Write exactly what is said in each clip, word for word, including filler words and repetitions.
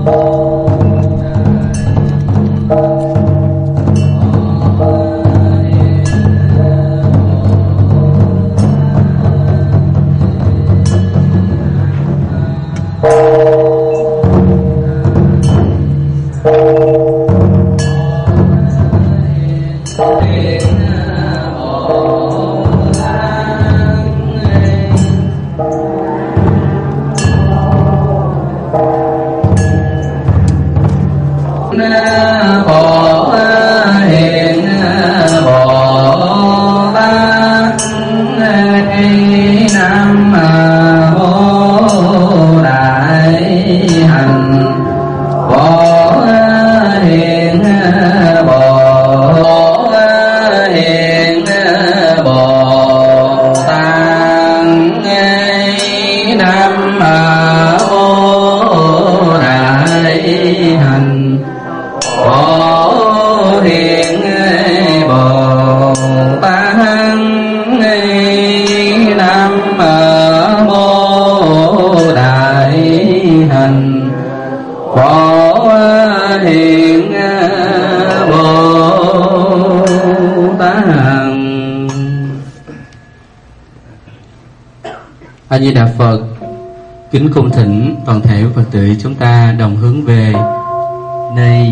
A Di Đà Phật. Kính cung thỉnh toàn thể Phật tử chúng ta đồng hướng về nơi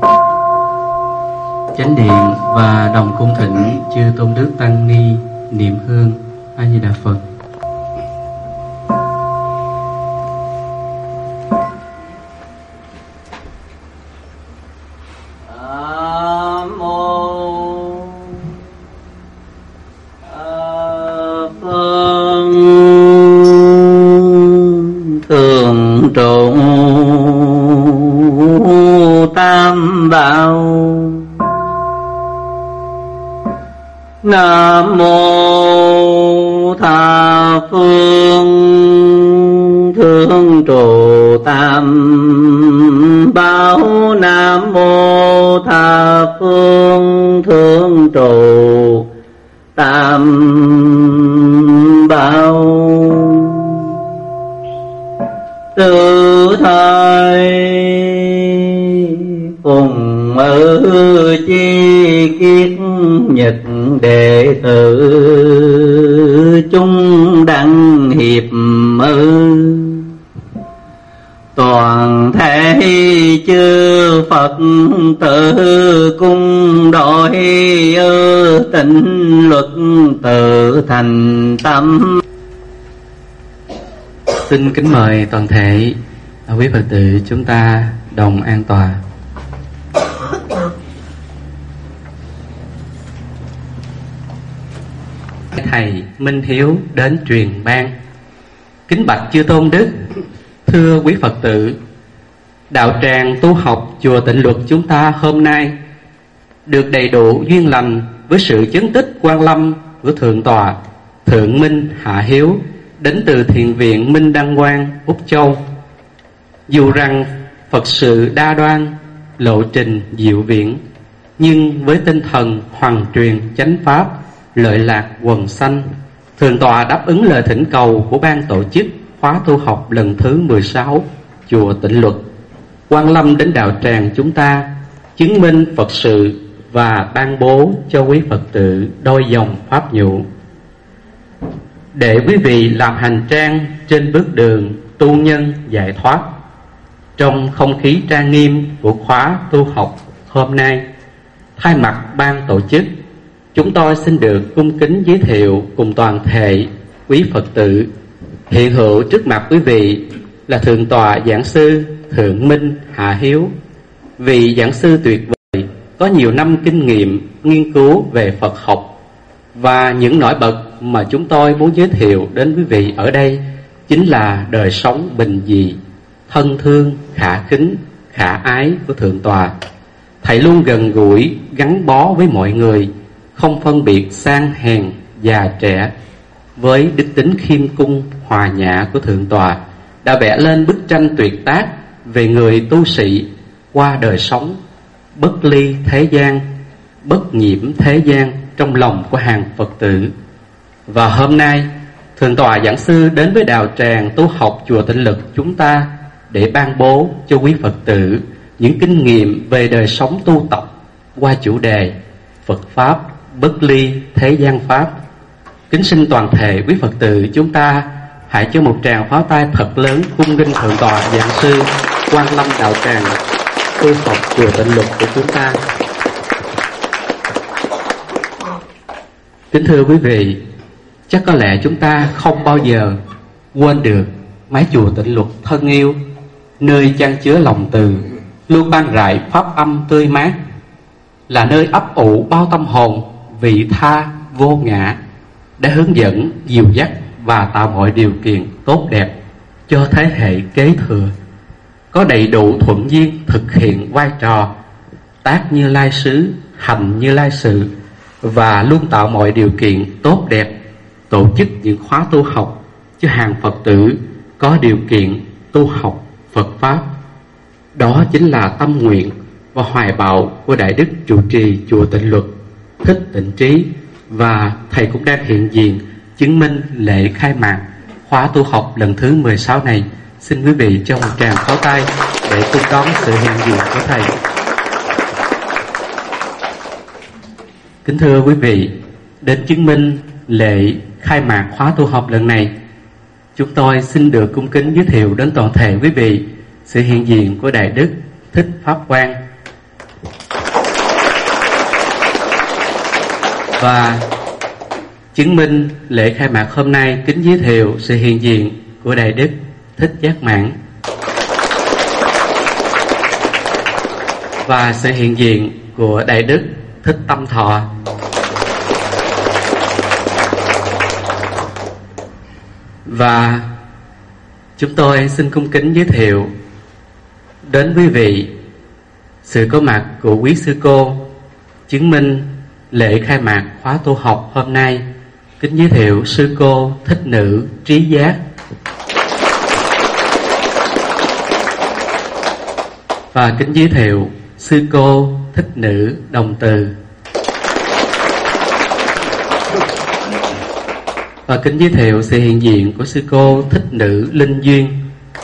chánh điện và đồng cung thỉnh chư tôn đức tăng ni niệm hương. A Di Đà Phật. Nam mô Tha Phương Thương Trụ Tam Bảo. Nam mô Tha Phương Thương Trụ Tam Bảo. Từ thời cùng ở chi kiết nhật đệ tử chúng đăng hiệp mơ. Toàn thể chư Phật tử cung đội ơ tịnh luật tự thành tâm. Xin kính mời toàn thể quý Phật tử chúng ta đồng an tọa. Thầy Minh Hiếu đến truyền ban. Kính bạch chư tôn đức, thưa quý Phật tử, đạo tràng tu học chùa Tịnh Luật chúng ta hôm nay được đầy đủ duyên lành với sự chứng tích Quan Lâm của Thượng tọa Thượng Minh Hạ Hiếu đến từ Thiền viện Minh Đăng Quang, Úc Châu. Dù rằng Phật sự đa đoan, lộ trình diệu viễn, nhưng với tinh thần hoằng truyền chánh pháp, lợi lạc quần sanh, Thượng tọa đáp ứng lời thỉnh cầu của ban tổ chức khóa tu học lần thứ mười sáu chùa Tịnh Luật, Quan Lâm đến đạo tràng chúng ta, chứng minh Phật sự và ban bố cho quý Phật tử đôi dòng pháp nhũ, để quý vị làm hành trang trên bước đường tu nhân giải thoát. Trong không khí trang nghiêm của khóa tu học hôm nay, thay mặt ban tổ chức, chúng tôi xin được cung kính giới thiệu cùng toàn thể quý Phật tử hiện hữu trước mặt quý vị là Thượng tọa giảng sư Thượng Minh Hạ Hiếu, vị giảng sư tuyệt vời có nhiều năm kinh nghiệm nghiên cứu về Phật học. Và những nổi bật mà chúng tôi muốn giới thiệu đến quý vị ở đây chính là đời sống bình dị, thân thương, khả kính, khả ái của Thượng tọa. Thầy luôn gần gũi, gắn bó với mọi người, không phân biệt sang hèn, già trẻ. Với đức tính khiêm cung, hòa nhã của Thượng tọa đã vẽ lên bức tranh tuyệt tác về người tu sĩ qua đời sống, bất ly thế gian, bất nhiễm thế gian trong lòng của hàng Phật tử. Và hôm nay, Thượng tọa giảng sư đến với đạo tràng tu học chùa Tịnh Lực chúng ta để ban bố cho quý Phật tử những kinh nghiệm về đời sống tu tập qua chủ đề Phật Pháp bất ly thế gian Pháp. Kính xin toàn thể quý Phật tử chúng ta hãy cho một tràng pháo tay thật lớn cung nghênh Thượng tọa Giảng sư Quang Lâm Đạo Tràng, tu học chùa Tịnh Luật của chúng ta. Kính thưa quý vị, chắc có lẽ chúng ta không bao giờ quên được mái chùa Tịnh Luật thân yêu, nơi chan chứa lòng từ, luôn ban rải pháp âm tươi mát, là nơi ấp ủ bao tâm hồn vị tha vô ngã, để hướng dẫn, dìu dắt và tạo mọi điều kiện tốt đẹp cho thế hệ kế thừa, có đầy đủ thuận duyên thực hiện vai trò tác Như Lai xứ, hành Như Lai sự, và luôn tạo mọi điều kiện tốt đẹp tổ chức những khóa tu học cho hàng Phật tử có điều kiện tu học Phật Pháp. Đó chính là tâm nguyện và hoài bão của Đại Đức trụ trì chùa Tịnh Luật Thích Tịnh Trí, và thầy cũng đang hiện diện chứng minh lễ khai mạc khóa tu học lần thứ mười sáu này. Xin quý vị cho một tràng pháo tay để cung đón sự hiện diện của thầy. Kính thưa quý vị, đến chứng minh lễ khai mạc khóa tu học lần này, chúng tôi xin được cung kính giới thiệu đến toàn thể quý vị sự hiện diện của Đại Đức Thích Pháp Quang. Và chứng minh lễ khai mạc hôm nay, kính giới thiệu sự hiện diện của Đại Đức Thích Giác Mãn và sự hiện diện của Đại Đức Thích Tâm Thọ. Và chúng tôi xin cung kính giới thiệu đến quý vị sự có mặt của quý sư cô chứng minh lễ khai mạc khóa tu học hôm nay. Kính giới thiệu sư cô Thích Nữ Trí Giác và kính giới thiệu sư cô Thích Nữ Đồng Từ, và kính giới thiệu sự hiện diện của sư cô Thích Nữ Linh Duyên.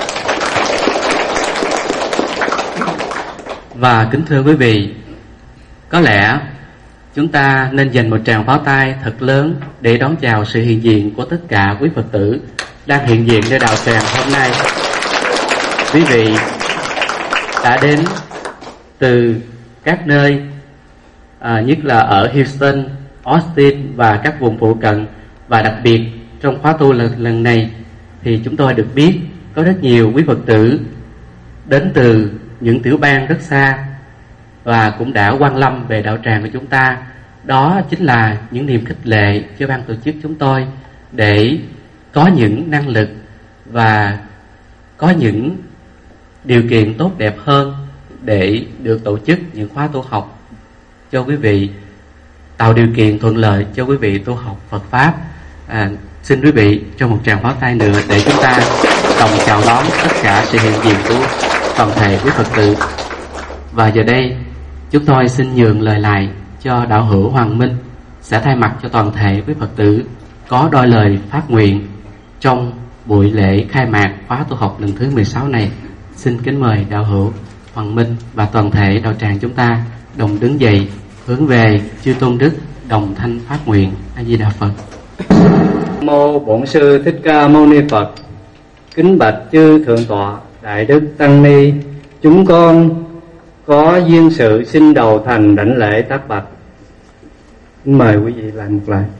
Và kính thưa quý vị, có lẽ chúng ta nên dành một tràng pháo tay thật lớn để đón chào sự hiện diện của tất cả quý Phật tử đang hiện diện nơi đạo tràng hôm nay. Quý vị đã đến từ các nơi, à, nhất là ở Houston, Austin và các vùng phụ cận. Và đặc biệt trong khóa tu lần, lần này thì chúng tôi được biết có rất nhiều quý Phật tử đến từ những tiểu bang rất xa và cũng đã quang lâm về đạo tràng của chúng ta. Đó chính là những niềm khích lệ cho ban tổ chức chúng tôi để có những năng lực và có những điều kiện tốt đẹp hơn để được tổ chức những khóa tu học cho quý vị, tạo điều kiện thuận lợi cho quý vị tu học Phật Pháp. À, xin quý vị cho một tràng pháo tay nữa để chúng ta đồng chào đón tất cả sự hiện diện của toàn thể quý Phật tử. Và giờ đây chúng tôi xin nhường lời lại cho đạo hữu Hoàng Minh sẽ thay mặt cho toàn thể quý Phật tử có đôi lời phát nguyện trong buổi lễ khai mạc khóa tu học lần thứ mười sáu này. Xin kính mời đạo hữu Hoàng Minh và toàn thể đạo tràng chúng ta đồng đứng dậy hướng về chư tôn đức đồng thanh phát nguyện. A Di Đà Phật. Mô Bổn Sư Thích Ca Mâu Ni Phật. Kính bạch chư thượng tọa Đại Đức Tăng Ni, chúng con có duyên sự xin đầu thành đảnh lễ tác bạch. Mời quý vị lại một lại.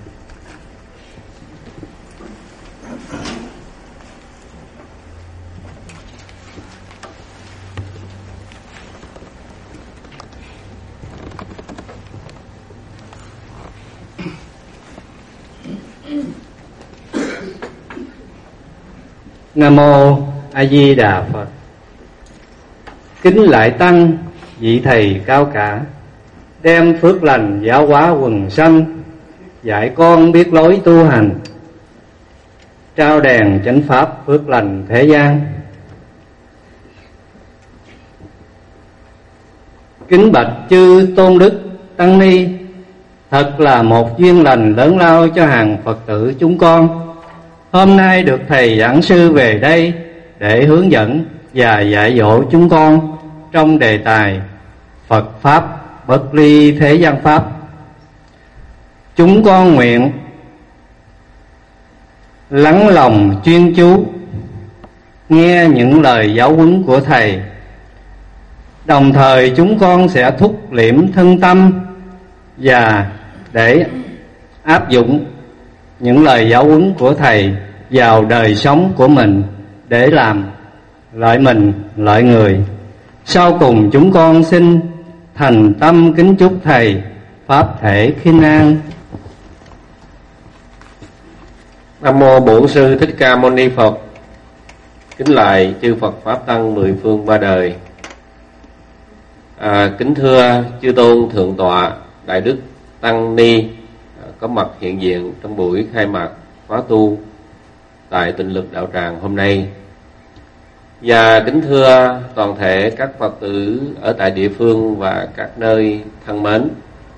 Nam mô A Di Đà Phật. Kính lại tăng vị thầy cao cả, đem phước lành giáo hóa quần sanh, dạy con biết lối tu hành, trao đèn chánh pháp phước lành thế gian. Kính bạch chư tôn đức tăng ni, thật là một duyên lành lớn lao cho hàng Phật tử chúng con hôm nay được thầy giảng sư về đây để hướng dẫn và dạy dỗ chúng con trong đề tài Phật Pháp bất ly thế gian Pháp. Chúng con nguyện lắng lòng chuyên chú nghe những lời giáo huấn của Thầy. Đồng thời chúng con sẽ thúc liễm thân tâm và để áp dụng những lời giáo huấn của Thầy vào đời sống của mình để làm lợi mình, lợi người. Sau cùng chúng con xin thành tâm kính chúc Thầy Pháp thể khinh an. Nam mô Bổn Sư Thích Ca Mâu Ni Phật. Kính lạy chư Phật Pháp Tăng mười phương ba đời. À, kính thưa chư tôn thượng tọa Đại Đức Tăng Ni à, có mặt hiện diện trong buổi khai mạc khóa tu tại Tịnh Lực Đạo Tràng hôm nay. Và kính thưa toàn thể các Phật tử ở tại địa phương và các nơi thân mến.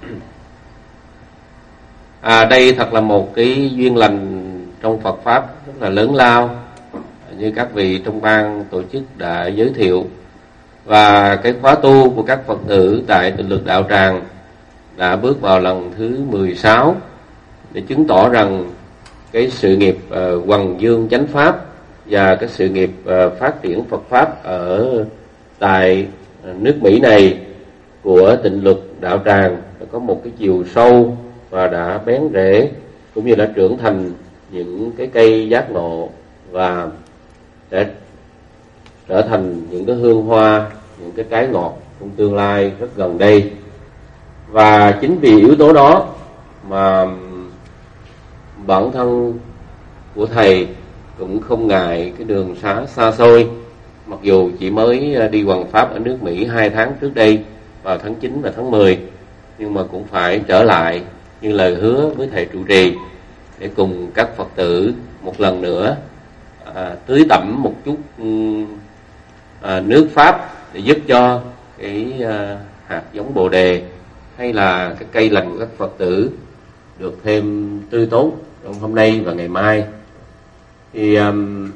À, đây thật là một cái duyên lành trong Phật Pháp rất là lớn lao, như các vị trong ban tổ chức đã giới thiệu. Và cái khóa tu của các Phật tử tại Tịnh Lực Đạo Tràng đã bước vào lần thứ mười sáu để chứng tỏ rằng cái sự nghiệp uh, hoằng dương chánh Pháp và cái sự nghiệp uh, phát triển Phật Pháp ở tại uh, nước Mỹ này của Tịnh Lực Đạo Tràng đã có một cái chiều sâu và đã bén rễ, cũng như đã trưởng thành những cái cây giác ngộ và để trở thành những cái hương hoa, những cái trái ngọt trong tương lai rất gần đây. Và chính vì yếu tố đó mà bản thân của Thầy cũng không ngại cái đường xá xa xôi, mặc dù chỉ mới đi hoằng Pháp ở nước Mỹ hai tháng trước đây vào tháng chín và tháng mười, nhưng mà cũng phải trở lại như lời hứa với Thầy trụ trì để cùng các Phật tử một lần nữa à, tưới tẩm một chút à, nước Pháp để giúp cho cái à, hạt giống Bồ Đề hay là cái cây lành của các Phật tử được thêm tươi tốt trong hôm nay và ngày mai. Thì um,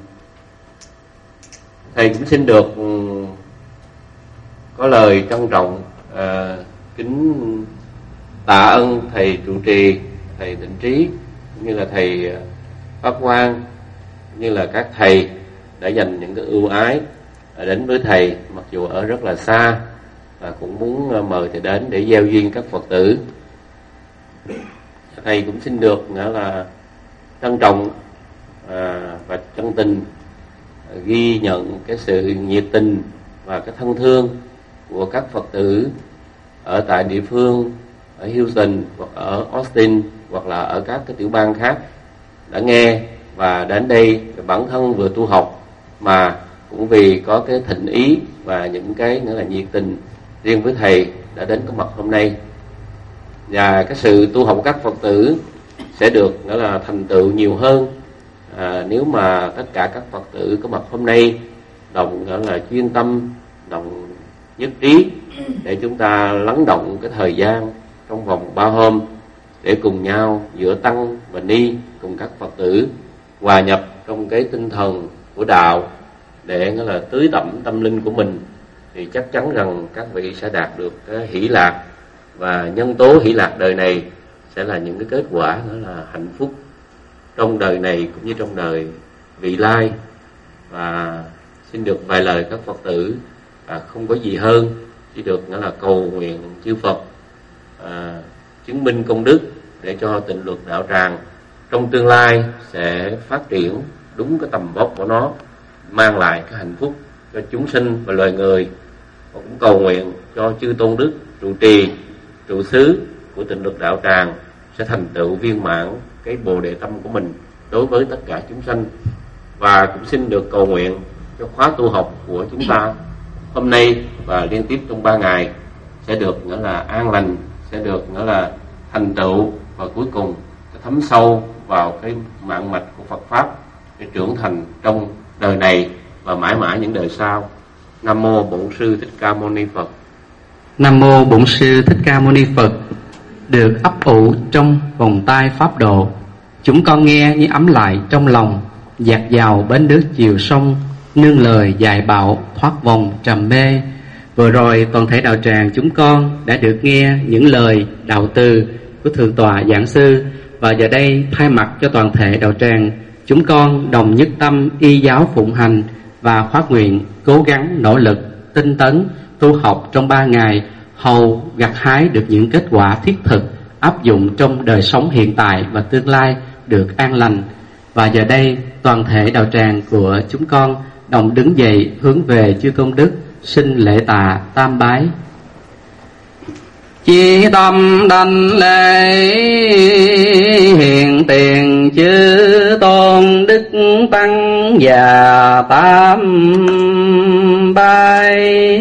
Thầy cũng xin được um, có lời trân trọng uh, kính tạ ơn Thầy trụ trì, Thầy Tịnh Trí, cũng như là Thầy Pháp Quang, cũng như là các thầy đã dành những cái ưu ái đến với Thầy, mặc dù ở rất là xa, và cũng muốn mời Thầy đến để gieo duyên các Phật tử. Thầy cũng xin được nghĩa là trân trọng à, và chân tình ghi nhận cái sự nhiệt tình và cái thân thương của các Phật tử ở tại địa phương, ở Houston hoặc ở Austin hoặc là ở các cái tiểu bang khác đã nghe và đến đây bản thân vừa tu học mà cũng vì có cái thịnh ý và những cái nữa là nhiệt tình riêng với Thầy đã đến có mặt hôm nay. Và cái sự tu học của các Phật tử sẽ được nữa là thành tựu nhiều hơn à, nếu mà tất cả các Phật tử có mặt hôm nay đồng nữa là chuyên tâm, đồng nhất trí để chúng ta lắng động cái thời gian trong vòng ba hôm để cùng nhau giữa tăng và ni cùng các Phật tử hòa nhập trong cái tinh thần của đạo để nó là tưới tẩm tâm linh của mình, thì chắc chắn rằng các vị sẽ đạt được cái hỷ lạc, và nhân tố hỷ lạc đời này sẽ là những cái kết quả đó là hạnh phúc trong đời này cũng như trong đời vị lai. Và xin được vài lời các Phật tử à, không có gì hơn, chỉ được đó là cầu nguyện chư Phật à, chứng minh công đức để cho Tịnh Luật Đạo Tràng trong tương lai sẽ phát triển đúng cái tầm vóc của nó, mang lại cái hạnh phúc cho chúng sinh và loài người. Và cũng cầu nguyện cho chư tôn đức trụ trì, trụ xứ của Tịnh Luật Đạo Tràng sẽ thành tựu viên mãn cái bồ đề tâm của mình đối với tất cả chúng sanh. Và cũng xin được cầu nguyện cho khóa tu học của chúng ta hôm nay và liên tiếp trong ba ngày sẽ được nữa là an lành, sẽ được nữa là thành tựu, và cuối cùng sẽ thấm sâu vào cái mạng mạch của Phật Pháp để trưởng thành trong đời này và mãi mãi những đời sau. Nam mô Bổn Sư Thích Ca Mâu Ni Phật. Nam mô Bổn Sư Thích Ca Mâu Ni Phật. Được ấp ủ trong vòng tay pháp độ, chúng con nghe như ấm lại trong lòng, dạt dào bến nước chiều sông, nương lời dạy bảo thoát vòng trầm mê. Vừa rồi toàn thể đạo tràng chúng con đã được nghe những lời đạo từ của Thượng tọa giảng sư, và giờ đây thay mặt cho toàn thể đạo tràng chúng con đồng nhất tâm y giáo phụng hành và phát nguyện cố gắng nỗ lực tinh tấn tu học trong ba ngày, hầu gặt hái được những kết quả thiết thực áp dụng trong đời sống hiện tại và tương lai được an lành. Và giờ đây toàn thể đạo tràng của chúng con đồng đứng dậy hướng về chư tôn đức, xin lễ tạ tam bái. Chi tâm đảnh lễ hiện tiền chư tôn đức tăng và tam bái.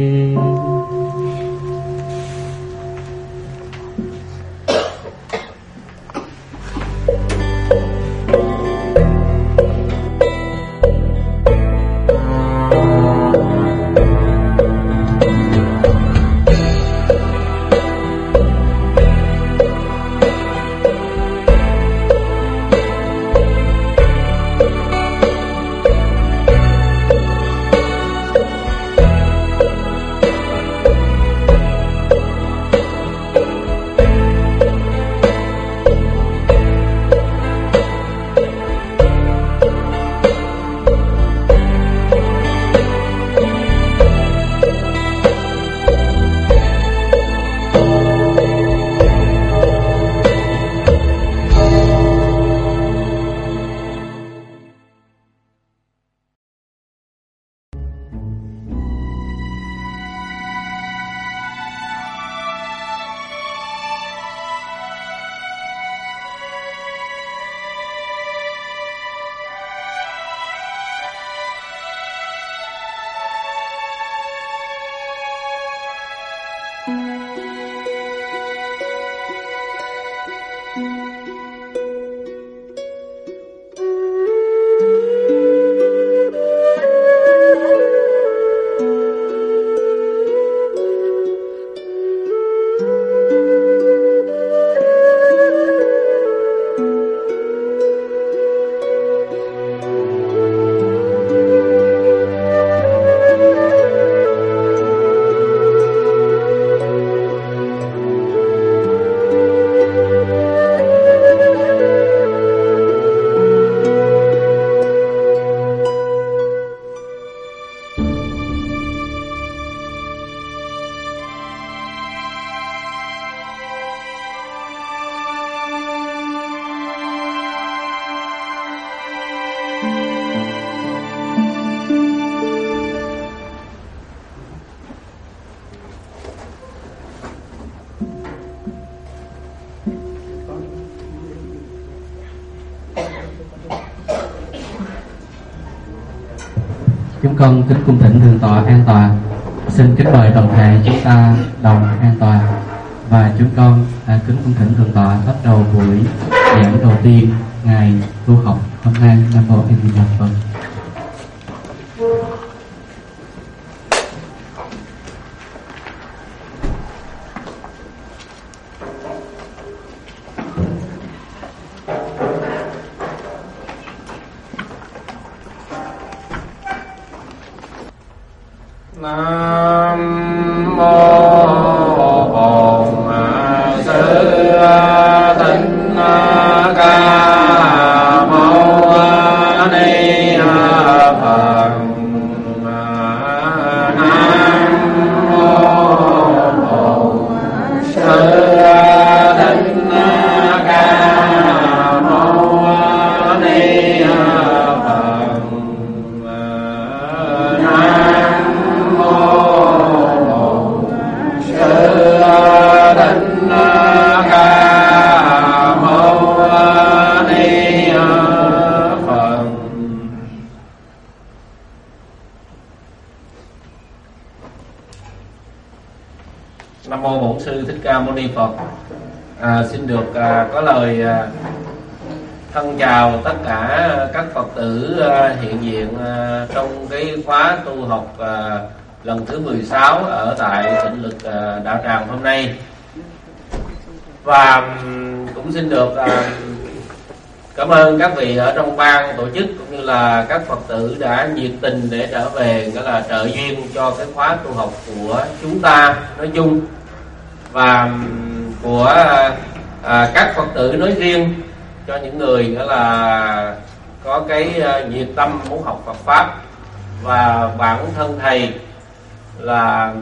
Chúng con kính cung thỉnh Thượng tọa an tọa. Xin kính mời toàn thể chúng ta đồng an tọa. Và chúng con à, kính cung thỉnh Thượng tọa bắt đầu buổi giảng đầu tiên ngày tu học hôm nay. Nam mô A Di Đà Phật. Nam mô Bổn Sư Thích Ca Mâu Ni Phật. Nam mô Bổn Sư Thích Ca Mâu Ni Phật. Nam mô Bổn Sư Thích Ca Mâu Ni Phật. À, xin được à, có lời à, thân chào tất cả các Phật tử à, hiện diện à, trong cái khóa tu học à, lần thứ mười sáu ở tại Tịnh Lực à, Đạo Tràng hôm nay. Và cũng xin được à, Cảm ơn các vị ở trong ban tổ chức cũng như là các Phật tử đã nhiệt tình để trở về, nghĩa là trợ duyên cho cái khóa tu học của chúng ta nói chung và của à, các Phật tử nói riêng, cho những người nghĩa là có cái nhiệt tâm muốn học Phật pháp. Và bản thân thầy là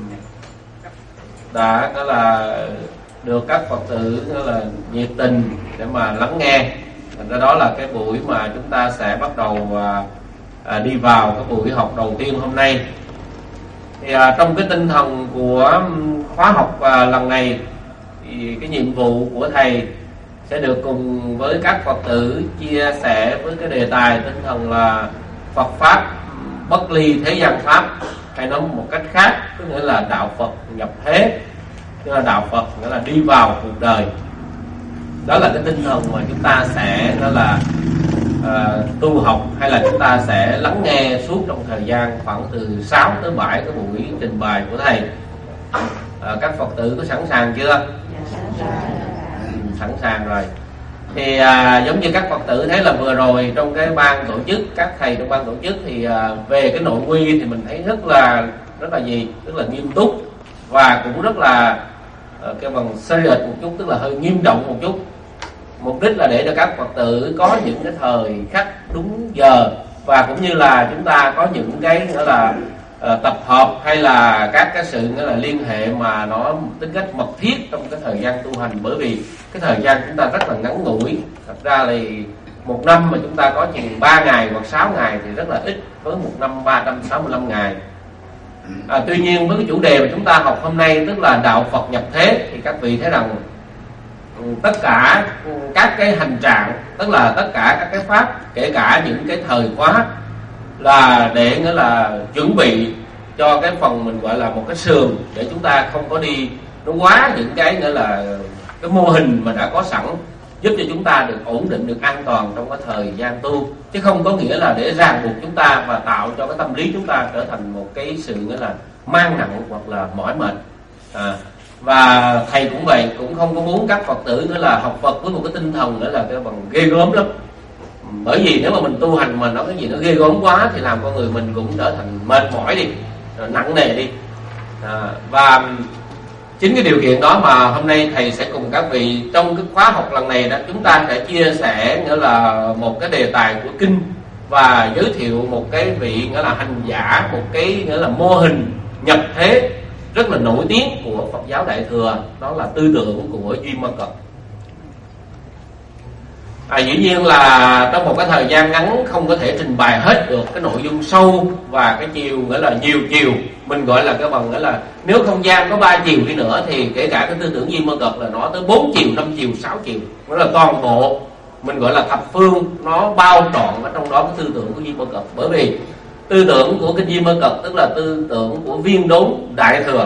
đã nghĩa là được các Phật tử nghĩa là nhiệt tình để mà lắng nghe. Thành ra đó là cái buổi mà chúng ta sẽ bắt đầu à, à, đi vào cái buổi học đầu tiên hôm nay. Thì à, trong cái tinh thần của khóa học à, lần này thì cái nhiệm vụ của thầy sẽ được cùng với các Phật tử chia sẻ với cái đề tài tinh thần là Phật pháp bất ly thế gian pháp, hay nói một cách khác có nghĩa là đạo Phật nhập thế, tức là đạo Phật nghĩa là đi vào cuộc đời. Đó là cái tinh thần mà chúng ta sẽ đó là uh, tu học, hay là chúng ta sẽ lắng nghe suốt trong thời gian khoảng từ sáu tới bảy cái buổi trình bày của thầy. Uh, các Phật tử có sẵn sàng chưa? Ừ, sẵn sàng rồi. Thì uh, giống như các Phật tử thấy là vừa rồi trong cái ban tổ chức, các thầy trong ban tổ chức thì uh, về cái nội quy thì mình thấy rất là rất là gì, rất là nghiêm túc và cũng rất là uh, cái bằng serious một chút, tức là hơi nghiêm trọng một chút. Mục đích là để cho các Phật tử có những cái thời khắc đúng giờ, và cũng như là chúng ta có những cái nghĩa là uh, tập hợp hay là các cái sự nghĩa là liên hệ mà nó tính cách mật thiết trong cái thời gian tu hành. Bởi vì cái thời gian chúng ta rất là ngắn ngủi, thật ra thì một năm mà chúng ta có chừng ba ngày hoặc sáu ngày thì rất là ít, với một năm ba trăm sáu mươi lăm ngày. À, tuy nhiên với cái chủ đề mà chúng ta học hôm nay, tức là đạo Phật nhập thế, thì các vị thấy rằng tất cả các cái hành trạng, tức là tất cả các cái pháp, kể cả những cái thời khóa, là để nghĩa là chuẩn bị cho cái phần mình gọi là một cái sườn, để chúng ta không có đi nó quá những cái nghĩa là cái mô hình mà đã có sẵn, giúp cho chúng ta được ổn định, được an toàn trong cái thời gian tu, chứ không có nghĩa là để ràng buộc chúng ta và tạo cho cái tâm lý chúng ta trở thành một cái sự nghĩa là mang nặng hoặc là mỏi mệt. À, và thầy cũng vậy, cũng không có muốn các Phật tử nữa là học Phật với một cái tinh thần nữa là cái bằng ghê gớm lắm. Bởi vì nếu mà mình tu hành mà nó cái gì nó ghê gớm quá thì làm con người mình cũng trở thành mệt mỏi đi, nặng nề đi. À, và chính cái điều kiện đó mà hôm nay thầy sẽ cùng các vị trong cái khóa học lần này đó, chúng ta sẽ chia sẻ nghĩa là một cái đề tài của kinh, và giới thiệu một cái vị nghĩa là hành giả, một cái nghĩa là mô hình nhập thế rất là nổi tiếng của Phật giáo Đại Thừa, đó là tư tưởng của Duy Ma Cật. À, dĩ nhiên là trong một cái thời gian ngắn không có thể trình bày hết được cái nội dung sâu và cái chiều nghĩa là nhiều chiều, mình gọi là cái bằng nghĩa là nếu không gian có ba chiều đi nữa thì kể cả cái tư tưởng Duy Ma Cật là nó tới bốn chiều, năm chiều, sáu chiều, nó là toàn bộ mình gọi là thập phương, nó bao trọn ở trong đó cái tư tưởng của Duy Ma Cật. Bởi vì tư tưởng của kinh Duy Ma Cật tức là tư tưởng của viên đốn Đại Thừa,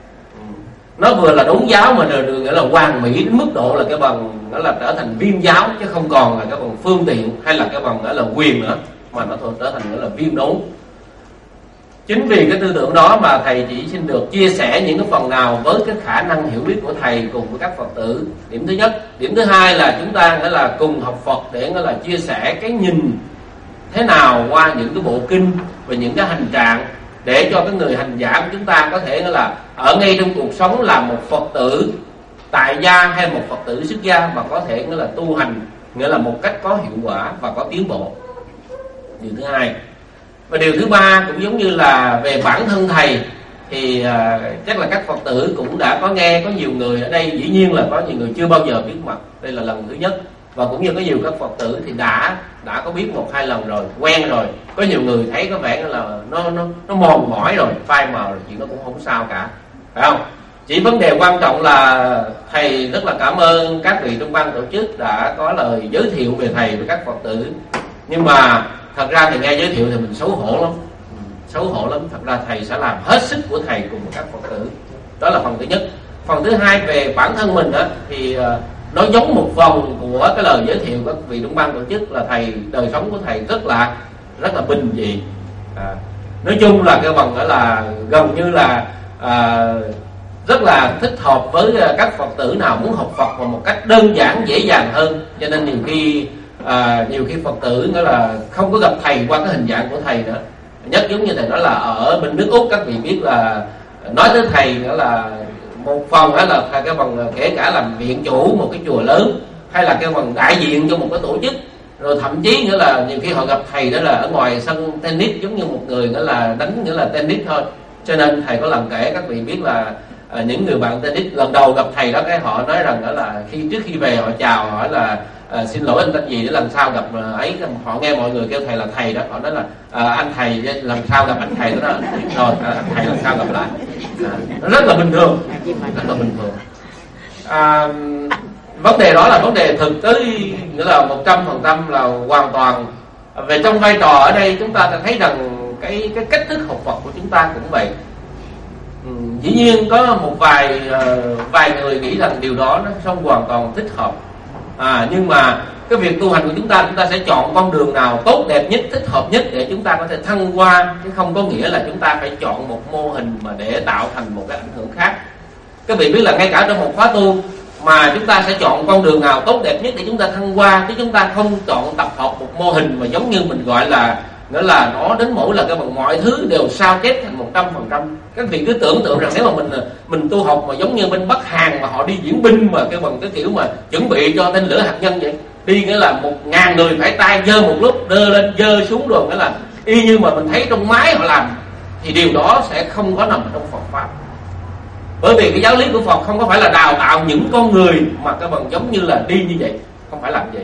nó vừa là đốn giáo mà được nghĩa là hoàn mỹ đến mức độ là cái bằng nó là trở thành viên giáo, chứ không còn là cái bằng phương tiện hay là cái bằng nghĩa là quyền nữa, mà nó trở thành nghĩa là viên đốn. Chính vì cái tư tưởng đó mà thầy chỉ xin được chia sẻ những cái phần nào với cái khả năng hiểu biết của thầy cùng với các Phật tử. Điểm thứ nhất. Điểm thứ hai là chúng ta nghĩa là cùng học Phật để nghĩa là chia sẻ cái nhìn thế nào qua những cái bộ kinh và những cái hành trạng, để cho cái người hành giả của chúng ta có thể là ở ngay trong cuộc sống là một Phật tử tại gia hay một Phật tử xuất gia mà có thể nghĩa là tu hành nghĩa là một cách có hiệu quả và có tiến bộ. Điều thứ hai. Và điều thứ ba cũng giống như là về bản thân thầy thì uh, chắc là các Phật tử cũng đã có nghe, có nhiều người ở đây dĩ nhiên là có nhiều người chưa bao giờ biết mặt, đây là lần thứ nhất, và cũng như có nhiều các Phật tử thì đã đã có biết một hai lần rồi, quen rồi. Có nhiều người thấy có vẻ là nó nó nó mòn mỏi rồi, phai màu rồi, chuyện nó cũng không sao cả, phải không? Chỉ vấn đề quan trọng là thầy rất là cảm ơn các vị trong ban tổ chức đã có lời giới thiệu về thầy với các Phật tử. Nhưng mà thật ra thì nghe giới thiệu thì mình xấu hổ lắm, xấu hổ lắm. Thật ra thầy sẽ làm hết sức của thầy cùng với các Phật tử. Đó là phần thứ nhất. Phần thứ hai về bản thân mình đó, thì nó giống một phần của cái lời giới thiệu của các vị trong ban tổ chức là thầy, đời sống của thầy rất là rất là bình dị. À, nói chung là cái bằng gọi là gần như là à, rất là thích hợp với các Phật tử nào muốn học Phật mà một cách đơn giản dễ dàng hơn. Cho nên nhiều khi à, nhiều khi Phật tử nghĩa là không có gặp thầy qua cái hình dạng của thầy nữa. Nhất giống như thầy nói là ở bên nước Úc, các vị biết là nói tới thầy nghĩa là một phần đó là cái phần kể cả làm viện chủ một cái chùa lớn, hay là cái phần đại diện cho một cái tổ chức, rồi thậm chí nữa là nhiều khi họ gặp thầy đó là ở ngoài sân tennis, giống như một người nữa là đánh nghĩa là tennis thôi. Cho nên thầy có lần kể các vị biết là à, những người bạn tennis lần đầu gặp thầy đó, cái họ nói rằng đó là khi trước khi về họ chào hỏi là à, xin lỗi anh tên gì để lần sau gặp ấy. Họ nghe mọi người kêu thầy là thầy đó, họ nói là à, anh thầy lần sau gặp anh thầy đó, đó. Rồi à, anh thầy lần sau gặp lại. À, rất là bình thường, rất là bình thường. À, vấn đề đó là vấn đề thực tế, nghĩa là một trăm phần trăm là hoàn toàn về trong vai trò ở đây. Chúng ta sẽ thấy rằng cái cái cách thức học Phật của chúng ta cũng vậy. Ừ, dĩ nhiên có một vài uh, vài người nghĩ rằng điều đó nó không hoàn toàn thích hợp, à, nhưng mà cái việc tu hành của chúng ta, chúng ta sẽ chọn con đường nào tốt đẹp nhất, thích hợp nhất để chúng ta có thể thăng hoa, chứ không có nghĩa là chúng ta phải chọn một mô hình mà để tạo thành một cái ảnh hưởng khác. Các vị biết là ngay cả trong một khóa tu mà chúng ta sẽ chọn con đường nào tốt đẹp nhất để chúng ta thăng hoa, chứ chúng ta không chọn tập hợp một mô hình mà giống như mình gọi là nghĩa là nó đến mỗi là cái bằng mọi thứ đều sao chép thành một trăm phần trăm. Các vị cứ tưởng tượng rằng nếu mà mình mình tu học mà giống như bên Bắc Hàn mà họ đi diễn binh mà cái bằng cái kiểu mà chuẩn bị cho tên lửa hạt nhân vậy, đi nghĩa là một ngàn người phải tay giơ một lúc, đưa lên giơ xuống, rồi nghĩa là y như mà mình thấy trong máy họ làm, thì điều đó sẽ không có nằm trong Phật pháp. Bởi vì cái giáo lý của Phật không có phải là đào tạo những con người mà cái bằng giống như là đi như vậy, không phải làm vậy.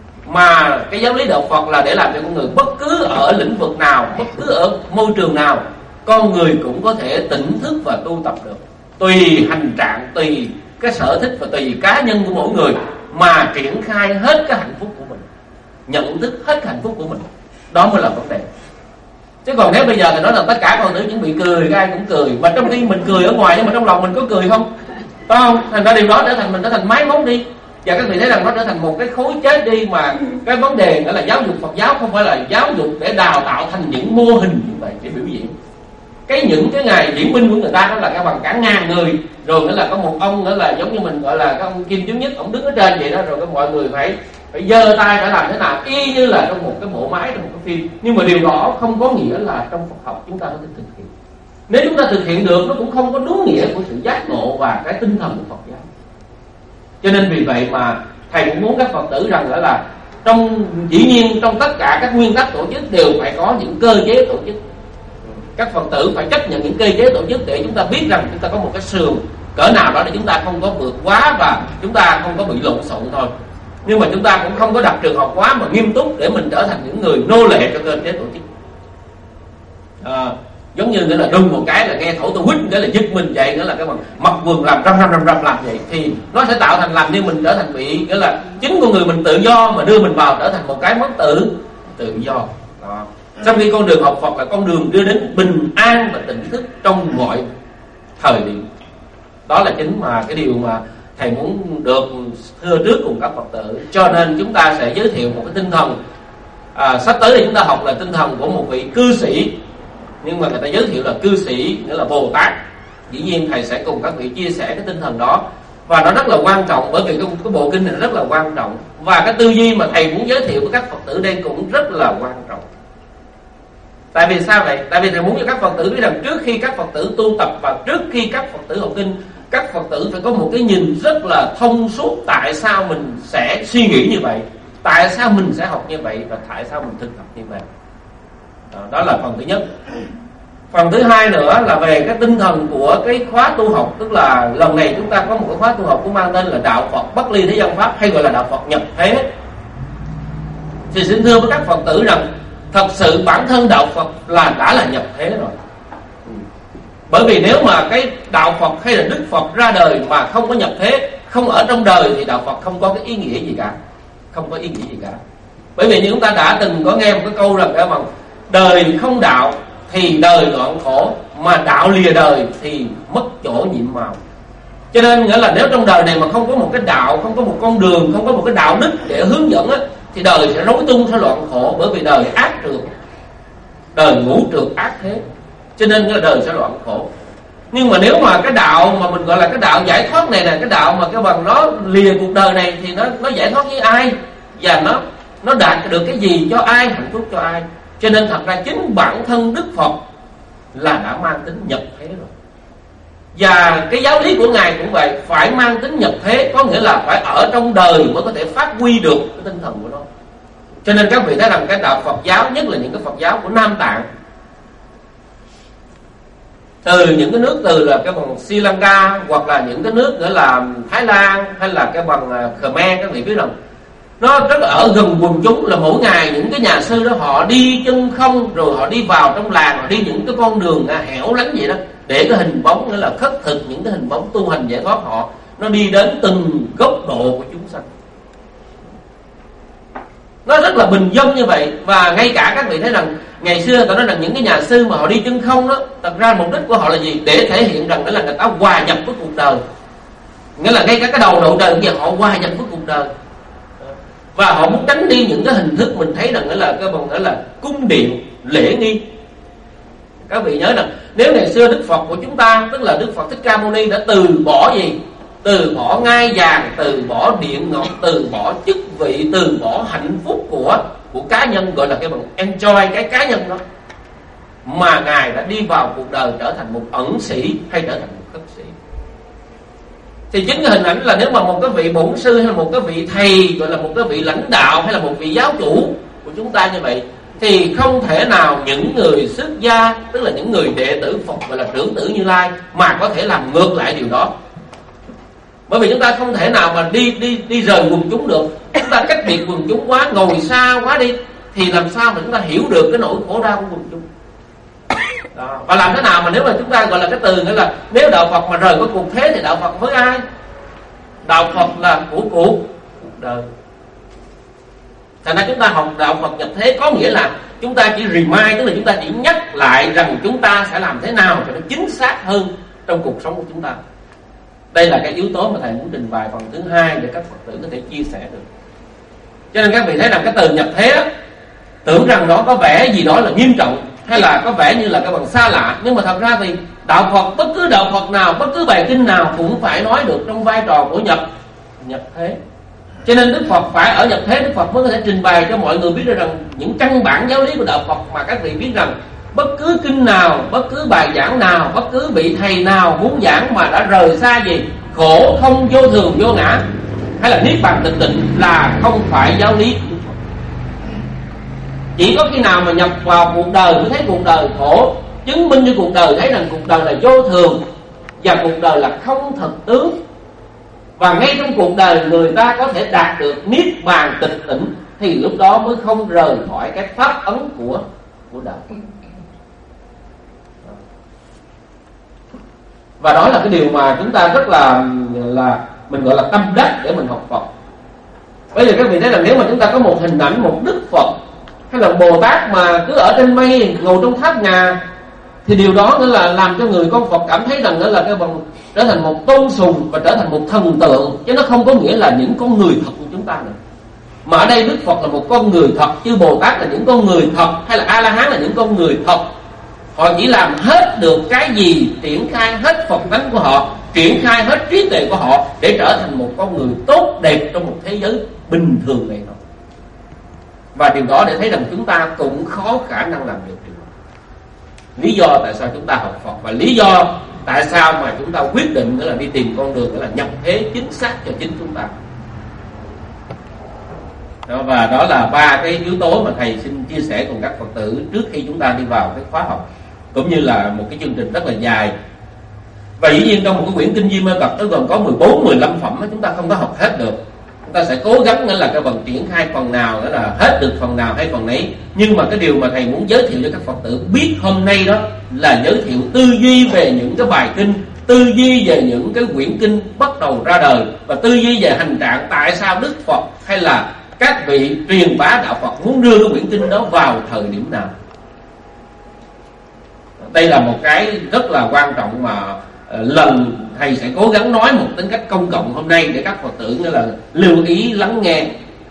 Mà cái giáo lý đạo Phật là để làm cho con người bất cứ ở lĩnh vực nào, bất cứ ở môi trường nào, con người cũng có thể tỉnh thức và tu tập được, tùy hành trạng, tùy cái sở thích và tùy cá nhân của mỗi người mà triển khai hết cái hạnh phúc của mình, nhận thức hết cái hạnh phúc của mình. Đó mới là vấn đề. Chứ còn nếu bây giờ thì nói là tất cả con nữ chuẩn bị cười, ai cũng cười, mà trong khi mình cười ở ngoài nhưng mà trong lòng mình có cười không? Phải không? Thành ra điều đó trở thành mình trở thành máy móc đi. Và các vị thấy rằng nó trở thành một cái khối chết đi, mà cái vấn đề nữa là giáo dục Phật giáo không phải là giáo dục để đào tạo thành những mô hình như vậy để biểu diễn. Cái những cái ngày diễn binh của người ta đó là cái bằng cả ngàn người, rồi nữa là có một ông nữa là giống như mình gọi là cái ông Kim Chứng Nhất, ông đứng ở trên vậy đó, rồi cái mọi người phải phải giơ tay phải làm thế nào y như là trong một cái bộ máy, trong một cái phim. Nhưng mà điều đó không có nghĩa là trong Phật học chúng ta có thể thực hiện. Nếu chúng ta thực hiện được, nó cũng không có đúng nghĩa của sự giác ngộ và cái tinh thần của Phật giáo. Cho nên vì vậy mà thầy cũng muốn các Phật tử rằng là, là trong dĩ nhiên trong tất cả các nguyên tắc tổ chức đều phải có những cơ chế tổ chức. Các Phật tử phải chấp nhận những cơ chế tổ chức để chúng ta biết rằng chúng ta có một cái sườn cỡ nào đó để chúng ta không có vượt quá và chúng ta không có bị lộn xộn thôi. Nhưng mà chúng ta cũng không có đặt trường học quá mà nghiêm túc để mình trở thành những người nô lệ cho cơ chế tổ chức. À, giống như nghĩa là đùng một cái là nghe thổi tôi quýt cái là giật mình vậy, nghĩa là cái bằng mặc quần làm răm răm răm răm làm vậy, thì nó sẽ tạo thành làm như mình trở thành bị nghĩa là chính con người mình tự do mà đưa mình vào trở thành một cái mất tự tự do. Đó. Trong khi con đường học Phật là con đường đưa đến bình an và tỉnh thức trong mọi thời điểm. Đó là chính mà cái điều mà thầy muốn được thưa trước cùng các Phật tử. Cho nên chúng ta sẽ giới thiệu một cái tinh thần, à, sắp tới thì chúng ta học là tinh thần của một vị cư sĩ, nhưng mà người ta giới thiệu là cư sĩ nghĩa là Bồ Tát. Dĩ nhiên thầy sẽ cùng các vị chia sẻ cái tinh thần đó, và nó rất là quan trọng, bởi vì cái, cái bộ kinh này rất là quan trọng, và cái tư duy mà thầy muốn giới thiệu với các Phật tử đây cũng rất là quan trọng. Tại vì sao vậy? Tại vì thầy muốn cho các Phật tử biết rằng trước khi các Phật tử tu tập và trước khi các Phật tử học kinh, các Phật tử phải có một cái nhìn rất là thông suốt tại sao mình sẽ suy nghĩ như vậy, tại sao mình sẽ học như vậy, và tại sao mình thực tập như vậy. Đó, đó là phần thứ nhất. Phần thứ hai nữa là về cái tinh thần của cái khóa tu học, tức là lần này chúng ta có một cái khóa tu học cũng mang tên là Đạo Phật Bất Ly Thế Gian Pháp, hay gọi là Đạo Phật Nhập Thế. Thì xin thưa với các Phật tử rằng thật sự bản thân Đạo Phật là đã là nhập thế rồi. Bởi vì nếu mà cái Đạo Phật hay là Đức Phật ra đời mà không có nhập thế, không ở trong đời, thì Đạo Phật không có cái ý nghĩa gì cả. Không có ý nghĩa gì cả. Bởi vì như chúng ta đã từng có nghe một cái câu rằng bằng đời không đạo thì đời đoạn khổ, mà đạo lìa đời thì mất chỗ nhiệm màu. Cho nên nghĩa là nếu trong đời này mà không có một cái đạo, không có một con đường, không có một cái đạo đức để hướng dẫn á, thì đời sẽ rối tung, sẽ loạn khổ. Bởi vì đời ác trượt, đời ngũ trượt ác thế, cho nên cái đời sẽ loạn khổ. Nhưng mà nếu mà cái đạo mà mình gọi là cái đạo giải thoát này nè, cái đạo mà cái bằng nó lìa cuộc đời này, thì nó nó giải thoát với ai, và nó nó đạt được cái gì cho ai, hạnh phúc cho ai. Cho nên thật ra chính bản thân Đức Phật là đã mang tính nhập thế rồi. Và cái giáo lý của Ngài cũng vậy, phải mang tính nhập thế, có nghĩa là phải ở trong đời mới có thể phát huy được cái tinh thần của nó. Cho nên các vị thấy rằng cái đạo Phật giáo, nhất là những cái Phật giáo của Nam Tạng, từ những cái nước từ là cái bằng Sri Lanka, hoặc là những cái nước nữa là Thái Lan, hay là cái bằng Khmer, các vị biết rằng nó rất là ở gần quần chúng, là mỗi ngày những cái nhà sư đó họ đi chân không, rồi họ đi vào trong làng, họ đi những cái con đường hẻo lánh vậy đó, để cái hình bóng nữa là khất thực những cái hình bóng tu hành giải thoát họ, nó đi đến từng góc độ của chúng sanh. Nó rất là bình dân như vậy. Và ngay cả các vị thấy rằng ngày xưa người ta nói rằng những cái nhà sư mà họ đi chân không đó, thật ra mục đích của họ là gì? Để thể hiện rằng đó là người ta hòa nhập với cuộc đời. Nghĩa là ngay cả cái đầu độ trời kia họ hòa nhập với cuộc đời, và họ muốn tránh đi những cái hình thức mình thấy rằng đó là cái bằng đó là cung điện lễ nghi. Các vị nhớ rằng nếu ngày xưa Đức Phật của chúng ta, tức là Đức Phật Thích Ca Mâu Ni, đã từ bỏ gì? Từ bỏ ngai vàng, từ bỏ điện ngọc, từ bỏ chức vị, từ bỏ hạnh phúc của của cá nhân, gọi là cái bằng enjoy cái cá nhân đó, mà Ngài đã đi vào cuộc đời trở thành một ẩn sĩ hay trở thành một khất sĩ. Thì chính cái hình ảnh là nếu mà một cái vị bổn sư hay là một cái vị thầy, gọi là một cái vị lãnh đạo hay là một vị giáo chủ của chúng ta như vậy, thì không thể nào những người xuất gia, tức là những người đệ tử Phật gọi là trưởng tử Như Lai, mà có thể làm ngược lại điều đó. Bởi vì chúng ta không thể nào mà đi đi đi rời quần chúng được. Chúng ta cách biệt quần chúng quá, ngồi xa quá đi, thì làm sao mà chúng ta hiểu được cái nỗi khổ đau của quần chúng đó. Và làm thế nào mà nếu mà chúng ta gọi là cái từ nghĩa là nếu đạo Phật mà rời khỏi cuộc thế thì đạo Phật với ai? Đạo Phật là của cuộc đời. Thành ra chúng ta học đạo Phật nhập thế có nghĩa là chúng ta chỉ remind, tức là chúng ta chỉ nhắc lại rằng chúng ta sẽ làm thế nào cho nó chính xác hơn trong cuộc sống của chúng ta. Đây là cái yếu tố mà thầy muốn trình bày phần thứ hai để các Phật tử có thể chia sẻ được. Cho nên các vị thấy rằng cái từ nhập thế đó, tưởng rằng nó có vẻ gì đó là nghiêm trọng, hay là có vẻ như là cái bằng xa lạ, nhưng mà thật ra thì đạo Phật, bất cứ đạo Phật nào, bất cứ bài kinh nào cũng phải nói được trong vai trò của nhập nhập thế. Cho nên Đức Phật phải ở nhập thế, Đức Phật mới có thể trình bày cho mọi người biết được rằng những căn bản giáo lý của đạo Phật, mà các vị biết rằng bất cứ kinh nào, bất cứ bài giảng nào, bất cứ vị thầy nào muốn giảng mà đã rời xa gì khổ không vô thường vô ngã hay là niết bàn tịch tịnh là không phải giáo lý của Đức Phật. Chỉ có khi nào mà nhập vào cuộc đời mới thấy cuộc đời khổ, chứng minh cho cuộc đời thấy rằng cuộc đời là vô thường và cuộc đời là không thật tướng, và ngay trong cuộc đời người ta có thể đạt được niết bàn tịch tịnh, thì lúc đó mới không rời khỏi cái pháp ấn của của đạo. Và đó là cái điều mà chúng ta rất là là mình gọi là tâm đắc để mình học Phật. Bây giờ các vị thấy là nếu mà chúng ta có một hình ảnh một Đức Phật hay là Bồ Tát mà cứ ở trên mây ngồi trong tháp ngà, thì điều đó nữa là làm cho người con Phật cảm thấy rằng đó là cái bằng trở thành một tôn sùng và trở thành một thần tượng, chứ nó không có nghĩa là những con người thật của chúng ta nữa. Mà ở đây Đức Phật là một con người thật, chứ Bồ Tát là những con người thật, hay là A La Hán là những con người thật. Họ chỉ làm hết được cái gì, triển khai hết Phật tánh của họ, triển khai hết trí tuệ của họ để trở thành một con người tốt đẹp trong một thế giới bình thường này thôi. Và điều đó để thấy rằng chúng ta cũng khó khả năng làm được điều đó. Lý do tại sao chúng ta học Phật, và lý do tại sao mà chúng ta quyết định nữa là đi tìm con đường nữa là nhập thế chính xác cho chính chúng ta. Đó, và đó là ba cái yếu tố mà thầy xin chia sẻ cùng các Phật tử trước khi chúng ta đi vào cái khóa học, cũng như là một cái chương trình rất là dài. Và dĩ nhiên trong một cái quyển kinh Di Mê Cập nó gồm có mười bốn mười lăm phẩm, chúng ta không có học hết được. Chúng ta sẽ cố gắng nữa là cái phần triển khai phần nào, đó là hết được phần nào hay phần nấy. Nhưng mà cái điều mà thầy muốn giới thiệu cho các Phật tử biết hôm nay đó là giới thiệu tư duy về những cái bài kinh, tư duy về những cái quyển kinh bắt đầu ra đời, và tư duy về hành trạng tại sao Đức Phật hay là các vị truyền bá đạo Phật muốn đưa cái quyển kinh đó vào thời điểm nào. Đây là một cái rất là quan trọng mà uh, lần thầy sẽ cố gắng nói một tính cách công cộng hôm nay để các Phật tử nữa là lưu ý lắng nghe.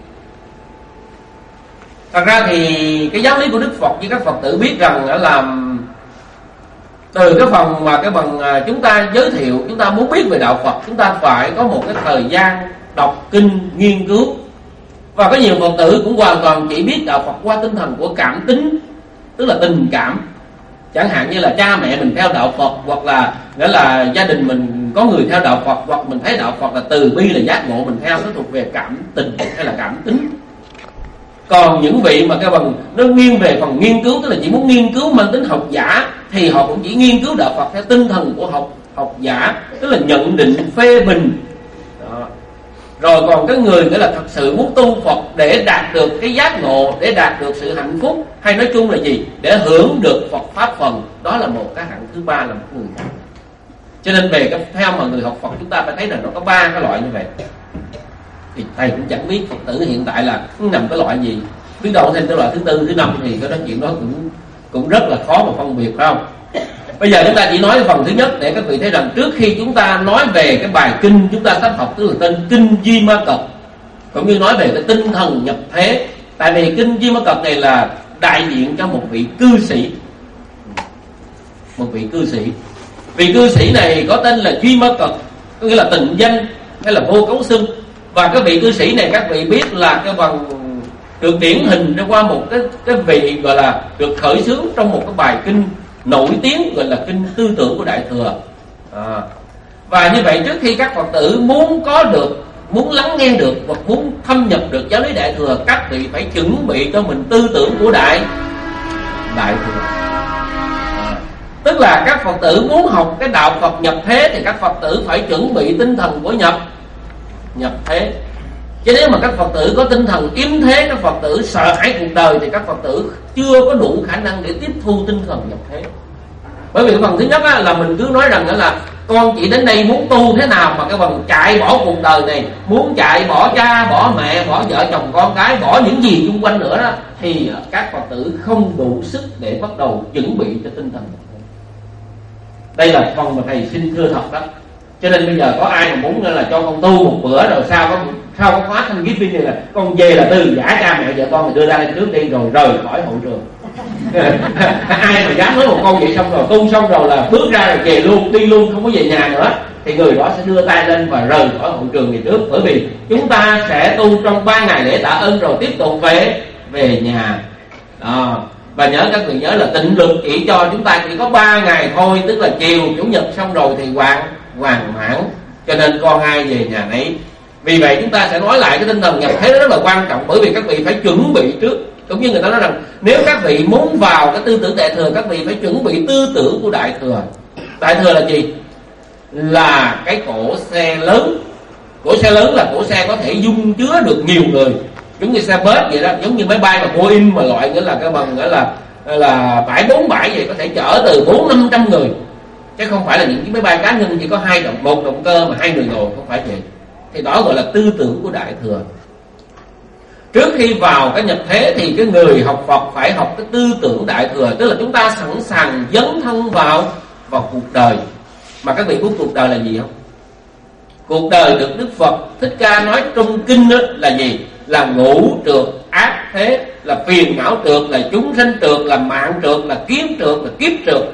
Thật ra thì cái giáo lý của Đức Phật với các Phật tử biết rằng là làm từ cái phần mà cái phần chúng ta giới thiệu, chúng ta muốn biết về đạo Phật, chúng ta phải có một cái thời gian đọc kinh, nghiên cứu. Và có nhiều Phật tử cũng hoàn toàn chỉ biết đạo Phật qua tinh thần của cảm tính, tức là tình cảm. Chẳng hạn như là cha mẹ mình theo đạo Phật, hoặc là nghĩa là gia đình mình có người theo đạo Phật, hoặc mình thấy đạo Phật là từ bi là giác ngộ, mình theo, nó thuộc về cảm tình hay là cảm tính. Còn những vị mà cái phần nó nghiêng về phần nghiên cứu, tức là chỉ muốn nghiên cứu mang tính học giả, thì họ cũng chỉ nghiên cứu đạo Phật theo tinh thần của học học giả, tức là nhận định, phê bình. Đó. Rồi còn cái người nghĩa là thật sự muốn tu Phật để đạt được cái giác ngộ, để đạt được sự hạnh phúc, hay nói chung là gì, để hưởng được Phật pháp phần, đó là một cái hạng thứ ba, là một người khác. Cho nên về cái theo mà người học Phật chúng ta phải thấy là nó có ba cái loại như vậy. Thì thầy cũng chẳng biết Phật tử hiện tại là nằm cái loại gì, biết đâu thêm cái loại thứ tư, thứ năm thì cái đó chuyện đó cũng cũng rất là khó mà phân biệt, phải không? Bây giờ chúng ta chỉ nói phần thứ nhất để các vị thấy rằng trước khi chúng ta nói về cái bài kinh chúng ta sắp học, tức là tên Kinh Di Ma Cật, cũng như nói về cái tinh thần nhập thế. Tại vì Kinh Di Ma Cật này là đại diện cho một vị cư sĩ, một vị cư sĩ. Vị cư sĩ này có tên là Duy Ma Cật, có nghĩa là tịnh danh hay là vô cấu xưng. Và cái vị cư sĩ này các vị biết là cái bằng được điển hình qua một cái cái vị gọi là được khởi xướng trong một cái bài kinh nổi tiếng gọi là Kinh Tư Tưởng của Đại Thừa. À, và như vậy trước khi các Phật tử muốn có được, muốn lắng nghe được hoặc muốn thâm nhập được giáo lý Đại Thừa, các vị phải chuẩn bị cho mình tư tưởng của Đại Đại Thừa. À, tức là các Phật tử muốn học cái đạo Phật nhập thế thì các Phật tử phải chuẩn bị tinh thần của nhập nhập thế. Chứ nếu mà các Phật tử có tinh thần yếm thế, các Phật tử sợ hãi cuộc đời, thì các Phật tử chưa có đủ khả năng để tiếp thu tinh thần nhập thế. Bởi vì cái phần thứ nhất á, là mình cứ nói rằng đó là con chỉ đến đây muốn tu thế nào, mà cái phần chạy bỏ cuộc đời này, muốn chạy bỏ cha, bỏ mẹ, bỏ vợ chồng con cái, bỏ những gì xung quanh nữa đó, thì các Phật tử không đủ sức để bắt đầu chuẩn bị cho tinh thần nhập thế. Đây là phần mà thầy xin thưa thật đó. Cho nên bây giờ có ai mà muốn là cho con tu một bữa rồi sao có sao có khóa thanh kiếp này là con về là từ giả cha mẹ vợ con thì đưa ra lên trước đi rồi rời khỏi hội trường. Ai mà dám nói một câu vậy xong rồi tu xong rồi là bước ra rồi về luôn, đi luôn, không có về nhà nữa, thì người đó sẽ đưa tay lên và rời khỏi hội trường ngày trước. Bởi vì chúng ta sẽ tu trong ba ngày lễ tạ ơn rồi tiếp tục về về nhà. Đó. Và nhớ các vị nhớ là tịnh lực chỉ cho chúng ta chỉ có ba ngày thôi, tức là chiều chủ nhật xong rồi thì hoàn hoàn mãn. Cho nên con ai về nhà nấy. Vì vậy chúng ta sẽ nói lại cái tinh thần nhập thế đó rất là quan trọng, bởi vì các vị phải chuẩn bị trước. Cũng như người ta nói rằng nếu các vị muốn vào cái tư tưởng Đại Thừa, các vị phải chuẩn bị tư tưởng của Đại Thừa. Đại Thừa là gì? Là cái cỗ xe lớn. Cỗ xe lớn là cỗ xe có thể dung chứa được nhiều người, giống như xe bus vậy đó, giống như máy bay mà Boeing mà loại nghĩa là cái bằng nghĩa là là bảy bốn bảy vậy, có thể chở từ bốn năm trăm người, chứ không phải là những cái máy bay cá nhân chỉ có hai động một động cơ mà hai người ngồi, không phải vậy. Thì đó gọi là tư tưởng của Đại Thừa. Trước khi vào cái nhập thế thì cái người học Phật phải học cái tư tưởng Đại Thừa, tức là chúng ta sẵn sàng dấn thân vào vào cuộc đời. Mà các vị biết cuộc đời là gì không? Cuộc đời được Đức Phật Thích Ca nói trong kinh đó là gì? Là ngũ trượt ác thế, là phiền não trượt, là chúng sanh trượt, là mạng trượt, là kiếp trượt, là kiếp trượt.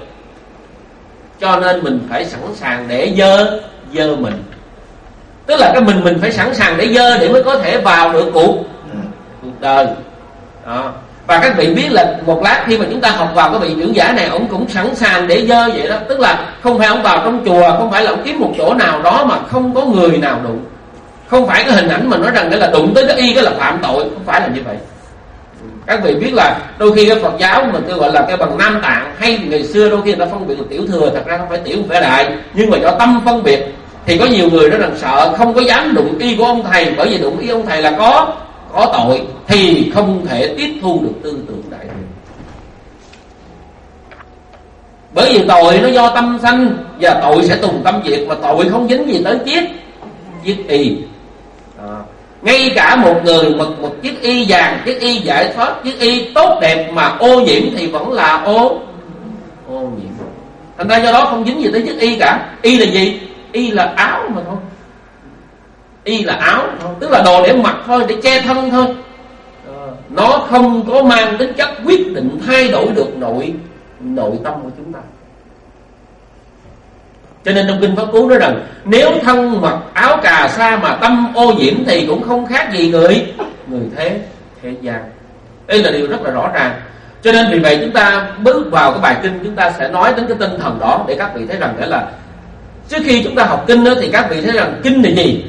Cho nên mình phải sẵn sàng để dơ dơ mình, tức là cái mình mình phải sẵn sàng để dơ để mới có thể vào được cuộc cuộc đời đó. Và các vị biết là một lát khi mà chúng ta học vào cái vị trưởng giả này, ông cũng sẵn sàng để dơ vậy đó. Tức là không phải ông vào trong chùa, không phải là ông kiếm một chỗ nào đó mà không có người nào đụng. Không phải cái hình ảnh mà nói rằng là đụng tới cái y cái là phạm tội, không phải là như vậy. Các vị biết là đôi khi cái Phật giáo mà tôi gọi là cái bằng Nam Tạng, hay ngày xưa đôi khi người ta phân biệt là tiểu thừa, thật ra không phải tiểu không phải đại, nhưng mà do tâm phân biệt thì có nhiều người nói rằng sợ không có dám đụng y của ông thầy, bởi vì đụng y ông thầy là có có tội, thì không thể tiếp thu được tư tưởng Đại Thừa. Bởi vì tội nó do tâm sanh, và tội sẽ tùng tâm diệt, mà tội không dính gì tới chiếc chiếc y. À, ngay cả một người một, một chiếc y vàng, chiếc y giải thoát, chiếc y tốt đẹp mà ô nhiễm thì vẫn là ô ô nhiễm. Thành ra do đó không dính gì tới chiếc y cả. Y là gì? Y là áo mà thôi. Y là áo thôi, tức là đồ để mặc thôi, để che thân thôi. À, nó không có mang tính chất quyết định thay đổi được nội nội tâm của chúng ta. Cho nên trong kinh Pháp Cú nói rằng nếu thân mặc áo cà sa mà tâm ô nhiễm thì cũng không khác gì người người thế thế gian. Đây là điều rất là rõ ràng. Cho nên vì vậy chúng ta bước vào cái bài kinh, chúng ta sẽ nói đến cái tinh thần đó để các vị thấy rằng đó là trước khi chúng ta học kinh đó, thì các vị thấy rằng kinh là gì?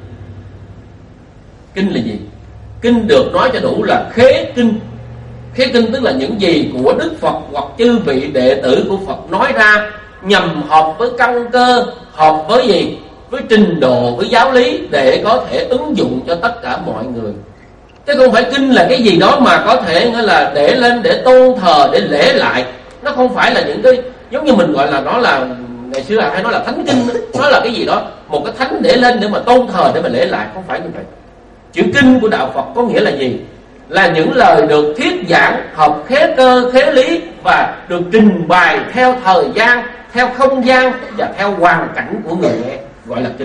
Kinh là gì? Kinh được nói cho đủ là khế kinh. Khế kinh tức là những gì của Đức Phật hoặc chư vị đệ tử của Phật nói ra nhằm hợp với căn cơ, hợp với gì? Với trình độ, với giáo lý để có thể ứng dụng cho tất cả mọi người. Chứ không phải kinh là cái gì đó mà có thể nghĩa là để lên để tôn thờ, để lễ lại. Nó không phải là những cái giống như mình gọi là nó là ngày xưa hay nói là thánh kinh đó. Nó là cái gì đó, một cái thánh để lên để mà tôn thờ, để mà lễ lại. Không phải như vậy. Chữ kinh của đạo Phật có nghĩa là gì? Là những lời được thuyết giảng hợp khế cơ, khế lý và được trình bày theo thời gian, theo không gian và theo hoàn cảnh của người nghe, gọi là kinh.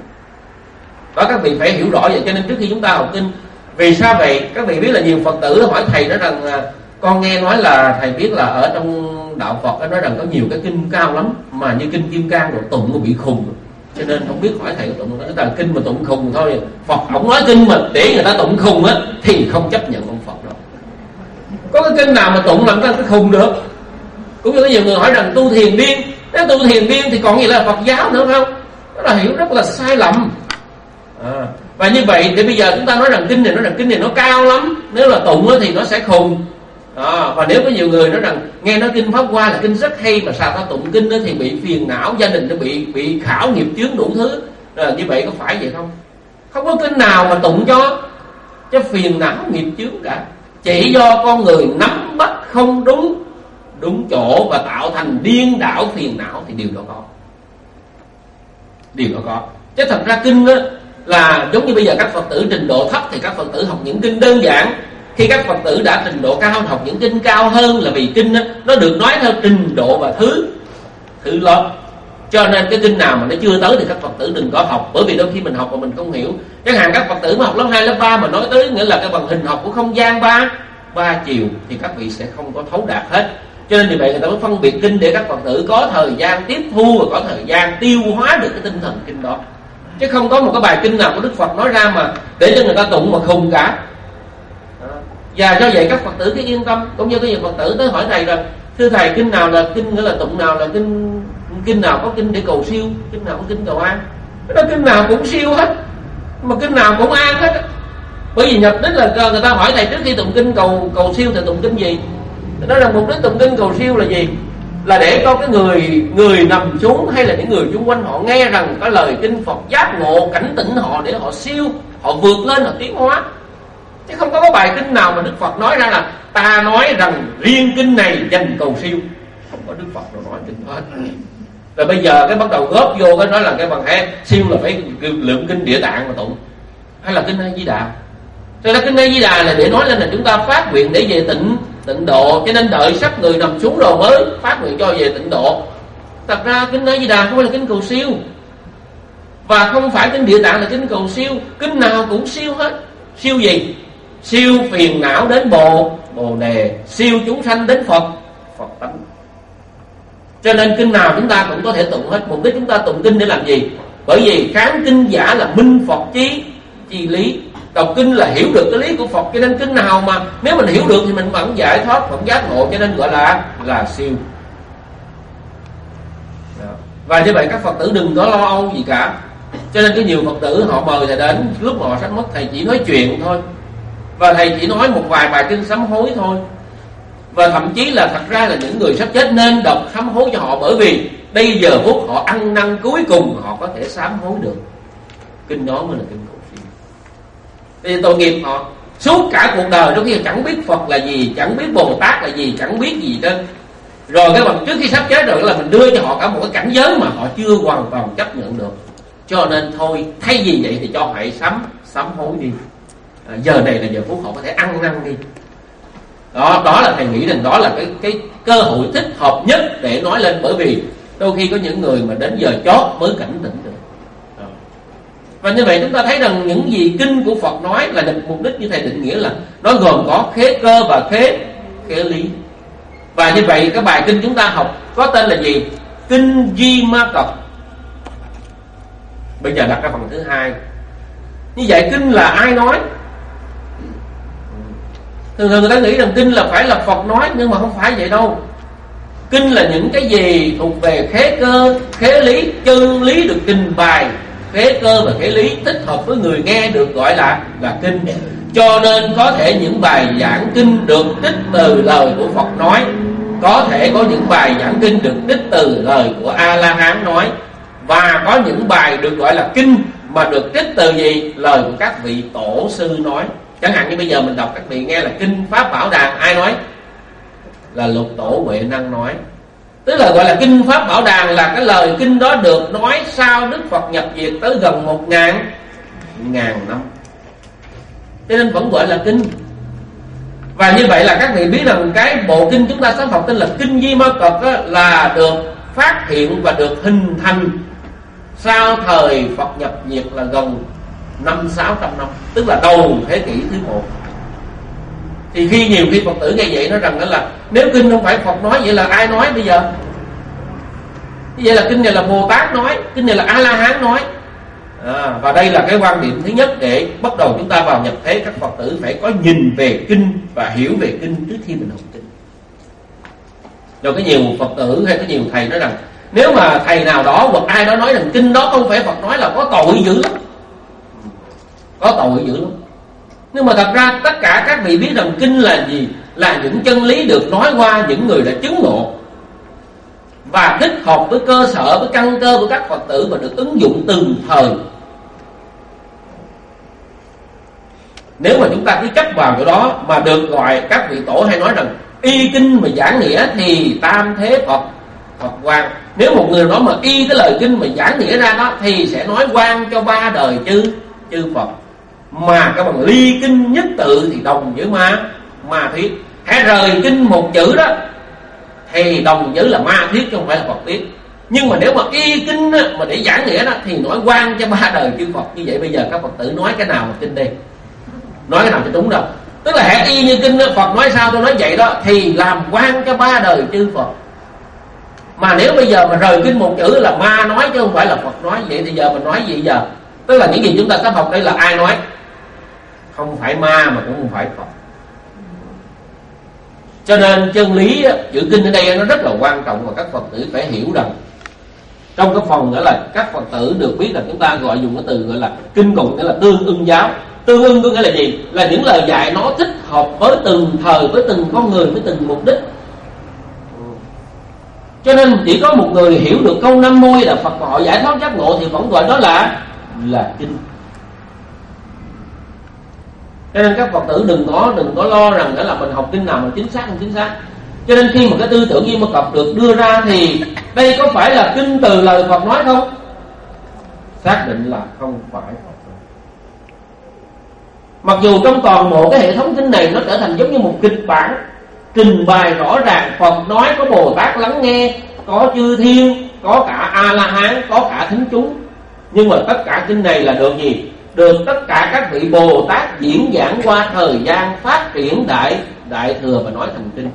Đó, các vị phải hiểu rõ vậy. Cho nên trước khi chúng ta học kinh, vì sao vậy? Các vị biết là nhiều Phật tử hỏi thầy nói rằng con nghe nói là thầy biết là ở trong đạo Phật nói rằng có nhiều cái kinh cao lắm, mà như kinh Kim Cang rồi tụng nó bị khùng, cho nên không biết hỏi thầy tụng nó là kinh mà tụng khùng thôi. Phật không nói kinh mà để người ta tụng khùng á thì không chấp nhận ông Phật đâu. Có cái kinh nào mà tụng làm ta khùng được? Cũng như có nhiều người hỏi rằng tu thiền điên, nếu tu thiền điên thì còn gì là Phật giáo nữa không? Đó là hiểu rất là sai lầm. À, và như vậy thì bây giờ chúng ta nói rằng kinh này nói rằng kinh này nó cao lắm, nếu là tụng thì nó sẽ khùng. Đó, và nếu có nhiều người nói rằng nghe nói kinh Pháp Hoa là kinh rất hay, mà sao ta tụng kinh thì bị phiền não, gia đình nó bị bị khảo nghiệp chướng đủ thứ. À, như vậy có phải vậy không? Không có kinh nào mà tụng cho cho phiền não nghiệp chướng cả. Chỉ do con người nắm bắt không đúng đúng chỗ và tạo thành điên đảo phiền não thì điều đó có. Điều đó có. Chứ thật ra kinh đó là giống như bây giờ các Phật tử trình độ thấp thì các Phật tử học những kinh đơn giản. Khi các Phật tử đã trình độ cao học những kinh cao hơn là vì kinh đó, nó được nói theo trình độ và thứ thứ lớn. Cho nên cái kinh nào mà nó chưa tới thì các Phật tử đừng có học. Bởi vì đôi khi mình học mà mình không hiểu. Chẳng hạn các Phật tử mà học lớp hai, lớp ba mà nói tới nghĩa là cái bằng hình học của không gian ba ba chiều thì các vị sẽ không có thấu đạt hết. Cho nên vì vậy người ta mới phân biệt kinh để các Phật tử có thời gian tiếp thu và có thời gian tiêu hóa được cái tinh thần kinh đó. Chứ không có một cái bài kinh nào của Đức Phật nói ra mà để cho người ta tụng mà khùng cả. Và do vậy các Phật tử cứ yên tâm. Cũng như có nhiều Phật tử tới hỏi thầy rồi, thưa thầy, kinh nào là kinh, nghĩa là tụng nào là kinh, kinh nào có kinh để cầu siêu, kinh nào có kinh cầu an. Đó, kinh nào cũng siêu hết, mà kinh nào cũng an hết. Bởi vì nhập đích là người ta hỏi thầy trước khi tụng kinh cầu cầu siêu thì tụng kinh gì? Đó là mục đích tụng kinh cầu siêu là gì? Là để cho cái người người nằm xuống hay là những người xung quanh họ nghe rằng cái lời kinh Phật giác ngộ, cảnh tỉnh họ để họ siêu, họ vượt lên, họ tiến hóa. Chứ không có cái bài kinh nào mà Đức Phật nói ra là ta nói rằng riêng kinh này dành cầu siêu. Không có Đức Phật nào nói kinh hết. Rồi bây giờ cái bắt đầu góp vô cái nói là cái bằng hay siêu là phải lượng kinh Địa Tạng mà tụng, hay là kinh A Di Đà. Cho nên kinh A Di Đà là để nói lên là chúng ta phát nguyện để về tịnh tịnh độ, cho nên đợi sắp người nằm xuống rồi mới phát nguyện cho về tịnh độ. Thật ra kinh A Di Đà không phải là kinh cầu siêu, và không phải kinh Địa Tạng là kinh cầu siêu. Kinh nào cũng siêu hết. Siêu gì? Siêu phiền não đến bồ bồ đề, siêu chúng sanh đến Phật Phật tánh. Cho nên kinh nào chúng ta cũng có thể tụng hết. Mục đích chúng ta tụng kinh để làm gì? Bởi vì kháng kinh giả là minh Phật chí chi lý. Đọc kinh là hiểu được cái lý của Phật. Cho nên kinh nào mà nếu mình hiểu được thì mình vẫn giải thoát, vẫn giác ngộ. Cho nên gọi là là siêu. Và như vậy các Phật tử đừng có lo âu gì cả. Cho nên có nhiều Phật tử họ mời thầy đến, lúc mà họ sắp mất thầy chỉ nói chuyện thôi, và thầy chỉ nói một vài bài kinh sám hối thôi. Và thậm chí là thật ra là những người sắp chết nên đọc sám hối cho họ, bởi vì bây giờ phút họ ăn năn cuối cùng họ có thể sám hối được. Kinh đó mới là kinh cầu siêu. Thì tội nghiệp họ suốt cả cuộc đời đôi khi chẳng biết Phật là gì, chẳng biết Bồ Tát là gì, chẳng biết gì hết. Rồi cái bằng trước khi sắp chết rồi là mình đưa cho họ cả một cái cảnh giới mà họ chưa hoàn toàn chấp nhận được. Cho nên thôi, thay vì vậy thì cho họ hãy sám sám hối đi. À, giờ này là giờ phút họ có thể ăn năn đi. Đó, đó là thầy nghĩ rằng đó là cái cái cơ hội thích hợp nhất để nói lên, bởi vì đôi khi có những người mà đến giờ chót mới cảnh tỉnh được. Đó. Và như vậy chúng ta thấy rằng những gì kinh của Phật nói là mục đích như thầy định nghĩa là nó gồm có khế cơ và khế khế lý. Và như vậy cái bài kinh chúng ta học có tên là gì? Kinh Di Ma Cật. Bây giờ đặt ra phần thứ hai. Như vậy kinh là ai nói? Thường thường người ta nghĩ rằng kinh là phải là Phật nói, nhưng mà không phải vậy đâu. Kinh là những cái gì thuộc về khế cơ, khế lý, chân lý được trình bày, khế cơ và khế lý thích hợp với người nghe được gọi là là kinh. Cho nên có thể những bài giảng kinh được trích từ lời của Phật nói, có thể có những bài giảng kinh được trích từ lời của A La Hán nói, và có những bài được gọi là kinh mà được trích từ gì? Lời của các vị tổ sư nói. Chẳng hạn như bây giờ mình đọc các vị nghe là kinh Pháp Bảo Đàn, ai nói? Là Lục Tổ Huệ Năng nói. Tức là gọi là kinh Pháp Bảo Đàn là cái lời kinh đó được nói sau Đức Phật nhập diệt tới gần một ngàn ngàn năm, cho nên vẫn gọi là kinh. Và như vậy là các vị biết rằng cái bộ kinh chúng ta sám học tên là Kinh Di Ma Cật á, là được phát hiện và được hình thành sau thời Phật nhập diệt là gần năm sáu trăm năm, tức là đầu thế kỷ thứ một. Thì khi nhiều khi Phật tử nghe vậy nói rằng đó là nếu kinh không phải Phật nói, vậy là ai nói bây giờ? Vậy là kinh này là Bồ Tát nói, kinh này là A La Hán nói. À, và đây là cái quan điểm thứ nhất để bắt đầu chúng ta vào nhập thế. Các Phật tử phải có nhìn về kinh và hiểu về kinh trước khi mình học kinh. Rồi có nhiều Phật tử hay có nhiều thầy nói rằng nếu mà thầy nào đó hoặc ai đó nói rằng kinh đó không phải Phật nói là có tội dữ lắm, có tội dữ lắm. Nhưng mà thật ra tất cả các vị biết rằng kinh là gì? Là những chân lý được nói qua những người đã chứng ngộ và thích hợp với cơ sở, với căn cơ của các Phật tử và được ứng dụng từng thời. Nếu mà chúng ta cứ chấp vào cái đó mà được gọi, các vị tổ hay nói rằng y kinh mà giảng nghĩa thì tam thế Phật Phật quang. Nếu một người nói mà y cái lời kinh mà giảng nghĩa ra đó thì sẽ nói quang cho ba đời chư chư Phật. Mà cái bằng ly kinh nhất tự thì đồng với ma ma thuyết. Hãy rời kinh một chữ đó thì đồng với là ma thuyết chứ không phải là Phật thuyết. Nhưng mà nếu mà y kinh á, mà để giảng nghĩa đó thì nói quang cho ba đời chư Phật. Như vậy bây giờ các Phật tử nói cái nào mà kinh đây? Nói cái nào cho đúng đâu. Tức là hãy y như kinh đó, Phật nói sao tôi nói vậy đó, thì làm quang cho ba đời chư Phật. Mà nếu bây giờ mà rời kinh một chữ là ma nói chứ không phải là Phật nói, vậy thì giờ mình nói gì giờ? Tức là những gì chúng ta sắp học đây là ai nói? Không phải ma mà cũng không phải Phật. Cho nên chân lý chữ kinh ở đây nó rất là quan trọng và các Phật tử phải hiểu rằng trong cái phần đó là các Phật tử được biết là chúng ta gọi dùng cái từ gọi là kinh cùng, nghĩa là tương ưng giáo. Tương ưng có nghĩa là gì? Là những lời dạy nó thích hợp với từng thời, với từng con người, với từng mục đích. Cho nên chỉ có một người hiểu được câu Nam Mô là Phật và họ giải thoát giác ngộ thì vẫn gọi đó là là kinh. Cho nên các Phật tử đừng có đừng có lo rằng đó là mình học kinh nào mà chính xác không chính xác. Cho nên khi mà cái tư tưởng Di Ma Cật được đưa ra thì đây có phải là kinh từ lời Phật nói không? Xác định là không phải. Mặc dù trong toàn bộ cái hệ thống kinh này nó trở thành giống như một kịch bản trình bày rõ ràng, Phật nói có Bồ Tát lắng nghe, có chư thiên, có cả A La Hán, có cả thính chúng. Nhưng mà tất cả kinh này là được gì? Được tất cả các vị Bồ Tát diễn giảng qua thời gian phát triển đại đại thừa và nói thành kinh.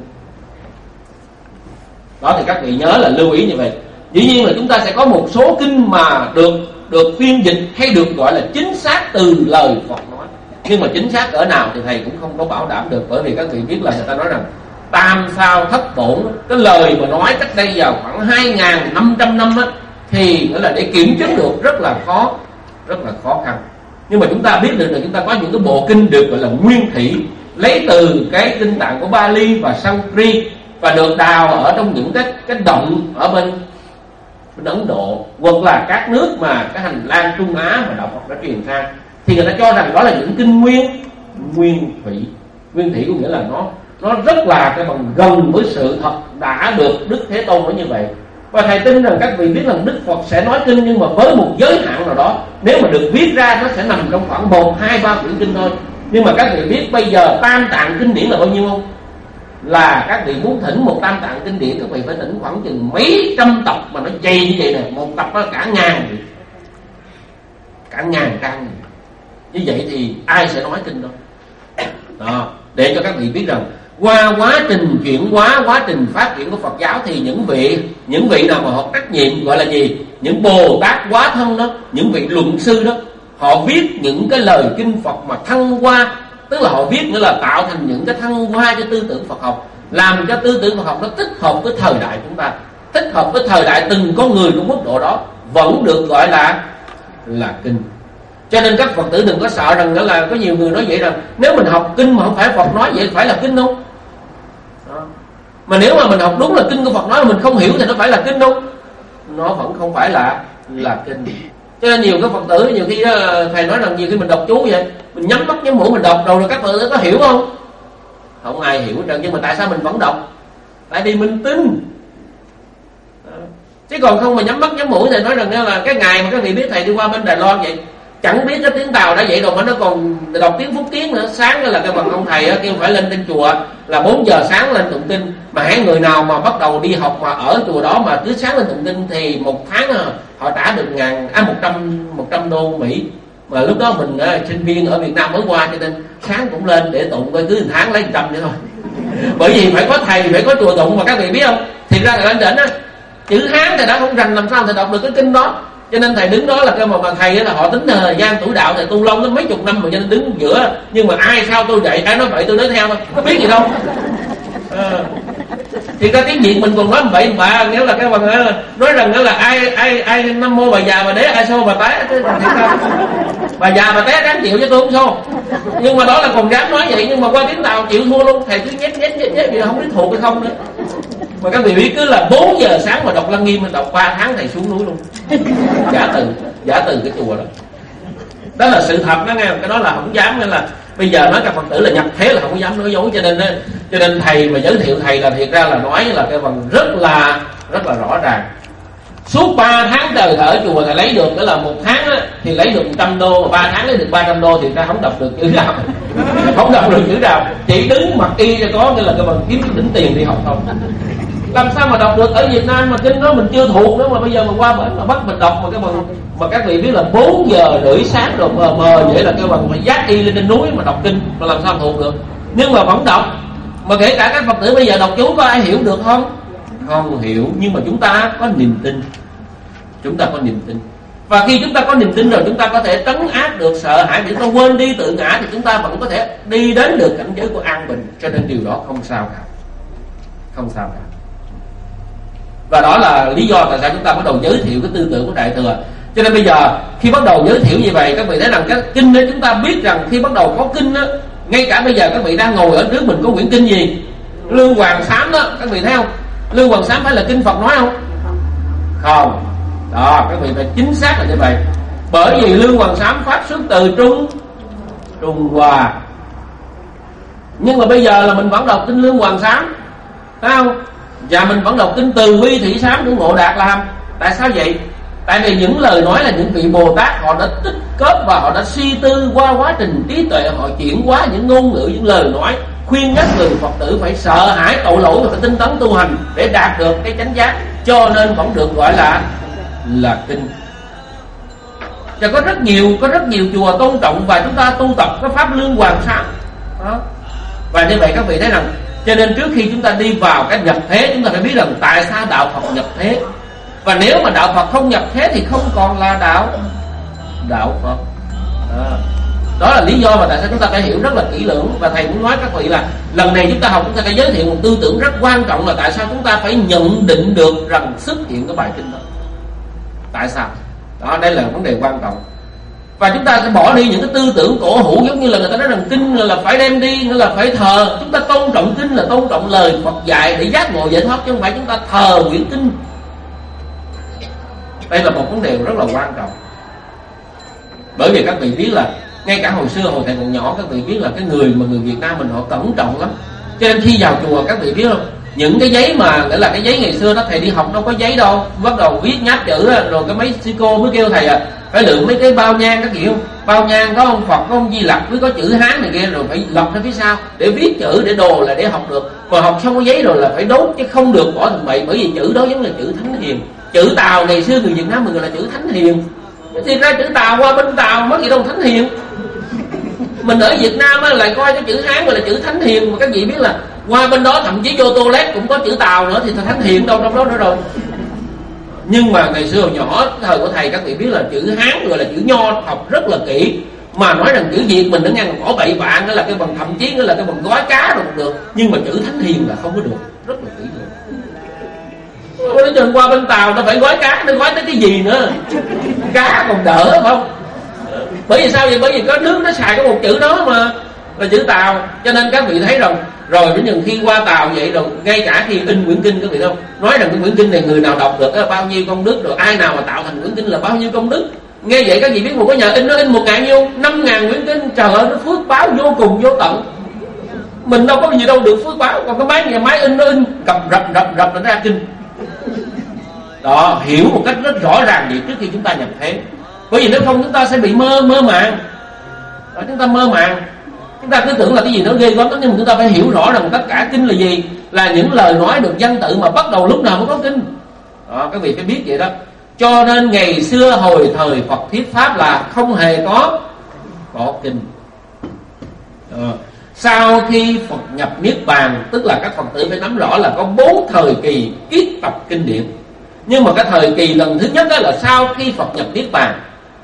Đó thì các vị nhớ là lưu ý như vậy. Dĩ nhiên là chúng ta sẽ có một số kinh mà được được phiên dịch hay được gọi là chính xác từ lời Phật nói. Nhưng mà chính xác cỡ nào thì thầy cũng không có bảo đảm được, bởi vì các vị biết là người ta nói rằng tam sao thất bổn, cái lời mà nói cách đây vào khoảng hai nghìn năm trăm năm á, thì nghĩa là để kiểm chứng được rất là khó, rất là khó khăn. Nhưng mà chúng ta biết được là chúng ta có những cái bộ kinh được gọi là nguyên thủy, lấy từ cái kinh tạng của Bali và Sanskrit và được đào ở trong những cái cái động ở bên, bên Ấn Độ hoặc là các nước mà cái hành lang Trung Á mà đạo Phật đã truyền sang, thì người ta cho rằng đó là những kinh nguyên nguyên thủy. Nguyên thủy có nghĩa là nó nó rất là cái bằng gần với sự thật đã được Đức Thế Tôn nói như vậy. Và thầy tin rằng các vị biết rằng Đức Phật sẽ nói kinh, nhưng mà với một giới hạn nào đó. Nếu mà được viết ra nó sẽ nằm trong khoảng một, hai, ba quyển kinh thôi. Nhưng mà các vị biết bây giờ tam tạng kinh điển là bao nhiêu không? Là các vị muốn thỉnh một tam tạng kinh điển, các vị phải thỉnh khoảng chừng mấy trăm tập mà nó dày như vậy nè. Một tập đó cả ngàn, cả ngàn trang. Như vậy thì ai sẽ nói kinh đâu? Đó, để cho các vị biết rằng qua quá trình chuyển hóa, quá trình phát triển của Phật giáo thì những vị những vị nào mà họ trách nhiệm gọi là gì? Những Bồ Tát hóa thân đó, những vị luận sư đó, họ viết những cái lời kinh Phật mà thăng hoa tức là họ viết nghĩa là tạo thành những cái thăng hoa cho tư tưởng Phật học, làm cho tư tưởng Phật học nó thích hợp với thời đại chúng ta, thích hợp với thời đại từng con người trong mức độ đó, vẫn được gọi là là kinh. Cho nên các Phật tử đừng có sợ rằng đó là có nhiều người nói vậy rằng nếu mình học kinh mà không phải Phật nói vậy phải là kinh không? Đó. Mà nếu mà mình học đúng là kinh của Phật nói mà mình không hiểu thì nó phải là kinh không? Nó vẫn không phải là là kinh. Cho nên nhiều các Phật tử nhiều khi đó, thầy nói rằng nhiều khi mình đọc chú vậy, mình nhắm mắt nhắm mũi mình đọc rồi các Phật tử có hiểu không? Không ai hiểu rằng, nhưng mà tại sao mình vẫn đọc? Tại vì mình tin. Đó. Chứ còn không mà nhắm mắt nhắm mũi thì nói rằng là cái ngày mà các vị biết thầy đi qua bên Đài Loan vậy, chẳng biết cái tiếng Tàu đã vậy rồi mà nó còn đọc tiếng Phúc Kiến nữa. Sáng đó là cái bằng ông thầy kêu phải lên trên chùa là bốn giờ sáng lên tụng kinh. Mà hãy người nào mà bắt đầu đi học mà ở chùa đó mà cứ sáng lên tụng kinh thì một tháng họ trả được ngàn à một trăm một trăm đô Mỹ. Mà lúc đó mình uh, sinh viên ở Việt Nam mới qua, cho nên sáng cũng lên để tụng coi cứ một tháng lấy một trăm nữa thôi. Bởi vì phải có thầy, phải có chùa tụng. Mà các vị biết không, thì ra là lên đỉnh á, chữ Hán thầy đã không rành làm sao thầy đọc được cái kinh đó. Cho nên thầy đứng đó là cái mà, mà thầy là họ tính thời gian tuổi đạo thầy tu lâu đến mấy chục năm mà, cho nên đứng giữa. Nhưng mà ai sao tôi dạy ai nói vậy tôi nói theo thôi, có biết gì đâu. À, thì ra tiếng Việt mình còn nói bậy bạ, nghĩa là cái bằng nói rằng đó là ai ai ai Nam Mô Bà Già Bà Đế ai xô bà té, chứ sao bà già bà té đáng chịu chứ tôi không xô. Nhưng mà đó là còn dám nói vậy, nhưng mà qua tiếng Tàu chịu thua luôn. Thầy cứ nhét nhét nhét nhét vậy không biết thuộc hay không nữa. Mà các vị biết cứ là bốn giờ sáng mà đọc Lăng Nghiêm mình đọc ba tháng thầy xuống núi luôn. Giả từ, giả từ cái chùa đó. Đó là sự thật đó nghe, cái đó là không dám, nên là bây giờ nói các Phật tử là nhập thế là không dám nói dối. Cho nên cho nên thầy mà giới thiệu thầy là thiệt ra là nói là cái bằng rất là rất là rõ ràng. Suốt ba tháng trời thầy ở chùa thầy lấy được, đó là một tháng á, thì lấy được một trăm đô, mà ba tháng lấy được ba trăm đô thì ra không đọc được chữ nào. Không đọc được chữ nào, chỉ đứng mặc y cho có, nghĩa là cái bằng kiếm đỉnh tiền đi học thôi. Làm sao mà đọc được ở Việt Nam mà kinh đó mình chưa thuộc nữa, mà bây giờ mà qua bển mà bắt mình đọc mà cái bằng mà các vị biết là bốn giờ rưỡi sáng rồi mờ mờ vậy là cái bằng phải dắt y lên trên núi mà đọc kinh, mà làm sao thuộc được. Nhưng mà vẫn đọc. Mà kể cả các Phật tử bây giờ đọc chú có ai hiểu được không? Không hiểu, nhưng mà chúng ta có niềm tin. Chúng ta có niềm tin. Và khi chúng ta có niềm tin rồi, chúng ta có thể trấn áp được sợ hãi, để chúng ta quên đi tự ngã, thì chúng ta vẫn có thể đi đến được cảnh giới của an bình. Cho nên điều đó không sao cả. Không sao cả. Và đó là lý do tại sao chúng ta bắt đầu giới thiệu cái tư tưởng của Đại Thừa. Cho nên bây giờ khi bắt đầu giới thiệu như vậy, các vị thấy rằng cái kinh đó chúng ta biết rằng khi bắt đầu có kinh đó, ngay cả bây giờ các vị đang ngồi ở trước mình có quyển kinh gì? Lương Hoàng Sám đó, các vị thấy không? Lương Hoàng Sám phải là kinh Phật nói không? Không. Đó, các vị phải chính xác là như vậy. Bởi vì Lương Hoàng Sám phát xuất từ Trung Trung Hoa. Nhưng mà bây giờ là mình vẫn đọc kinh Lương Hoàng Sám, thấy không? Và mình vẫn đọc kinh Từ Bi Thị Sám của Ngộ Đạt làm. Tại sao vậy? Tại vì những lời nói là những vị Bồ Tát họ đã tích góp và họ đã suy tư qua quá trình trí tuệ, họ chuyển hóa những ngôn ngữ, những lời nói, khuyên nhắc người Phật tử phải sợ hãi tội lỗi và phải tinh tấn tu hành để đạt được cái chánh giác. Cho nên vẫn được gọi là là kinh. Và có rất nhiều có rất nhiều chùa tôn trọng và chúng ta tu tập cái pháp Lương Hoàng Sám đó. Và như vậy các vị thấy rằng, cho nên trước khi chúng ta đi vào cái nhập thế, chúng ta phải biết rằng tại sao đạo Phật nhập thế. Và nếu mà đạo Phật không nhập thế thì không còn là đạo đạo Phật. Đó, đó là lý do mà tại sao chúng ta phải hiểu rất là kỹ lưỡng. Và thầy muốn nói các vị là lần này chúng ta học, chúng ta phải giới thiệu một tư tưởng rất quan trọng là tại sao chúng ta phải nhận định được rằng xuất hiện cái bài kinh đó. Tại sao? Đó, đây là vấn đề quan trọng. Và chúng ta sẽ bỏ đi những cái tư tưởng cổ hủ, giống như là người ta nói rằng kinh là, là phải đem đi, là phải thờ. Chúng ta tôn trọng kinh là tôn trọng lời Phật dạy để giác ngộ giải thoát, chứ không phải chúng ta thờ quyển kinh. Đây là một vấn đề rất là quan trọng. Bởi vì các vị biết là ngay cả hồi xưa hồi thầy còn nhỏ, các vị biết là cái người mà người Việt Nam mình họ cẩn trọng lắm. Cho nên khi vào chùa các vị biết không, những cái giấy mà nghĩa là cái giấy ngày xưa đó, thầy đi học đâu có giấy đâu, bắt đầu viết nháp chữ rồi cái mấy sư cô mới kêu thầy à phải lượm mấy cái bao nhang các kiểu, bao nhang có ông Phật có ông Di Lặc mới có chữ Hán này kia, rồi phải lọc ra phía sau để viết chữ để đồ là để học được. Mà học xong cái giấy rồi là phải đốt chứ không được bỏ thành bậy, bởi vì chữ đó giống là chữ Thánh Hiền. Chữ Tàu ngày xưa người Việt Nam mình gọi là chữ Thánh Hiền, thì ra chữ Tàu qua bên Tàu mất gì đâu Thánh Hiền. Mình ở Việt Nam á, lại coi cái chữ Hán gọi là chữ Thánh Hiền, mà các vị biết là qua bên đó thậm chí vô toilet cũng có chữ Tàu nữa, thì Thánh Hiền đâu trong đó nữa rồi. Nhưng mà ngày xưa nhỏ thời của thầy các vị biết là chữ Hán gọi là chữ Nho, học rất là kỹ. Mà nói rằng chữ Việt mình nó ngang bỏ bậy bạn, đó là cái bằng, thậm chí nó là cái bằng gói cá rồi cũng được, nhưng mà chữ Thánh Hiền là không có được, rất là kỹ lưỡng. Nó trên qua bên Tàu nó phải gói cá, nó gói tới cái gì nữa, cá còn đỡ không? Bởi vì sao vậy? Bởi vì có nước nó xài có một chữ đó mà, là chữ Tàu. Cho nên các vị thấy rằng rồi đến những khi qua Tàu vậy rồi, ngay cả khi in quyển kinh, các vị không nói rằng cái quyển kinh này người nào đọc được bao nhiêu công đức, rồi ai nào mà tạo thành quyển kinh là bao nhiêu công đức. Nghe vậy các vị biết một cái nhà in nó in một ngàn nhiêu, năm ngàn quyển kinh, trời ơi nó phước báo vô cùng vô tận. Mình đâu có gì đâu được phước báo, còn cái máy nhà máy in nó in cập rập rập rập nó ra kinh. Đó, hiểu một cách rất rõ ràng vậy trước khi chúng ta nhập thế. Bởi vì nếu không chúng ta sẽ bị mơ mơ màng. Đó, chúng ta mơ màng, chúng ta cứ tưởng là cái gì nó ghê gớm lắm, nhưng mà chúng ta phải hiểu rõ rằng tất cả kinh là gì, là những lời nói được văn tự mà bắt đầu lúc nào mới có kinh. Đó, các vị phải biết vậy đó. Cho nên ngày xưa hồi thời Phật thuyết pháp là không hề có có kinh. Đó. Sau khi Phật nhập Niết Bàn, tức là các Phật tử phải nắm rõ là có bốn thời kỳ kiết tập kinh điển. Nhưng mà cái thời kỳ lần thứ nhất đó là sau khi Phật nhập Niết Bàn.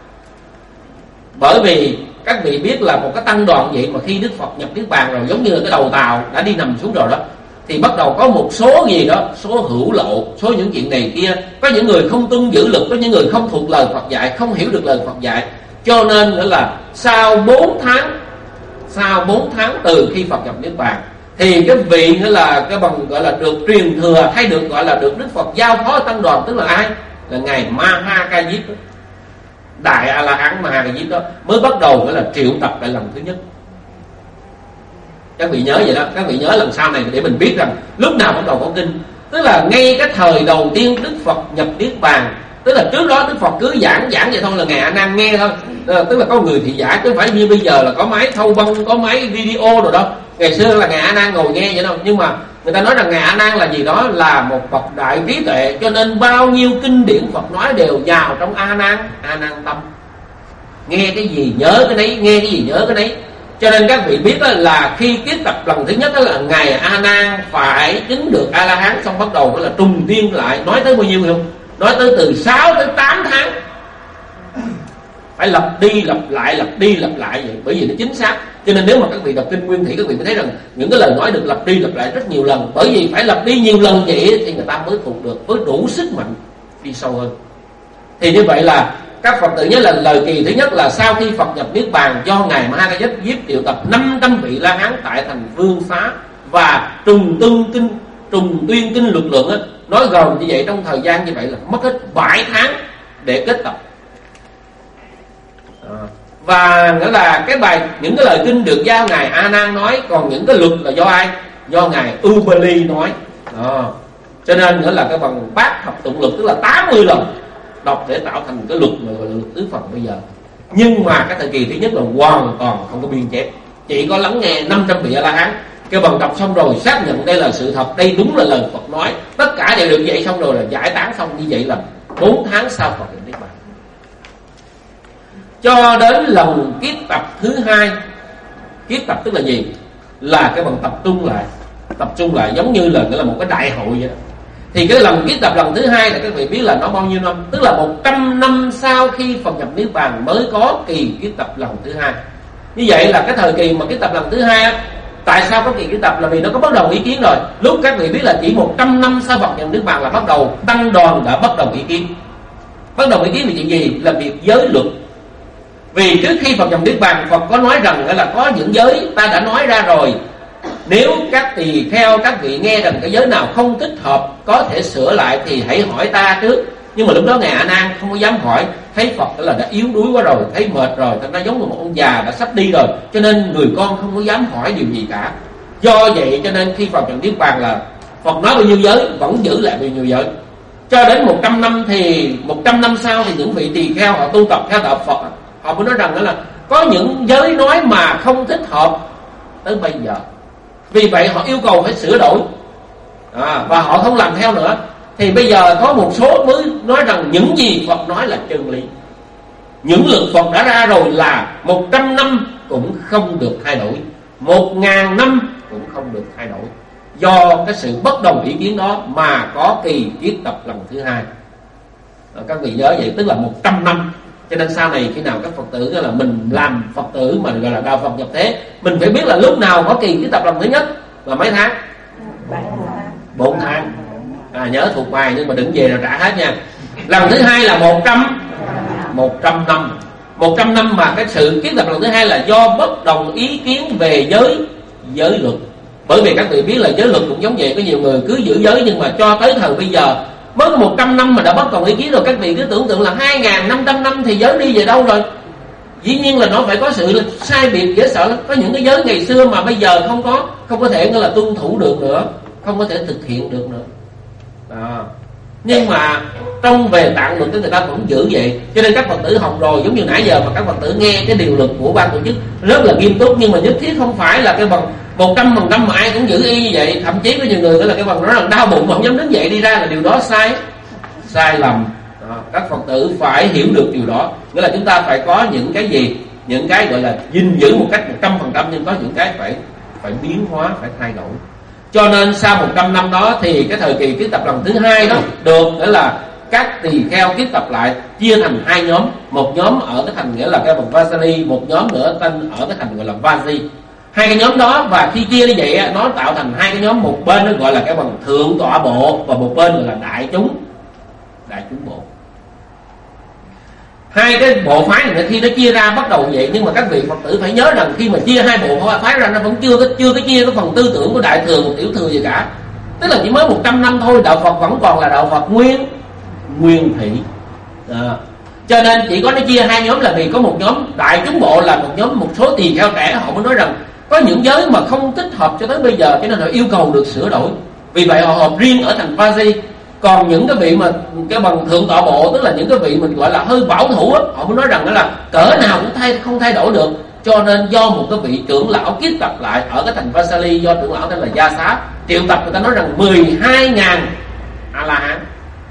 Bởi vì các vị biết là một cái tăng đoàn vậy mà khi Đức Phật nhập Niết Bàn rồi, giống như là cái đầu tàu đã đi nằm xuống rồi đó, thì bắt đầu có một số gì đó, số hữu lộ, số những chuyện này kia. Có những người không tuân giữ luật, có những người không thuộc lời Phật dạy, không hiểu được lời Phật dạy. Cho nên nữa là sau bốn tháng, sau bốn tháng từ khi Phật nhập Niết Bàn, thì cái vị nữa là cái bằng gọi là được truyền thừa, hay được gọi là được Đức Phật giao phó tăng đoàn, tức là ai? Là ngài Maha Ca Diếp, đại A La Hán Maha Ca Diếp đó mới bắt đầu gọi là triệu tập lại lần thứ nhất. Các vị nhớ vậy đó, các vị nhớ lần sau này để mình biết rằng lúc nào bắt đầu có kinh. Tức là ngay cái thời đầu tiên Đức Phật nhập Niết Bàn, tức là trước đó Đức Phật cứ giảng giảng vậy thôi, là ngài A Nan nghe thôi. Tức là có người thì giải, chứ không phải như bây giờ là có máy thâu băng, có máy video rồi đó. Ngày xưa là ngài A Nan ngồi nghe vậy đâu. Nhưng mà người ta nói rằng ngài A Nan là gì đó, là một bậc đại trí tuệ, cho nên bao nhiêu kinh điển Phật nói đều vào trong A Nan, A Nan tâm. Nghe cái gì nhớ cái đấy, nghe cái gì nhớ cái đấy. Cho nên các vị biết là khi kiết tập lần thứ nhất đó là ngài A Nan phải chứng được A La Hán, xong bắt đầu đó là trùng tiên lại. Nói tới bao nhiêu không? Nói tới từ sáu tới tám tháng, phải lặp đi lặp lại, lặp đi lặp lại vậy, bởi vì nó chính xác. Cho nên nếu mà các vị đọc kinh Nguyên Thủy, các vị mới thấy rằng những cái lời nói được lặp đi lặp lại rất nhiều lần. Bởi vì phải lặp đi nhiều lần vậy thì người ta mới thuộc được, mới đủ sức mạnh đi sâu hơn. Thì như vậy là các Phật tử nhớ là lời kỳ thứ nhất là sau khi Phật nhập Niết Bàn, do ngài Ma Ha Ca Diếp triệu tập năm trăm vị La Hán tại thành Vương Xá và trùng tương kinh, trùng tuyên kinh luật luận á, nói gồm như vậy trong thời gian như vậy là mất hết bảy tháng để kết tập. À, và nghĩa là cái bài, những cái lời kinh được giao ngài A Nan nói, còn những cái luật là do ai? Do ngài Ubali nói. À, cho nên nữa là cái bằng bát thập tụng luật, tức là tám mươi lần đọc để tạo thành cái luật mà gọi là luật tứ phần bây giờ. Nhưng mà cái thời kỳ thứ nhất là hoàn toàn không có biên chép, chỉ có lắng nghe năm trăm vị A La Hán. Cái bằng đọc xong rồi xác nhận đây là sự thật, đây đúng là lời Phật nói, tất cả đều được vậy xong rồi là giải tán xong. Như vậy là bốn tháng sau Phật nhập Niết Bàn. Cho đến lần kiết tập thứ hai, kiết tập tức là gì? Là cái bằng tập trung lại, tập trung lại giống như là nghĩa là một cái đại hội vậy đó. Thì cái lần kiết tập lần thứ hai là các vị biết là nó bao nhiêu năm? Tức là một trăm năm sau khi Phật nhập Niết Bàn mới có kỳ kiết tập lần thứ hai. Như vậy là cái thời kỳ mà kiết tập lần thứ hai á, tại sao có kỳ kiết tập? Là vì nó có bất đồng ý kiến rồi. Lúc các vị biết là chỉ một trăm năm sau Phật nhập Niết Bàn là bắt đầu tăng đoàn đã bất đồng ý kiến. Bất đồng ý kiến về chuyện gì? Là việc giới luật. Vì trước khi Phật nhập Niết Bàn, Phật có nói rằng là có những giới ta đã nói ra rồi, nếu các tỳ kheo các vị nghe rằng cái giới nào không thích hợp có thể sửa lại thì hãy hỏi ta trước. Nhưng mà lúc đó ngài A Nan không có dám hỏi, thấy Phật là đã yếu đuối quá rồi, thấy mệt rồi, thành ra giống như một ông già đã sắp đi rồi, cho nên người con không có dám hỏi điều gì cả. Do vậy cho nên khi Phật nhập Niết Bàn là Phật nói bao nhiêu giới vẫn giữ lại bao nhiêu giới. Cho đến một trăm năm thì một trăm năm sau thì những vị tỳ kheo họ tu tập theo đạo Phật, họ mới nói rằng đó là có những giới nói mà không thích hợp tới bây giờ, vì vậy họ yêu cầu phải sửa đổi, à, và họ không làm theo nữa. Thì bây giờ có một số mới nói rằng những gì Phật nói là chân lý. Những luật Phật đã ra rồi là một trăm năm cũng không được thay đổi, một ngàn năm cũng không được thay đổi. Do cái sự bất đồng ý kiến đó mà có kỳ kiết tập lần thứ hai. À, các vị nhớ vậy, tức là một trăm năm. Cho nên sau này khi nào các Phật tử là mình làm Phật tử mà gọi là đạo Phật nhập thế, mình phải biết là lúc nào có kỳ kiến tập lần thứ nhất là mấy tháng? Bốn tháng. À, nhớ thuộc bài nhưng mà đừng về rồi trả hết nha. Lần thứ hai là một trăm một trăm năm. Một trăm năm mà cái sự kiến tập lần thứ hai là do bất đồng ý kiến về giới giới luật. Bởi vì các vị biết là giới luật cũng giống vậy, có nhiều người cứ giữ giới nhưng mà cho tới thời bây giờ mới một trăm năm mà đã bất đồng ý kiến rồi. Các vị cứ tưởng tượng là hai nghìn năm trăm năm thì giới đi về đâu rồi? Dĩ nhiên là nó phải có sự sai biệt dễ sợ lắm. Có những cái giới ngày xưa mà bây giờ không có không có thể là tuân thủ được nữa, không có thể thực hiện được nữa. Đó. Nhưng mà trong về tạng luật người ta vẫn giữ vậy. Cho nên các Phật tử học rồi, giống như nãy giờ mà các Phật tử nghe cái điều luật của ban tổ chức rất là nghiêm túc, nhưng mà nhất thiết không phải là cái bằng một trăm phần trăm mà ai cũng giữ y như vậy. Thậm chí có nhiều người đó là cái bằng nó là đau bụng mà không dám đứng dậy đi ra, là điều đó sai sai lầm. Đó. Các Phật tử phải hiểu được điều đó, nghĩa là chúng ta phải có những cái gì, những cái gọi là gìn giữ một cách một trăm phần trăm, nhưng có những cái phải phải biến hóa, phải thay đổi. Cho nên sau một trăm năm đó thì cái thời kỳ kiến tập lần thứ hai đó được, nghĩa là các tỳ kheo kiến tập lại chia thành hai nhóm, một nhóm ở cái thành nghĩa là cái bằng Vasali, một nhóm nữa tên ở cái thành gọi là Vaji. Hai cái nhóm đó, và khi chia như vậy nó tạo thành hai cái nhóm, một bên nó gọi là cái bằng thượng tọa bộ và một bên gọi là đại chúng đại chúng bộ. Hai cái bộ phái này khi nó chia ra bắt đầu vậy, nhưng mà các vị Phật tử phải nhớ rằng khi mà chia hai bộ phái ra nó vẫn chưa có chưa có chia cái phần tư tưởng của đại thừa và tiểu thừa gì cả. Tức là chỉ mới một trăm năm thôi, đạo Phật vẫn còn là đạo Phật nguyên nguyên thủy. À, cho nên chỉ có nó chia hai nhóm là vì có một nhóm đại chúng bộ là một nhóm một số tỳ kheo trẻ, họ mới nói rằng có những giới mà không thích hợp cho tới bây giờ, cho nên họ yêu cầu được sửa đổi. Vì vậy họ họp riêng ở thành Vaji. Còn những cái vị mà cái bằng thượng tọa bộ, tức là những cái vị mình gọi là hơi bảo thủ á, họ mới nói rằng đó là cỡ nào cũng thay không thay đổi được. Cho nên do một cái vị trưởng lão kiết tập lại ở cái thành Vasali, do trưởng lão tên là Gia Xá triệu tập, người ta nói rằng mười hai nghìn A La Hán,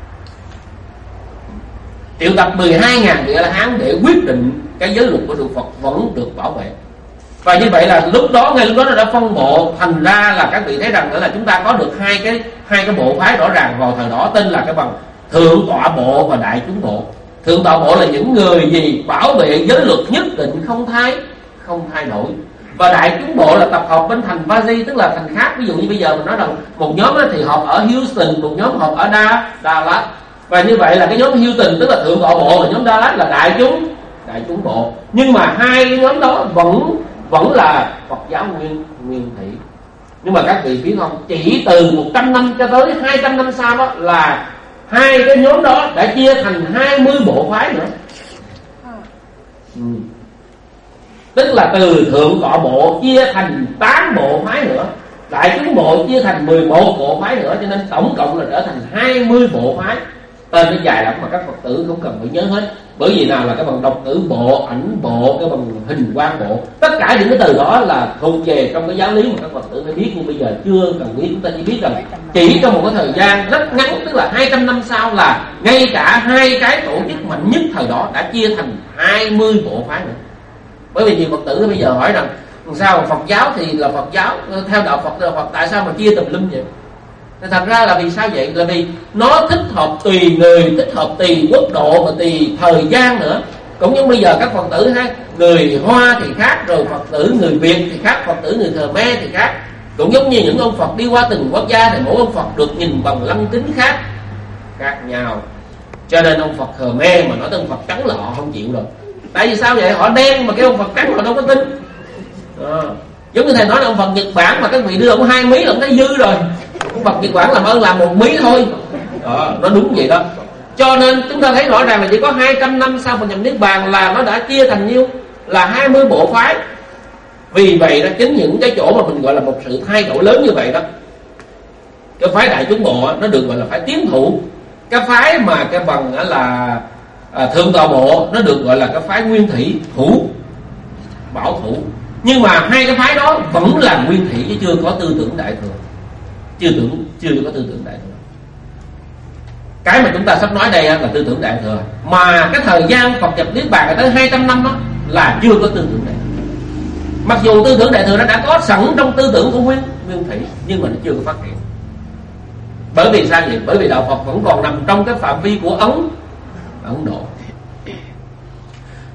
triệu tập mười hai nghìn vị A La Hán để quyết định cái giới luật của Đức Phật vẫn được bảo vệ. Và như vậy là lúc đó, ngay lúc đó nó đã phân bộ, thành ra là các vị thấy rằng là chúng ta có được hai cái hai cái bộ phái rõ ràng vào thời đó, tên là cái bằng thượng tọa bộ và đại chúng bộ. Thượng tọa bộ là những người gì bảo vệ giới luật nhất định không thay không thay đổi, và đại chúng bộ là tập hợp bên thành Vaji, tức là thành khác. Ví dụ như bây giờ mình nói rằng một nhóm thì họp ở Houston, một nhóm họp ở Đa Dallas, và như vậy là cái nhóm Houston tức là thượng tọa bộ, và nhóm Dallas là đại chúng đại chúng bộ. Nhưng mà hai cái nhóm đó vẫn vẫn là Phật giáo nguyên nguyên thủy. Nhưng mà các vị biết không, chỉ từ một trăm năm cho tới hai trăm năm sau đó là hai cái nhóm đó đã chia thành hai mươi bộ phái nữa. Ừ. Tức là từ thượng tọa bộ chia thành tám bộ phái nữa, đại chúng bộ chia thành mười một bộ phái nữa, cho nên tổng cộng là trở thành hai mươi bộ phái. Tên nó dài lắm mà các Phật tử không cần phải nhớ hết. Bởi vì nào là cái bằng độc tử bộ, ảnh bộ, cái bằng hình quang bộ, tất cả những cái từ đó là thuộc về trong cái giáo lý mà các Phật tử phải biết. Nhưng bây giờ chưa cần biết, chúng ta chỉ biết rằng chỉ trong một cái thời gian rất ngắn, tức là hai trăm năm sau là ngay cả hai cái tổ chức mạnh nhất thời đó đã chia thành hai mươi bộ phái nữa. Bởi vì nhiều Phật tử bây giờ hỏi rằng sao Phật giáo thì là Phật giáo, theo đạo Phật là Phật, tại sao mà chia tùm lum vậy? Thì thật ra là vì sao vậy? Là vì nó thích hợp tùy người, thích hợp tùy quốc độ và tùy thời gian nữa. Cũng như bây giờ các Phật tử ha, người Hoa thì khác, rồi Phật tử người Việt thì khác, Phật tử người Khmer thì khác. Cũng giống như những ông Phật đi qua từng quốc gia thì mỗi ông Phật được nhìn bằng lăng kính khác khác nhau. Cho nên ông Phật Khmer mà nói tới ông Phật trắng là họ không chịu rồi. Tại vì sao vậy? Họ đen mà cái ông Phật trắng họ đâu có tin. À, giống như thầy nói là ông Phật Nhật Bản mà các vị đưa ông hai mí là ông thấy dư rồi. Ông Phật Nhật Bản làm ơn làm một mí thôi. Đó, nó đúng vậy đó. Cho nên chúng ta thấy rõ ràng là chỉ có hai trăm năm sau Phật nhập Niết Bàn là nó đã chia thành nhiêu? Là hai mươi bộ phái. Vì vậy đó, chính những cái chỗ mà mình gọi là một sự thay đổi lớn như vậy đó, cái phái đại chúng bộ nó được gọi là phái tiến thủ. Cái phái mà cái bằng là à, thượng tọa bộ nó được gọi là cái phái nguyên thủy thủ, bảo thủ. Nhưng mà hai cái phái đó vẫn là nguyên thủy chứ chưa có tư tưởng đại thừa, chưa tưởng chưa có tư tưởng đại thừa. Cái mà chúng ta sắp nói đây là tư tưởng đại thừa, mà cái thời gian Phật nhập Niết Bàn tới hai trăm năm đó là chưa có tư tưởng đại thừa. Mặc dù tư tưởng đại thừa nó đã có sẵn trong tư tưởng của nguyên nguyên thủy, nhưng mà nó chưa có phát triển. Bởi vì sao vậy? Bởi vì đạo Phật vẫn còn nằm trong cái phạm vi của Ấn Ấn Độ.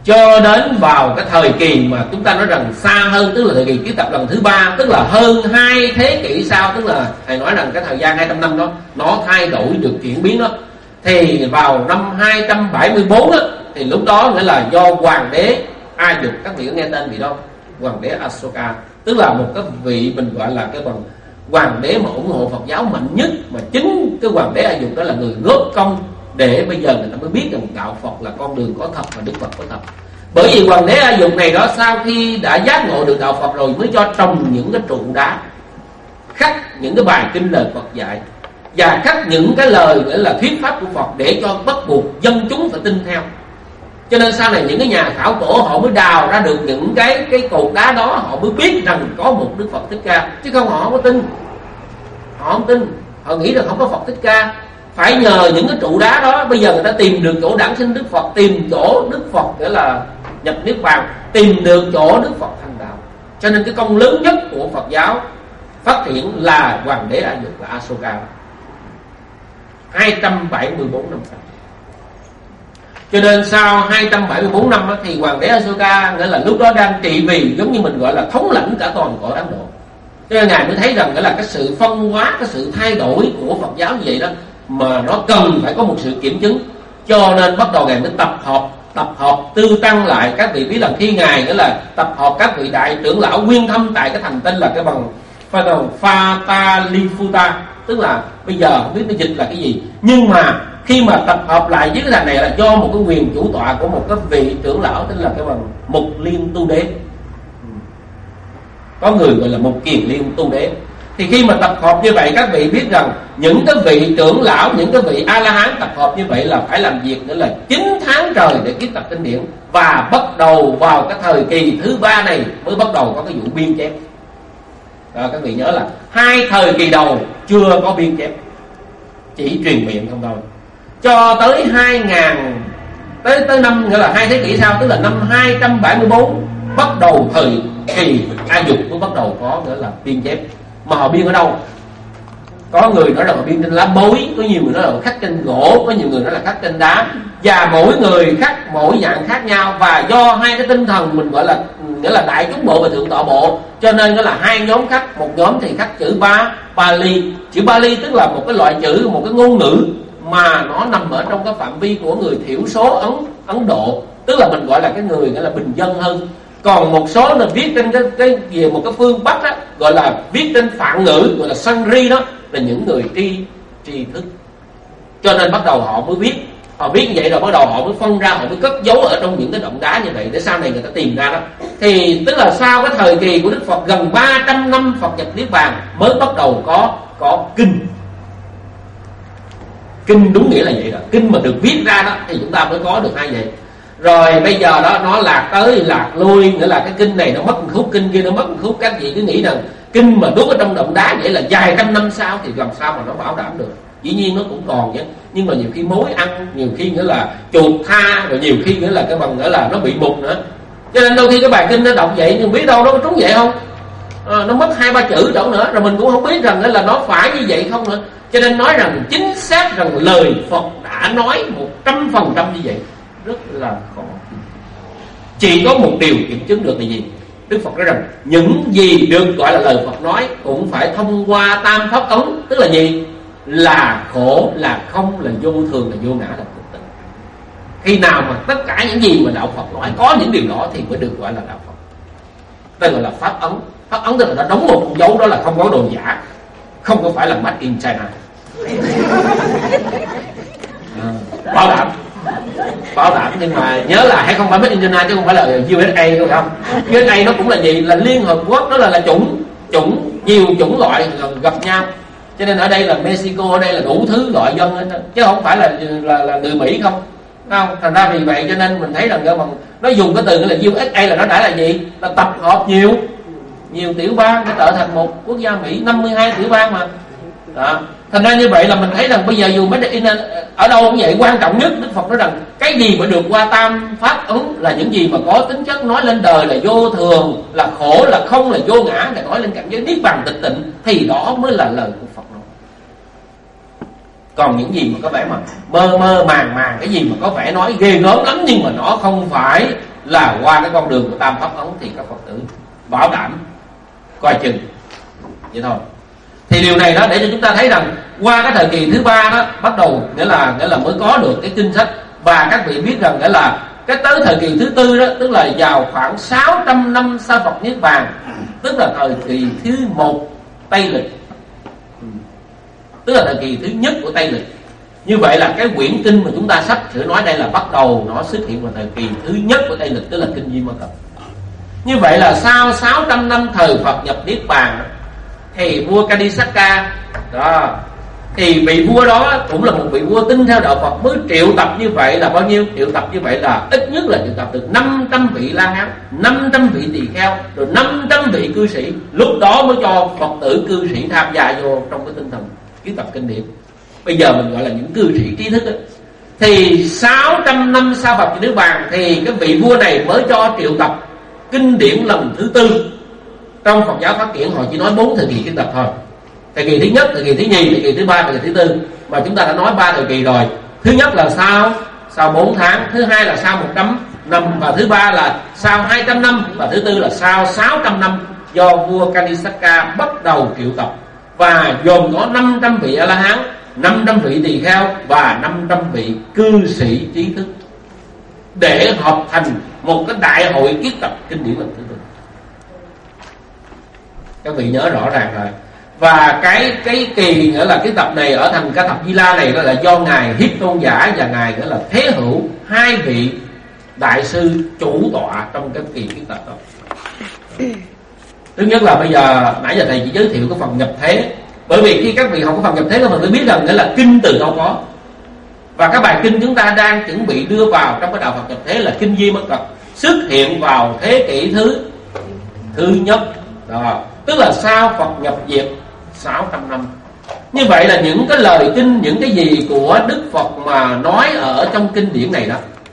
cho đến vào cái thời kỳ mà chúng ta nói rằng xa hơn, tức là thời kỳ kiến tập lần thứ ba, tức là hơn hai thế kỷ sau, tức là thầy nói rằng cái thời gian hai trăm năm đó nó thay đổi được chuyển biến đó. Thì vào năm hai trăm bảy mươi tư đó, thì lúc đó nghĩa là do hoàng đế A Dục, các vị có nghe tên vị đâu? Hoàng đế Asoka, tức là một cái vị mình gọi là cái bằng hoàng đế mà ủng hộ Phật giáo mạnh nhất, mà chính cái hoàng đế A Dục đó là người góp công để bây giờ người ta mới biết rằng đạo Phật là con đường có thật và Đức Phật có thật. Bởi vì hoàng đế A Dục này đó, sau khi đã giác ngộ được đạo Phật rồi mới cho trồng những cái trụ đá, khắc những cái bài kinh lời Phật dạy, và khắc những cái lời gọi là thuyết pháp của Phật để cho bắt buộc dân chúng phải tin theo. Cho nên sau này những cái nhà khảo cổ họ mới đào ra được những cái cái cột đá đó, họ mới biết rằng có một Đức Phật Thích Ca, chứ không họ không có tin. Họ không tin, họ nghĩ rằng không có Phật Thích Ca. Phải nhờ những cái trụ đá đó, bây giờ người ta tìm được chỗ đản sinh Đức Phật, tìm chỗ Đức Phật nghĩa là nhập niết bàn, tìm được chỗ Đức Phật thành đạo. Cho nên cái công lớn nhất của Phật giáo phát triển là hoàng đế A Dục, là Asoka, hai trăm bảy mươi tư năm sau. Cho nên sau hai trăm bảy mươi tư năm đó, thì hoàng đế Asoka nghĩa là lúc đó đang trị vì, giống như mình gọi là thống lãnh cả toàn cõi Ấn Độ. Cho nên ngài mới thấy rằng nghĩa là cái sự phân hóa, cái sự thay đổi của Phật giáo như vậy đó, mà nó cần phải có một sự kiểm chứng. Cho nên bắt đầu ngài mới tập hợp tập hợp tư tăng lại. Các vị biết là khi ngài nghĩa là tập hợp các vị đại trưởng lão nguyên thâm tại cái thành tên là cái bằng Fatalifuta, tức là bây giờ không biết nó dịch là cái gì, nhưng mà khi mà tập hợp lại với cái thành này là do một cái quyền chủ tọa của một cái vị trưởng lão tên là cái bằng Mục Liên Tu Đế, có người gọi là Mục Kiền Liên Tu Đế. Thì khi mà tập hợp như vậy, các vị biết rằng những cái vị trưởng lão, những cái vị A La Hán tập hợp như vậy là phải làm việc nữa là chín tháng trời để kiết tập kinh điển, và bắt đầu vào cái thời kỳ thứ ba này mới bắt đầu có cái vụ biên chép. Đó, các vị nhớ là hai thời kỳ đầu chưa có biên chép, chỉ truyền miệng không thôi. Cho tới hai nghìn tới tới năm nghĩa là hai thế kỷ sau, tức là năm hai trăm bảy mươi tư bắt đầu thời kỳ A Dục mới bắt đầu có nghĩa là biên chép. Mà họ biên ở đâu? Có người nói là họ biên trên lá bối, có nhiều người nói là họ khắc trên gỗ, có nhiều người nói là khắc trên đá, và mỗi người khắc mỗi dạng khác nhau. Và do hai cái tinh thần mình gọi là nghĩa là đại chúng bộ và thượng tọa bộ, cho nên nó là hai nhóm khắc. Một nhóm thì khắc chữ ba Pali, chữ Pali tức là một cái loại chữ, một cái ngôn ngữ mà nó nằm ở trong cái phạm vi của người thiểu số Ấn Ấn Độ, tức là mình gọi là cái người gọi là bình dân hơn. Còn một số là viết trên cái cái về một cái phương Bắc đó, gọi là viết trên phạn ngữ, gọi là Sanri, đó là những người tri tri thức. Cho nên bắt đầu họ mới viết, họ viết như vậy rồi bắt đầu họ mới phân ra, họ mới cất giấu ở trong những cái động đá như vậy để sau này người ta tìm ra đó. Thì tức là sau cái thời kỳ của Đức Phật gần ba trăm năm Phật nhập niết bàn mới bắt đầu có có kinh. Kinh đúng nghĩa là vậy đó, kinh mà được viết ra đó thì chúng ta mới có được hai vậy. Rồi bây giờ đó nó lạc tới lạc lui, nghĩa là cái kinh này nó mất một khúc, kinh kia nó mất một khúc. Các vị cứ nghĩ rằng kinh mà đốt ở trong động đá vậy là vài trăm năm sau thì làm sao mà nó bảo đảm được. Dĩ nhiên nó cũng còn chứ, nhưng mà nhiều khi mối ăn, nhiều khi nghĩa là chuột tha, rồi nhiều khi nghĩa là cái bằng nghĩa là nó bị mục nữa. Cho nên đôi khi cái bài kinh nó đọc vậy nhưng biết đâu nó có trúng vậy không, à, nó mất hai ba chữ đâu nữa, rồi mình cũng không biết rằng là nó phải như vậy không nữa. Cho nên nói rằng chính xác rằng lời Phật đã nói một trăm phần trăm như vậy rất là khó. Chỉ có một điều kiểm chứng được là gì? Đức Phật nói rằng những gì được gọi là lời Phật nói cũng phải thông qua tam pháp ấn, tức là gì? Là khổ, là không, là vô thường, là vô ngã, là thực tịnh. Khi nào mà tất cả những gì mà đạo Phật nói có những điều đó thì mới được gọi là đạo Phật. Đây gọi là pháp ấn. Pháp ấn tức là nó đóng một con dấu, đó là không có đồ giả, không có phải là made in China. À, bảo đảm bảo đảm, nhưng mà nhớ là hay không phải made in China chứ không phải là u ét a, đúng không? u ét a nó cũng là gì? Là Liên Hợp Quốc, đó là là chủng chủng nhiều chủng loại gặp nhau. Cho nên ở đây là Mexico, ở đây là đủ thứ loại dân hết, chứ không phải là là, là người Mỹ không. Không, thành ra vì vậy cho nên mình thấy rằng cái bằng nó dùng cái từ là u ét a là nó đã là gì? Là tập hợp nhiều nhiều tiểu bang để trở thành một quốc gia Mỹ, năm mươi hai tiểu bang mà. Đó. Thành ra như vậy là mình thấy rằng bây giờ dù made in ở đâu cũng vậy, quan trọng nhất Đức Phật nói rằng cái gì mà được qua tam pháp ấn là những gì mà có tính chất nói lên đời là vô thường, là khổ, là không, là vô ngã, là nói lên cảnh giới niết bàn tịch tịnh, thì đó mới là lời của Phật nói. Còn những gì mà có vẻ mà mơ mơ màng màng, cái gì mà có vẻ nói ghê gớm lắm nhưng mà nó không phải là qua cái con đường của Tam Pháp Ấn thì các Phật tử bảo đảm coi chừng vậy thôi. Thì điều này đó để cho chúng ta thấy rằng qua cái thời kỳ thứ ba đó bắt đầu nghĩa là nghĩa là mới có được cái kinh sách. Và các vị biết rằng nghĩa là cái tới thời kỳ thứ tư đó, tức là vào khoảng sáu trăm năm sau Phật Niết Bàn, tức là thời kỳ thứ một Tây Lịch, tức là thời kỳ thứ nhất của Tây Lịch. Như vậy là cái quyển kinh mà chúng ta sắp sửa nói đây là bắt đầu nó xuất hiện vào thời kỳ thứ nhất của Tây Lịch, tức là kinh Di Ma Cật. Như vậy là sau sáu trăm năm thời Phật nhập Niết Bàn thì vua Kadisaka đó, thì vị vua đó cũng là một vị vua tin theo đạo Phật, mới triệu tập như vậy là bao nhiêu? Triệu tập như vậy là ít nhất là triệu tập được năm trăm vị La Hán, năm trăm vị tỳ kheo, rồi năm trăm vị cư sĩ. Lúc đó mới cho Phật tử cư sĩ tham gia vô trong cái tinh thần kiến tập kinh điển. Bây giờ mình gọi là những cư sĩ trí thức ấy. Thì sáu trăm năm sau Phật Niết Bàn thì cái vị vua này mới cho triệu tập kinh điển lần thứ tư. Trong Phật giáo phát triển họ chỉ nói bốn thời kỳ kiến tập thôi. Thời kỳ thứ nhất, thời kỳ thứ nhì, thời kỳ thứ ba, thời kỳ thứ tư. Mà chúng ta đã nói ba thời kỳ rồi. Thứ nhất là sau sau bốn tháng, thứ hai là sau một trăm năm, và thứ ba là sau hai trăm năm, và thứ tư là sau sáu trăm năm do vua Kadisaka bắt đầu triệu tập, và gồm có năm trăm vị A-la-hán, năm trăm vị tỳ kheo và năm trăm vị cư sĩ trí thức để hợp thành một cái đại hội kiết tập kinh điển lần thứ tư. Các vị nhớ rõ ràng rồi. Và cái cái kỳ nghĩa là cái tập này ở thành Ca Thập Di La này đó là do ngài Hiếp Tôn Giả và ngài nghĩa là Thế Hữu, hai vị đại sư chủ tọa trong cái kỳ kiết tập đó. Thứ nhất là bây giờ nãy giờ thầy chỉ giới thiệu cái phần nhập thế, bởi vì khi các vị học cái phần nhập thế các bạn phải biết rằng nghĩa là kinh từ đâu có, và các bài kinh chúng ta đang chuẩn bị đưa vào trong cái đạo Phật nhập thế là kinh Di Ma Cật, xuất hiện vào thế kỷ thứ thứ nhất đó, tức là sau Phật nhập diệt sáu trăm năm. Như vậy là những cái lời kinh, những cái gì của Đức Phật mà nói ở trong kinh điển này đó,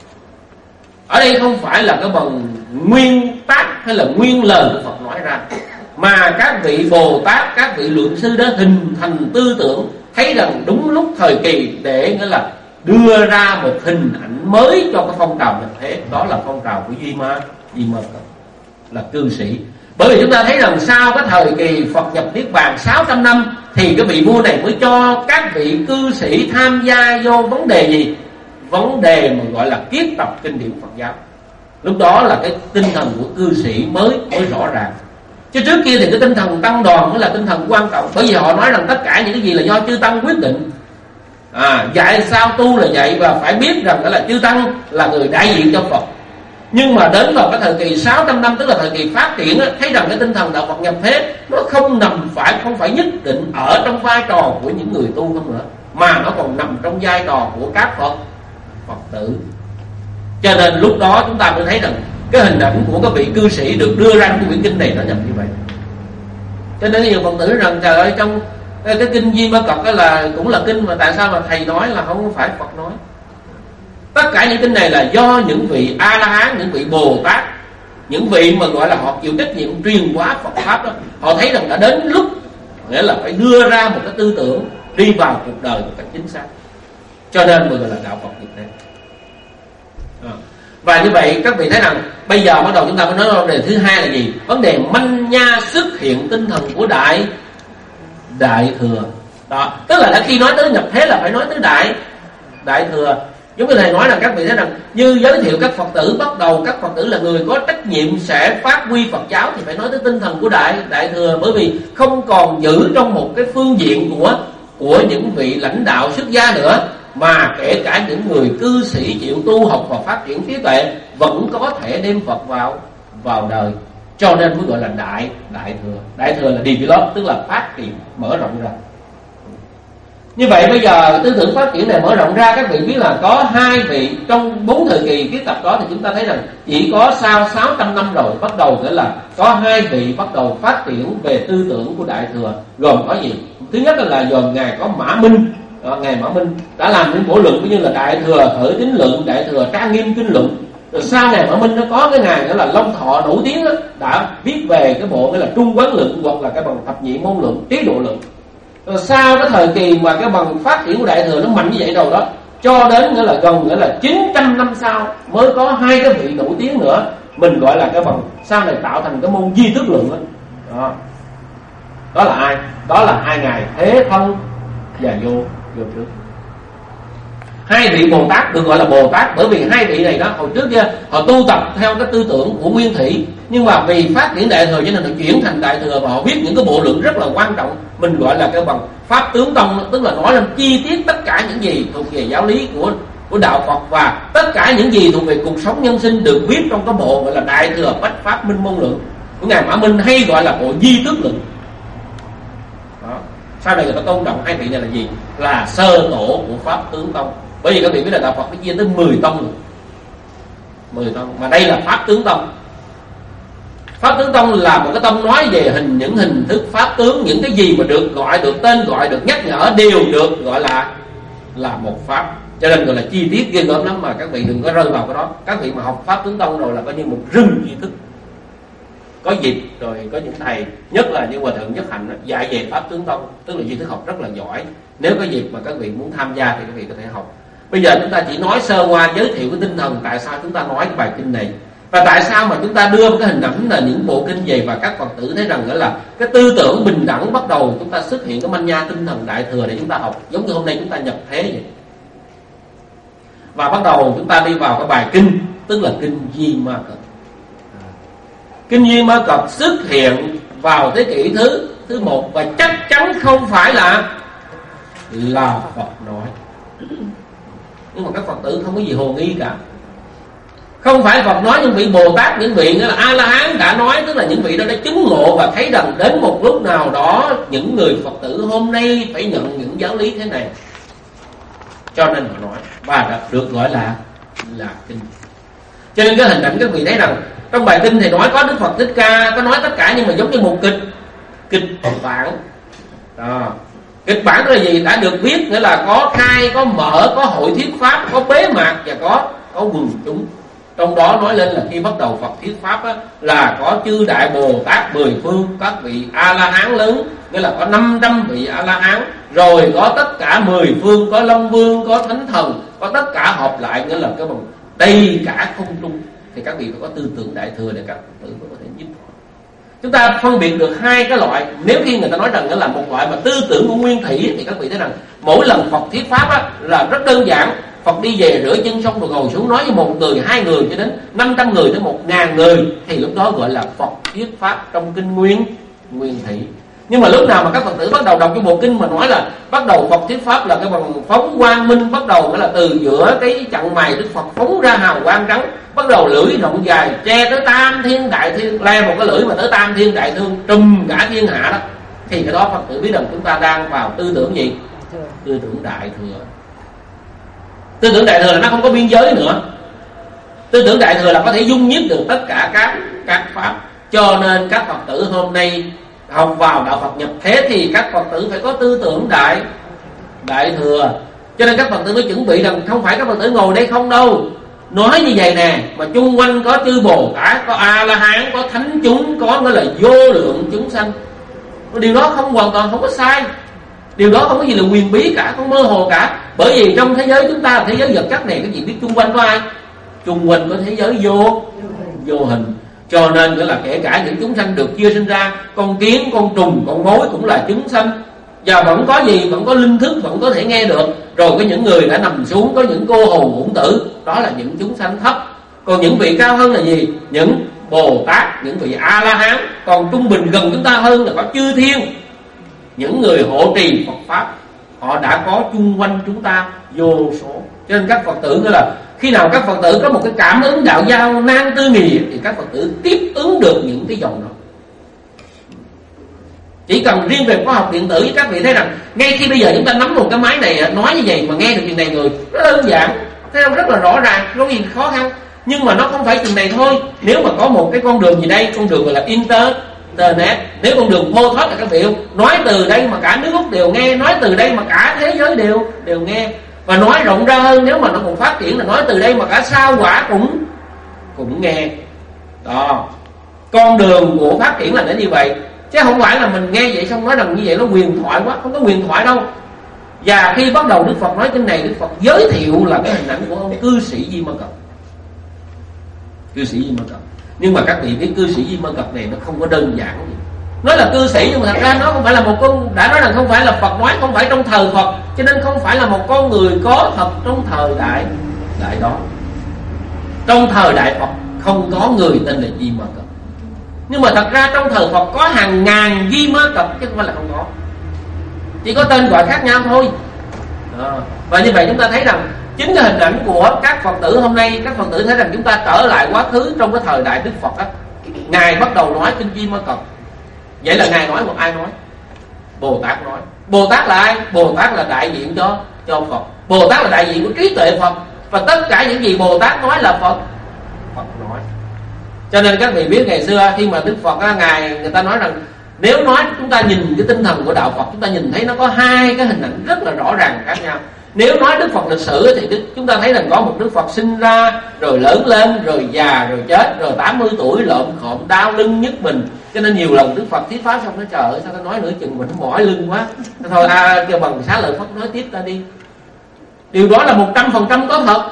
ở đây không phải là cái bằng nguyên tác hay là nguyên lời của Phật nói ra, mà các vị Bồ Tát, các vị luận sư đã hình thành tư tưởng, thấy rằng đúng lúc thời kỳ để nghĩa là đưa ra một hình ảnh mới cho cái phong trào nhập thế, đó là phong trào của Di Ma Di Ma Cật, là cư sĩ. Bởi vì chúng ta thấy rằng sau cái thời kỳ Phật nhập Niết Bàn sáu trăm năm thì cái vị vua này mới cho các vị cư sĩ tham gia vô vấn đề gì? Vấn đề mà gọi là kiết tập kinh điển Phật giáo. Lúc đó là cái tinh thần của cư sĩ mới mới rõ ràng. Chứ trước kia thì cái tinh thần tăng đoàn mới là tinh thần quan trọng. Bởi vì họ nói rằng tất cả những cái gì là do chư tăng quyết định. À, dạy sao tu là dạy, và phải biết rằng đó là chư tăng là người đại diện cho Phật. Nhưng mà đến vào cái thời kỳ sáu trăm năm, tức là thời kỳ phát triển á, thấy rằng cái tinh thần đạo Phật nhập thế nó không nằm phải không phải nhất định ở trong vai trò của những người tu không nữa, mà nó còn nằm trong vai trò của các Phật Phật tử. Cho nên lúc đó chúng ta mới thấy rằng cái hình ảnh của các vị cư sĩ được đưa ra trong cái quyển kinh này nó nhập như vậy. Cho nên nhiều Phật tử rằng trời ơi, trong cái, cái kinh Di Ma Cật đó là cũng là kinh mà tại sao mà thầy nói là không phải Phật nói. Tất cả những kinh này là do những vị A-la-hán, những vị Bồ Tát, những vị mà gọi là họ chịu trách nhiệm truyền hóa Phật Pháp đó, họ thấy rằng đã đến lúc nghĩa là phải đưa ra một cái tư tưởng đi vào cuộc đời một cách chính xác. Cho nên mới gọi là đạo Phật Việt Nam. À. Và như vậy các vị thấy rằng bây giờ bắt đầu chúng ta mới nói vấn đề thứ hai là gì? Vấn đề manh nha xuất hiện tinh thần của đại đại thừa. Đó, tức là đã khi nói tới nhập thế là phải nói tới đại đại thừa. Giống như thầy nói rằng các vị thấy rằng như giới thiệu các Phật tử, bắt đầu các Phật tử là người có trách nhiệm sẽ phát huy Phật giáo thì phải nói tới tinh thần của đại đại thừa, bởi vì không còn giữ trong một cái phương diện của của những vị lãnh đạo xuất gia nữa, mà kể cả những người cư sĩ chịu tu học và phát triển trí tuệ vẫn có thể đem Phật vào vào đời. Cho nên mới gọi là đại đại thừa. Đại thừa là develop, tức là phát triển, mở rộng ra. Như vậy bây giờ tư tưởng phát triển này mở rộng ra, các vị biết là có hai vị trong bốn thời kỳ kiết tập đó, thì chúng ta thấy rằng chỉ có sau sáu trăm năm rồi bắt đầu nghĩa là có hai vị bắt đầu phát triển về tư tưởng của đại thừa, gồm có gì? Thứ nhất là gồm ngài có Mã Minh. Đó, ngài Mã Minh đã làm những bộ luận như là đại thừa Khởi Tín Luận, đại thừa Trang Nghiêm Kinh Luận. Rồi sau ngài Mã Minh nó có cái ngài nghĩa là Long Thọ nổi tiếng đó, đã viết về cái bộ nghĩa là Trung Quán Luận, hoặc là cái bằng Thập Nhị Môn Luận, Trí Độ Luận. Rồi sau cái thời kỳ mà cái bằng phát triển của đại thừa nó mạnh như vậy rồi đó, cho đến nghĩa là gần nghĩa là chín trăm năm sau mới có hai cái vị nổi tiếng nữa, mình gọi là cái bằng sau này tạo thành cái môn Di Thức Luận đó. Đó. Đó là ai? Đó là hai ngài Thế Thân và Vô Vô Trước. Hai vị Bồ Tát được gọi là Bồ Tát bởi vì hai vị này đó hồi trước kia họ tu tập theo cái tư tưởng của Nguyên Thủy, nhưng mà vì phát triển Đại Thừa cho nên họ chuyển thành Đại Thừa và họ viết những cái bộ luận rất là quan trọng, mình gọi là cái bằng Pháp Tướng Tông, tức là nói lên chi tiết tất cả những gì thuộc về giáo lý của của đạo Phật và tất cả những gì thuộc về cuộc sống nhân sinh được viết trong cái bộ gọi là Đại Thừa Bách Pháp Minh Môn Luận của ngài Mã Minh, hay gọi là bộ Di Thức Luận. Đó. Sau này người ta tôn trọng hai vị này là gì? Là sơ tổ của Pháp Tướng Tông. Bởi vì các vị biết là đạo Phật phải chia tới mười tông rồi. mười tông, mà đây là Pháp Tướng Tông. Pháp Tướng Tông là một cái tông nói về hình những hình thức pháp tướng, những cái gì mà được gọi, được tên gọi, được nhắc nhở đều được gọi là là một pháp. Cho nên gọi là chi tiết ghê gớm lắm, mà các vị đừng có rơi vào cái đó. Các vị mà học Pháp Tướng Tông rồi là coi như một rừng tri thức. Có dịp rồi có những thầy, nhất là như Hòa Thượng Nhất Hạnh dạy về Pháp Tướng Tông, tức là tri thức học rất là giỏi. Nếu có dịp mà các vị muốn tham gia thì các vị có thể học. Bây giờ chúng ta chỉ nói sơ qua giới thiệu cái tinh thần tại sao chúng ta nói cái bài kinh này, và tại sao mà chúng ta đưa cái hình ảnh là những bộ kinh về, và các Phật tử thấy rằng đó là cái tư tưởng bình đẳng bắt đầu chúng ta xuất hiện cái manh nha tinh thần Đại Thừa để chúng ta học, giống như hôm nay chúng ta nhập thế vậy. Và bắt đầu chúng ta đi vào cái bài kinh, tức là kinh Di Ma Cật. Kinh Di Ma Cật xuất hiện vào thế kỷ thứ thứ một và chắc chắn không phải là là Phật nói. Nhưng mà các Phật tử không có gì hồ nghi cả. Không phải Phật nói, những vị Bồ Tát, những vị là A La Hán đã nói, tức là những vị đó đã chứng ngộ và thấy rằng đến một lúc nào đó những người Phật tử hôm nay phải nhận những giáo lý thế này, cho nên họ nói và đã được gọi là là kinh. Cho nên cái hình ảnh các vị thấy rằng trong bài kinh thì nói có Đức Phật Thích Ca, có nói tất cả, nhưng mà giống như một kịch kịch bản. Đó. Kịch bản là gì? Đã được viết, nghĩa là có khai, có mở, có hội thuyết pháp, có bế mạc và có có quần chúng. Trong đó nói lên là khi bắt đầu Phật thuyết pháp á, là có chư Đại Bồ Tát mười phương, các vị A La Hán lớn, nghĩa là có năm trăm vị A La Hán, rồi có tất cả mười phương, có Long Vương, có Thánh Thần, có tất cả hợp lại, nghĩa là cái bằng đầy cả không trung. Thì các vị phải có tư tưởng Đại Thừa để các Phật tử có thể giúp họ. Chúng ta phân biệt được hai cái loại. Nếu khi người ta nói rằng đó là một loại mà tư tưởng của Nguyên Thủy, thì các vị thấy rằng mỗi lần Phật thuyết pháp á, là rất đơn giản. Phật đi về rửa chân xong rồi ngồi xuống nói với một người, hai người cho đến năm trăm người tới một ngàn người, thì lúc đó gọi là Phật thuyết pháp trong kinh Nguyên Nguyên Thủy. Nhưng mà lúc nào mà các Phật tử bắt đầu đọc cái bộ kinh mà nói là bắt đầu Phật thuyết pháp là cái bằng phóng quang minh, bắt đầu nghĩa là từ giữa cái chặng mày Đức Phật phóng ra hào quang trắng, bắt đầu lưỡi rộng dài che tới tam thiên đại thiên, le một cái lưỡi mà tới tam thiên đại thương trùm cả thiên hạ đó, thì cái đó Phật tử biết rằng chúng ta đang vào tư tưởng gì? Tư tưởng Đại Thừa. Tư tưởng Đại Thừa là nó không có biên giới nữa. Tư tưởng Đại Thừa là có thể dung nhiếp được tất cả các các pháp. Cho nên các Phật tử hôm nay học vào đạo Phật nhập thế thì các Phật tử phải có tư tưởng đại đại thừa. Cho nên các Phật tử mới chuẩn bị rằng không phải các Phật tử ngồi đây không đâu. Nói như vậy nè, mà chung quanh có chư Bồ Tát, có A La Hán, có thánh chúng, có nghĩa là vô lượng chúng sanh. Điều đó không hoàn toàn không có sai. Điều đó không có gì là quyền bí cả, không mơ hồ cả. Bởi vì trong thế giới chúng ta, thế giới vật chất này, các vị biết chung quanh có ai? Chung quanh có thế giới vô vô hình. Cho nên nghĩa là kể cả những chúng sanh được chia sinh ra, con kiến, con trùng, con mối cũng là chúng sanh. Và vẫn có gì? Vẫn có linh thức, vẫn có thể nghe được. Rồi có những người đã nằm xuống, có những cô hồn uổng tử, đó là những chúng sanh thấp. Còn những vị cao hơn là gì? Những Bồ Tát, những vị A La Hán. Còn trung bình gần chúng ta hơn là có chư thiên, những người hộ trì Phật pháp. Họ đã có chung quanh chúng ta vô số. Cho nên các Phật tử nghĩa là khi nào các Phật tử có một cái cảm ứng đạo giao nan tư nghì thì các Phật tử tiếp ứng được những cái dòng đó. Chỉ cần riêng về khoa học điện tử, các vị thấy rằng ngay khi bây giờ chúng ta nắm một cái máy này nói như vậy mà nghe được chừng này người, rất đơn giản, thấy không? Rất là rõ ràng, không có gì khó khăn. Nhưng mà nó không phải chừng này thôi. Nếu mà có một cái con đường gì đây, con đường gọi là Inter Internet, nếu con đường vô thoát là các vị nói từ đây mà cả nước Úc đều nghe, nói từ đây mà cả thế giới đều đều nghe. Và nói rộng ra hơn, nếu mà nó còn phát triển là nói từ đây mà cả sao Hỏa cũng cũng nghe. Đó, con đường của phát triển là để như vậy, chứ không phải là mình nghe vậy xong nói rằng như vậy nó huyền thoại quá. Không có huyền thoại đâu. Và khi bắt đầu Đức Phật nói kinh này, Đức Phật giới thiệu là cái hình ảnh của ông cư sĩ Di Ma Cật. Cư sĩ Di Ma Cật. Nhưng mà các vị biết cư sĩ Di Ma Cật này nó không có đơn giản gì. Nói là cư sĩ nhưng mà thật ra nó không phải là một con, đã nói là không phải là Phật nói, không phải trong thời Phật, cho nên không phải là một con người có thật trong thời đại đại đó. Trong thời đại Phật không có người tên là Di Ma Cật. Nhưng mà thật ra trong thời Phật có hàng ngàn Di Ma Cật chứ không phải là không có, chỉ có tên gọi khác nhau thôi. À, và như vậy chúng ta thấy rằng chính cái hình ảnh của các Phật tử hôm nay, các Phật tử thấy rằng chúng ta trở lại quá khứ trong cái thời đại Đức Phật á, Ngài bắt đầu nói kinh Di Ma Cật. Vậy là Ngài nói một ai nói? Bồ Tát nói. Bồ Tát là ai? Bồ Tát là đại diện cho cho Phật. Bồ Tát là đại diện của trí tuệ Phật. Và tất cả những gì Bồ Tát nói là Phật Phật nói. Cho nên các vị biết ngày xưa khi mà Đức Phật á, Ngài người ta nói rằng nếu nói chúng ta nhìn cái tinh thần của đạo Phật, chúng ta nhìn thấy nó có hai cái hình ảnh rất là rõ ràng khác nhau. Nếu nói Đức Phật lịch sử thì chúng ta thấy rằng có một Đức Phật sinh ra, rồi lớn lên, rồi già, rồi chết, rồi tám mươi tuổi lộn khộm, đau lưng nhức mình. Cho nên nhiều lần Đức Phật thuyết pháp xong nói trời ơi sao ta nói nửa chừng mình mỏi lưng quá. Thôi à, kêu bằng Xá Lợi Phất nói tiếp ta đi. Điều đó là một trăm phần trăm có thật.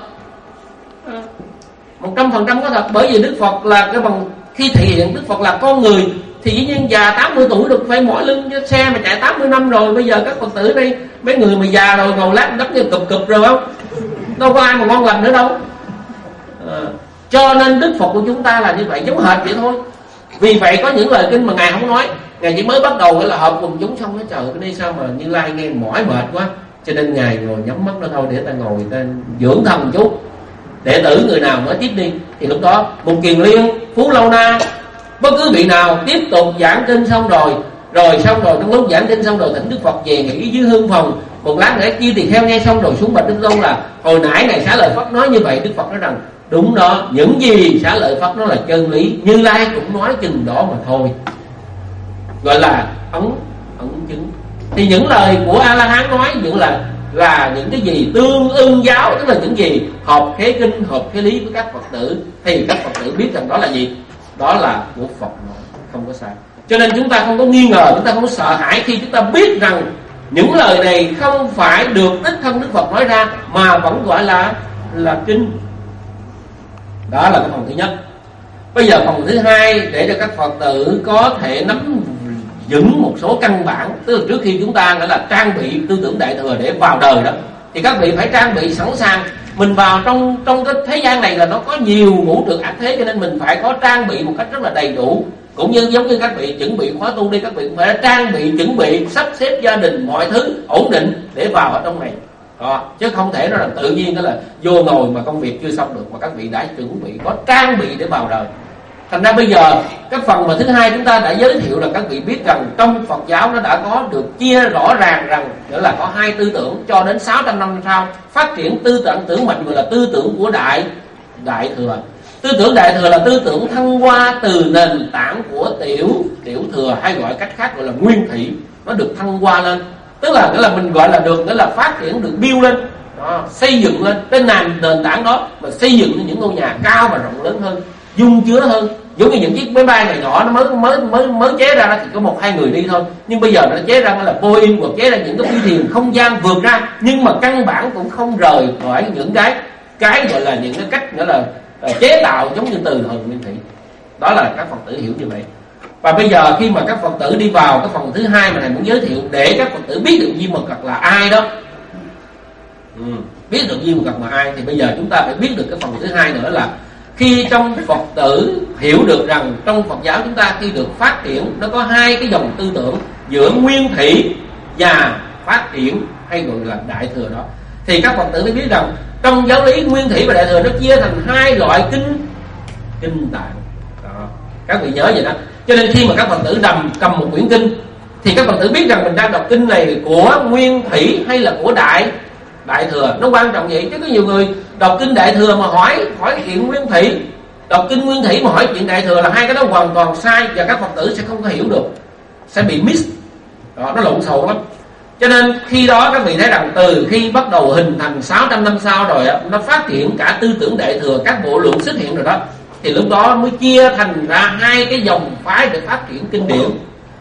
Một trăm phần trăm có thật. Bởi vì Đức Phật là cái bằng khi thể hiện Đức Phật là con người thì dĩ nhiên già tám mươi tuổi được phải mỏi lưng, chứ xe mà chạy tám mươi năm rồi. Bây giờ các Phật tử đây, mấy người mà già rồi ngồi lát đất như cụp cụp rồi không, đâu có ai mà ngon lành nữa đâu. À, cho nên Đức Phật của chúng ta là như vậy, giống hệt vậy thôi. Vì vậy có những lời kinh mà Ngài không nói, Ngài chỉ mới bắt đầu là hợp cùng chúng xong nói trời cái đây sao mà Như Lai nghe mỏi mệt quá, cho nên Ngài ngồi nhắm mắt nó thôi để ta ngồi ta dưỡng thần chút. Đệ tử người nào nói tiếp đi, thì lúc đó Mục Kiền Liên, Phú Lâu Na, bất cứ vị nào tiếp tục giảng kinh xong rồi, rồi xong rồi trong lúc giảng kinh xong rồi thỉnh Đức Phật về nghỉ dưới hương phòng một lát nữa chia tỳ kheo nghe xong rồi xuống bạch Đức Tôn là hồi nãy Ngài Xá Lợi Phất nói như vậy. Đức Phật nói rằng đúng đó, những gì Xá Lợi Phất nói là chân lý, Như Lai cũng nói chừng đó mà thôi, gọi là ấn ấn chứng. Thì những lời của A La Hán nói những là là những cái gì tương ưng giáo, tức là những gì hợp khế kinh, hợp khế lý với các Phật tử, thì các Phật tử biết rằng đó là gì, đó là của Phật nói, không có sai. Cho nên chúng ta không có nghi ngờ, chúng ta không có sợ hãi khi chúng ta biết rằng những lời này không phải được đích thân Đức Phật nói ra mà vẫn gọi là là kinh. Đó là cái phần thứ nhất. Bây giờ phần thứ hai, để cho các Phật tử có thể nắm vững một số căn bản, tức là trước khi chúng ta gọi là trang bị tư tưởng Đại Thừa để vào đời đó, thì các vị phải trang bị sẵn sàng. Mình vào trong trong cái thế gian này là nó có nhiều ngũ trược ác thế, cho nên mình phải có trang bị một cách rất là đầy đủ. Cũng như giống như các vị chuẩn bị khóa tu đi, các vị cũng phải trang bị chuẩn bị sắp xếp gia đình mọi thứ ổn định để vào ở trong này. Đó, chứ không thể nó là tự nhiên đó là vô ngồi mà công việc chưa xong được, mà các vị đã chuẩn bị có trang bị để vào đời. Thành ra bây giờ cái phần mà thứ hai chúng ta đã giới thiệu là các vị biết rằng trong Phật giáo nó đã có được chia rõ ràng rằng nghĩa là có hai tư tưởng cho đến sáu trăm năm sau phát triển tư tưởng tưởng mạnh, gọi là tư tưởng của đại đại thừa. Tư tưởng Đại Thừa là tư tưởng thăng hoa từ nền tảng của tiểu tiểu thừa, hay gọi cách khác gọi là nguyên thủy, nó được thăng hoa lên, tức là nghĩa là mình gọi là được nghĩa là phát triển, được build lên, đó, xây dựng lên cái nền nền tảng đó và xây dựng những ngôi nhà cao và rộng lớn hơn, dung chứa hơn. Giống như những chiếc máy bay này nhỏ nó mới mới mới mới chế ra thì có một hai người đi thôi, nhưng bây giờ nó chế ra là Boeing hoặc chế ra những cái phi thuyền không gian vượt ra, nhưng mà căn bản cũng không rời khỏi những cái cái gọi là những cái cách nghĩa là chế tạo giống như từ thời nguyên thủy. Đó là các Phật tử hiểu như vậy. Và bây giờ khi mà các Phật tử đi vào cái phần thứ hai mà thầy muốn giới thiệu để các Phật tử biết được Di Ma Cật là ai đó, ừ, biết được Di Ma Cật là ai, thì bây giờ chúng ta phải biết được cái phần thứ hai nữa là khi trong Phật tử hiểu được rằng trong Phật giáo chúng ta khi được phát triển nó có hai cái dòng tư tưởng giữa nguyên thủy và phát triển hay gọi là Đại Thừa đó, thì các Phật tử phải biết rằng trong giáo lý nguyên thủy và Đại Thừa nó chia thành hai loại kinh kinh tạng đó. Các vị nhớ vậy đó. Cho nên khi mà các Phật tử đầm cầm một quyển kinh thì các Phật tử biết rằng mình đang đọc kinh này của nguyên thủy hay là của đại đại thừa. Nó quan trọng vậy, chứ có nhiều người đọc kinh Đại Thừa mà hỏi hỏi chuyện nguyên thủy, đọc kinh nguyên thủy mà hỏi chuyện Đại Thừa là hai cái đó hoàn toàn sai, và các Phật tử sẽ không có hiểu được, sẽ bị miss đó, nó lộn xộn lắm. Cho nên khi đó các vị thấy rằng từ khi bắt đầu hình thành sáu trăm năm sau rồi á, nó phát triển cả tư tưởng Đại Thừa, các bộ luận xuất hiện rồi đó, thì lúc đó mới chia thành ra hai cái dòng phái để phát triển kinh điển.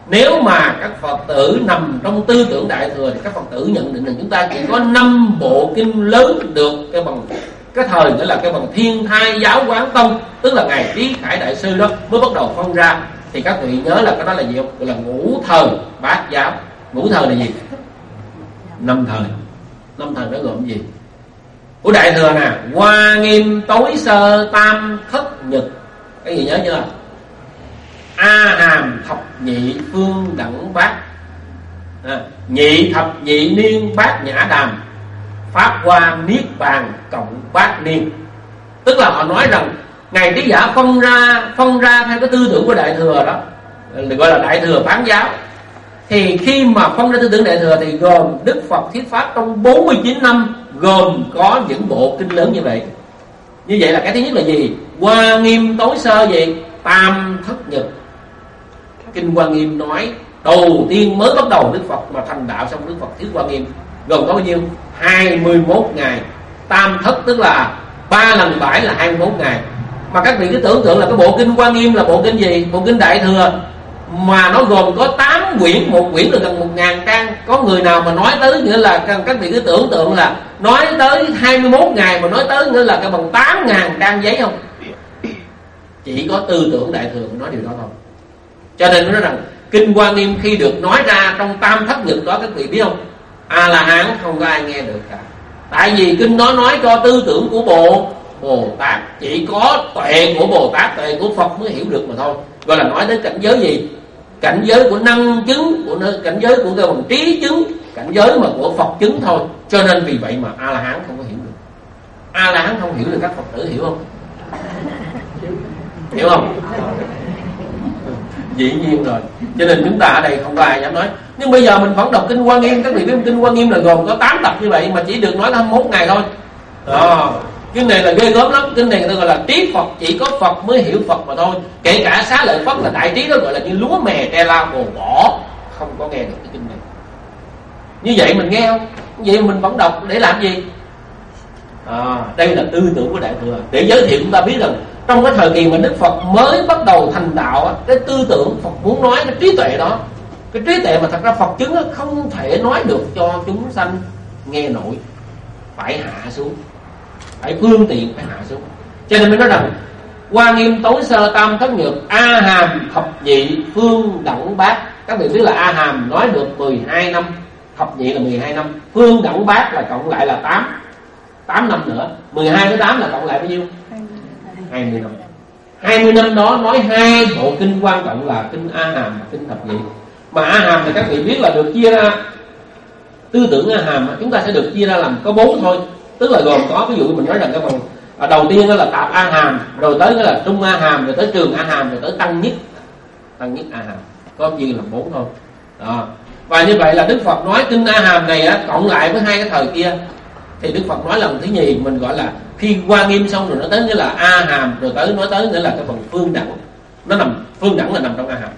Nếu mà các Phật tử nằm trong tư tưởng Đại Thừa thì các Phật tử nhận định rằng chúng ta chỉ có năm bộ kinh lớn được cái bằng cái thời nữa là cái bằng Thiên Thai Giáo Quán Tông, tức là ngày Trí Khải Đại Sư đó mới bắt đầu phân ra. Thì các vị nhớ là cái đó là gì không? Gọi là ngũ thời bát giáo. Ngũ thời là gì? Năm thời. Năm thời nó gồm gì? Của Đại Thừa nè: Hoa Nghiêm, Tối Sơ, Tam Thất Nhật. Cái gì nhớ chưa? A Hàm, Thập Nhị, Phương Đẳng Bát, à, Nhị Thập Nhị Niên, Bát Nhã Đàm, Pháp Hoa, Niết Bàn, Cộng Bát Niên. Tức là họ nói rằng Ngài Trí Giả phân ra phân ra theo cái tư tưởng của Đại Thừa đó, gọi là Đại Thừa Bán Giáo. Thì khi mà phân ra tư tưởng Đại Thừa thì gồm Đức Phật thuyết pháp trong bốn mươi chín năm, gồm có những bộ kinh lớn như vậy. Như vậy là cái thứ nhất là gì? Hoa Nghiêm, Tối Sơ gì? Tam Thất Nhật. Kinh Hoa Nghiêm nói đầu tiên mới bắt đầu Đức Phật mà thành đạo xong, Đức Phật thuyết Hoa Nghiêm gồm có bao nhiêu? hai mươi mốt ngày. Tam Thất tức là ba lần bảy là hai mươi mốt ngày. Mà các vị cứ tưởng tượng là cái bộ kinh Hoa Nghiêm là bộ kinh gì? Bộ kinh Đại Thừa, mà nó gồm có tám quyển, một quyển là gần một ngàn trang. Có người nào mà nói tới nghĩa là các vị cứ tưởng tượng là nói tới hai mươi mốt ngày mà nói tới nghĩa là cái bằng tám ngàn trang giấy không? Chỉ có tư tưởng Đại Thừa nói điều đó thôi. Cho nên nói rằng kinh Hoa Nghiêm khi được nói ra trong Tam Thất Nhật đó, các vị biết không? A La Hán không có ai nghe được cả. Tại vì kinh đó nói cho tư tưởng của Bồ Bồ Tát, chỉ có tuệ của Bồ Tát, tuệ của Phật mới hiểu được mà thôi. Gọi là nói tới cảnh giới gì? Cảnh giới của năng chứng, của cảnh giới của cái bằng trí chứng, cảnh giới mà của Phật chứng thôi. Cho nên vì vậy mà A La Hán không có hiểu được. A La Hán không hiểu được, các Phật tử hiểu không? Hiểu không? Dĩ nhiên rồi. Cho nên chúng ta ở đây không có ai dám nói. Nhưng bây giờ mình vẫn đọc kinh Hoa Nghiêm. Các vị biết kinh Hoa Nghiêm là gồm có tám tập như vậy mà chỉ được nói hai mươi mốt ngày thôi. Đó. Kinh này là ghê gớm lắm. Kinh này người ta gọi là trí Phật, chỉ có Phật mới hiểu Phật mà thôi. Kể cả Xá Lợi Phất là đại trí đó, gọi là như lúa mè tre lao bồ bỏ, không có nghe được cái kinh này. Như vậy mình nghe không? Vậy mình vẫn đọc để làm gì? À, đây là tư tưởng của Đại Thừa. Để giới thiệu chúng ta biết rằng trong cái thời kỳ mà Đức Phật mới bắt đầu thành đạo, cái tư tưởng Phật muốn nói, cái trí tuệ đó, cái trí tuệ mà thật ra Phật chứng không thể nói được cho chúng sanh nghe nổi, phải hạ xuống, phải phương tiện phải hạ xuống. Cho nên mới nói rằng Hoa Nghiêm, Tối Sơ, Tam Thất Nhật, A Hàm, Thập Nhị, Phương Đẳng Bát. Các vị biết là A Hàm nói được mười hai năm, Thập Nhị là mười hai năm, Phương Đẳng Bát là cộng lại là tám tám năm nữa. Mười hai với tám là cộng lại bao nhiêu? Hai mươi năm. Hai mươi năm đó nói hai bộ kinh quan trọng là kinh A Hàm và kinh Thập Nhị. Mà A Hàm thì các vị biết là được chia ra, tư tưởng A Hàm chúng ta sẽ được chia ra làm có bốn thôi. Tức là gồm có, ví dụ mình nói rằng cái phần à, đầu tiên đó là Tạp A Hàm, rồi tới đó là Trung A Hàm, rồi tới Trường A Hàm, rồi tới Tăng Nhất Tăng Nhất A Hàm, có chia làm bốn thôi đó. Và như vậy là Đức Phật nói kinh A Hàm này á, cộng lại với hai cái thời kia thì Đức Phật nói lần thứ nhì, mình gọi là khi Hoa Nghiêm xong rồi nó tới nghĩa là A Hàm, rồi tới nói tới nghĩa là cái phần Phương Đẳng. Nó nằm, Phương Đẳng là nằm trong A Hàm.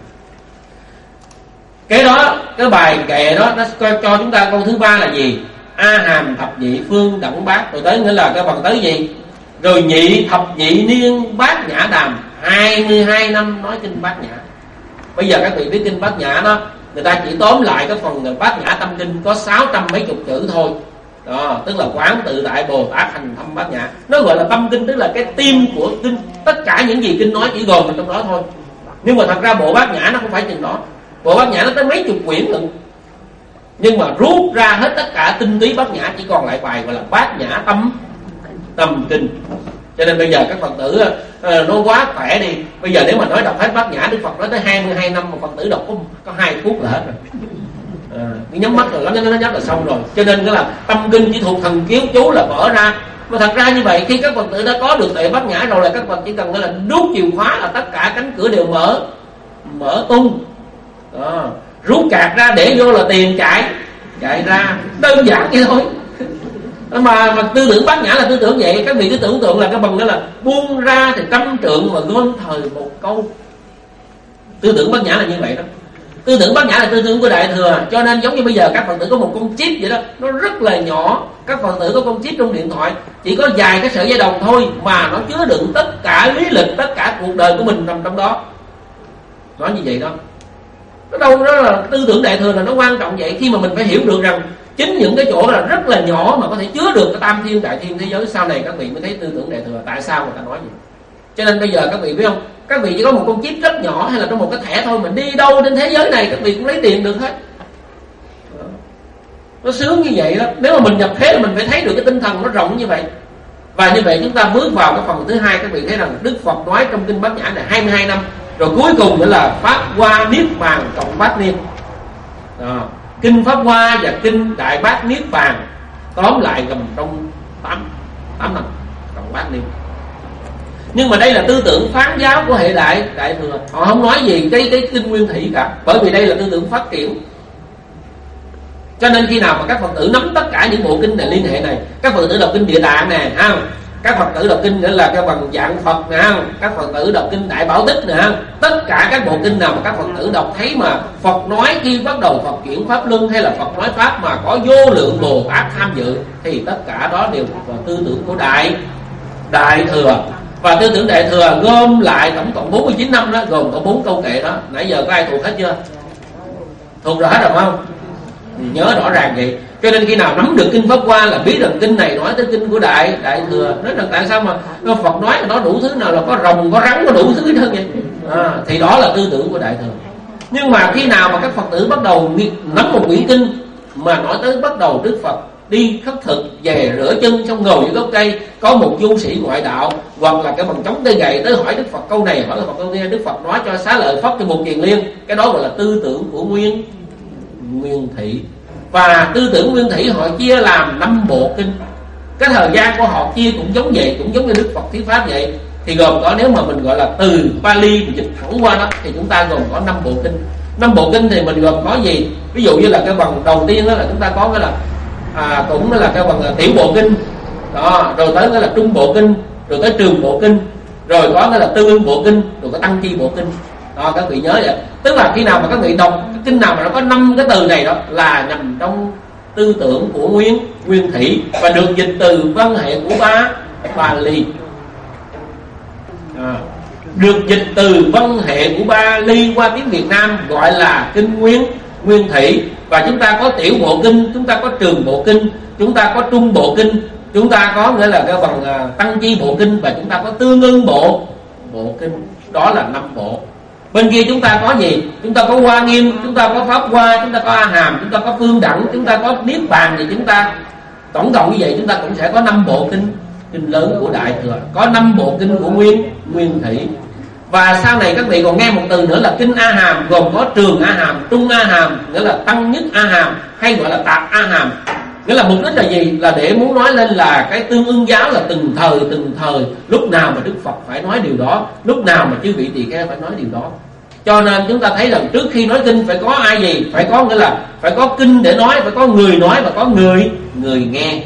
Cái đó, cái bài kệ đó nó cho chúng ta câu thứ ba là gì? A Hàm, Thập Nhị, Phương Đẳng Bát, rồi tới nghĩa là cái bằng tới gì? Rồi Nhị Thập Nhị Niên, Bát Nhã Đàm, hai mươi hai năm nói kinh Bát Nhã. Bây giờ các vị biết kinh Bát Nhã đó, người ta chỉ tóm lại cái phần Bát Nhã Tâm Kinh có sáu trăm mấy chục chữ thôi. Đó, tức là Quán Tự Tại Bồ Tát Hành Thâm Bát Nhã. Nó gọi là tâm kinh, tức là cái tim của kinh. Tất cả những gì kinh nói chỉ gồm trong đó thôi. Nhưng mà thật ra bộ Bát Nhã nó không phải chừng đó. Bộ Bát Nhã nó tới mấy chục quyển lận. Nhưng mà rút ra hết tất cả tinh túy Bát Nhã, chỉ còn lại bài gọi là Bát Nhã Tâm Tâm Kinh. Cho nên bây giờ các Phật tử uh, nó quá khỏe đi. Bây giờ nếu mà nói đọc hết Bát Nhã, Đức Phật nói tới hai mươi hai năm, mà Phật tử đọc có, có hai phút là hết rồi. À, nhắm mắt rồi nó nó nhắm là xong rồi. Cho nên cái là tâm kinh chỉ thuộc thần kiếu chú là mở ra. Mà thật ra như vậy, khi các Phật tử đã có được tuệ Bát Nhã rồi là các Phật chỉ cần là rút chìa khóa là tất cả cánh cửa đều mở mở tung. Đó. Rút cạc ra để vô là tiền chạy chạy ra, đơn giản vậy thôi. Mà, mà tư tưởng Bát Nhã là tư tưởng vậy. Các vị cứ tưởng tượng là cái bằng đó là buông ra thì trăm trượng mà gom thời một câu. Tư tưởng Bát Nhã là như vậy đó. Tư tưởng Bát Nhã là tư tưởng của Đại Thừa. Cho nên giống như bây giờ các Phật tử có một con chip vậy đó, nó rất là nhỏ. Các Phật tử có con chip trong điện thoại, chỉ có vài cái sợi dây đồng thôi, mà nó chứa đựng tất cả lý lịch, tất cả cuộc đời của mình nằm trong đó. Nói như vậy đó. Nó đâu đó là tư tưởng Đại Thừa là nó quan trọng vậy. Khi mà mình phải hiểu được rằng chính những cái chỗ là rất là nhỏ mà có thể chứa được cái tam thiên đại thiên thế giới, sau này các vị mới thấy tư tưởng Đại Thừa tại sao người ta nói vậy. Cho nên bây giờ các vị biết không, các vị chỉ có một con chip rất nhỏ hay là trong một cái thẻ thôi, mình đi đâu trên thế giới này các vị cũng lấy tiền được hết. Nó sướng như vậy đó. Nếu mà mình nhập thế là mình phải thấy được cái tinh thần nó rộng như vậy. Và như vậy chúng ta bước vào cái phần thứ hai, các vị thấy rằng Đức Phật nói trong kinh Bát Nhã này hai mươi hai năm, rồi cuối cùng nữa là Pháp Hoa Niết Bàn cộng Bát Niên. Đó. Kinh Pháp Hoa và kinh Đại Bát Niết Bàn tóm lại gồm trong tám năm cộng Bát Niên. Nhưng mà đây là tư tưởng phán giáo của hệ đại đại thừa, họ không nói gì cái cái kinh Nguyên Thủy cả, bởi vì đây là tư tưởng phát triển. Cho nên khi nào mà các Phật tử nắm tất cả những bộ kinh này liên hệ này, các Phật tử đọc kinh Địa Tạng nè, ha, các Phật tử đọc kinh nữa là cái bằng dạng Phật nè, các Phật tử đọc kinh Đại Bảo Tích nè, tất cả các bộ kinh nào mà các Phật tử đọc thấy mà Phật nói khi bắt đầu Phật chuyển pháp luân, hay là Phật nói pháp mà có vô lượng Bồ Tát tham dự, thì tất cả đó đều là tư tưởng của đại đại thừa. Và tư tưởng Đại Thừa gom lại tổng cộng bốn mươi chín năm đó, gồm có bốn câu kệ đó. Nãy giờ có ai thuộc hết chưa? Thuộc rồi hết rồi không? Thì nhớ rõ ràng vậy. Cho nên khi nào nắm được kinh Pháp Hoa là biết rằng kinh này nói tới kinh của Đại Đại Thừa. Nói rằng tại sao mà Phật nói là nó đủ thứ nào, là có rồng, có rắn, có đủ thứ hết vậy. À, thì đó là tư tưởng của Đại Thừa. Nhưng mà khi nào mà các Phật tử bắt đầu nắm một quyển kinh mà nói tới bắt đầu Đức Phật đi khất thực, về rửa chân, xong ngồi dưới gốc cây, có một du sĩ ngoại đạo hoặc là cái bằng chống cây gậy tới hỏi Đức Phật câu này, hỏi là Phật câu kia, Đức Phật nói cho xá lợi Phất cho một kiền liên. Cái đó gọi là tư tưởng của Nguyên Nguyên Thủy. Và tư tưởng Nguyên Thủy họ chia làm năm bộ kinh. Cái thời gian của họ chia cũng giống vậy, cũng giống như Đức Phật thuyết pháp vậy. Thì gồm có, nếu mà mình gọi là từ Pali dịch thẳng qua đó, thì chúng ta gồm có năm bộ kinh. Năm bộ kinh thì mình gồm có gì? Ví dụ như là cái bằng đầu tiên đó là chúng ta có cái là à, cũng là cái bằng tiểu bộ kinh đó, rồi tới cái là trung bộ kinh, rồi tới trường bộ kinh, rồi có cái là tư ưng bộ kinh, rồi có tăng chi bộ kinh đó. Các vị nhớ vậy. Tức là khi nào mà các vị đọc cái kinh nào mà nó có năm cái từ này đó là nằm trong tư tưởng của Nguyên Nguyên Thủy, và được dịch từ văn hệ của ba Bali. À, được dịch từ văn hệ của Bali qua tiếng Việt Nam gọi là kinh Nguyên Nguyên Thủy. Và chúng ta có tiểu bộ kinh, chúng ta có trường bộ kinh, chúng ta có trung bộ kinh, chúng ta có nghĩa là cái bằng uh, tăng chi bộ kinh, và chúng ta có tương ưng bộ bộ kinh. Đó là năm bộ. Bên kia chúng ta có gì? Chúng ta có Hoa Nghiêm, chúng ta có Pháp Hoa, chúng ta có A Hàm, chúng ta có Phương Đẳng, chúng ta có Niết Bàn. Thì chúng ta tổng cộng như vậy chúng ta cũng sẽ có năm bộ kinh kinh lớn của Đại Thừa, có năm bộ kinh của Nguyên Nguyên Thủy. Và sau này các vị còn nghe một từ nữa là kinh A Hàm, gồm có trường A Hàm, trung A Hàm, nghĩa là tăng nhất A Hàm, hay gọi là tạp A Hàm. Nghĩa là mục đích là gì? Là để muốn nói lên là cái tương ưng giáo là từng thời từng thời, lúc nào mà Đức Phật phải nói điều đó, lúc nào mà chư vị tỳ kheo phải nói điều đó. Cho nên chúng ta thấy rằng trước khi nói kinh phải có ai gì? Phải có nghĩa là phải có kinh để nói, phải có người nói và có người người nghe.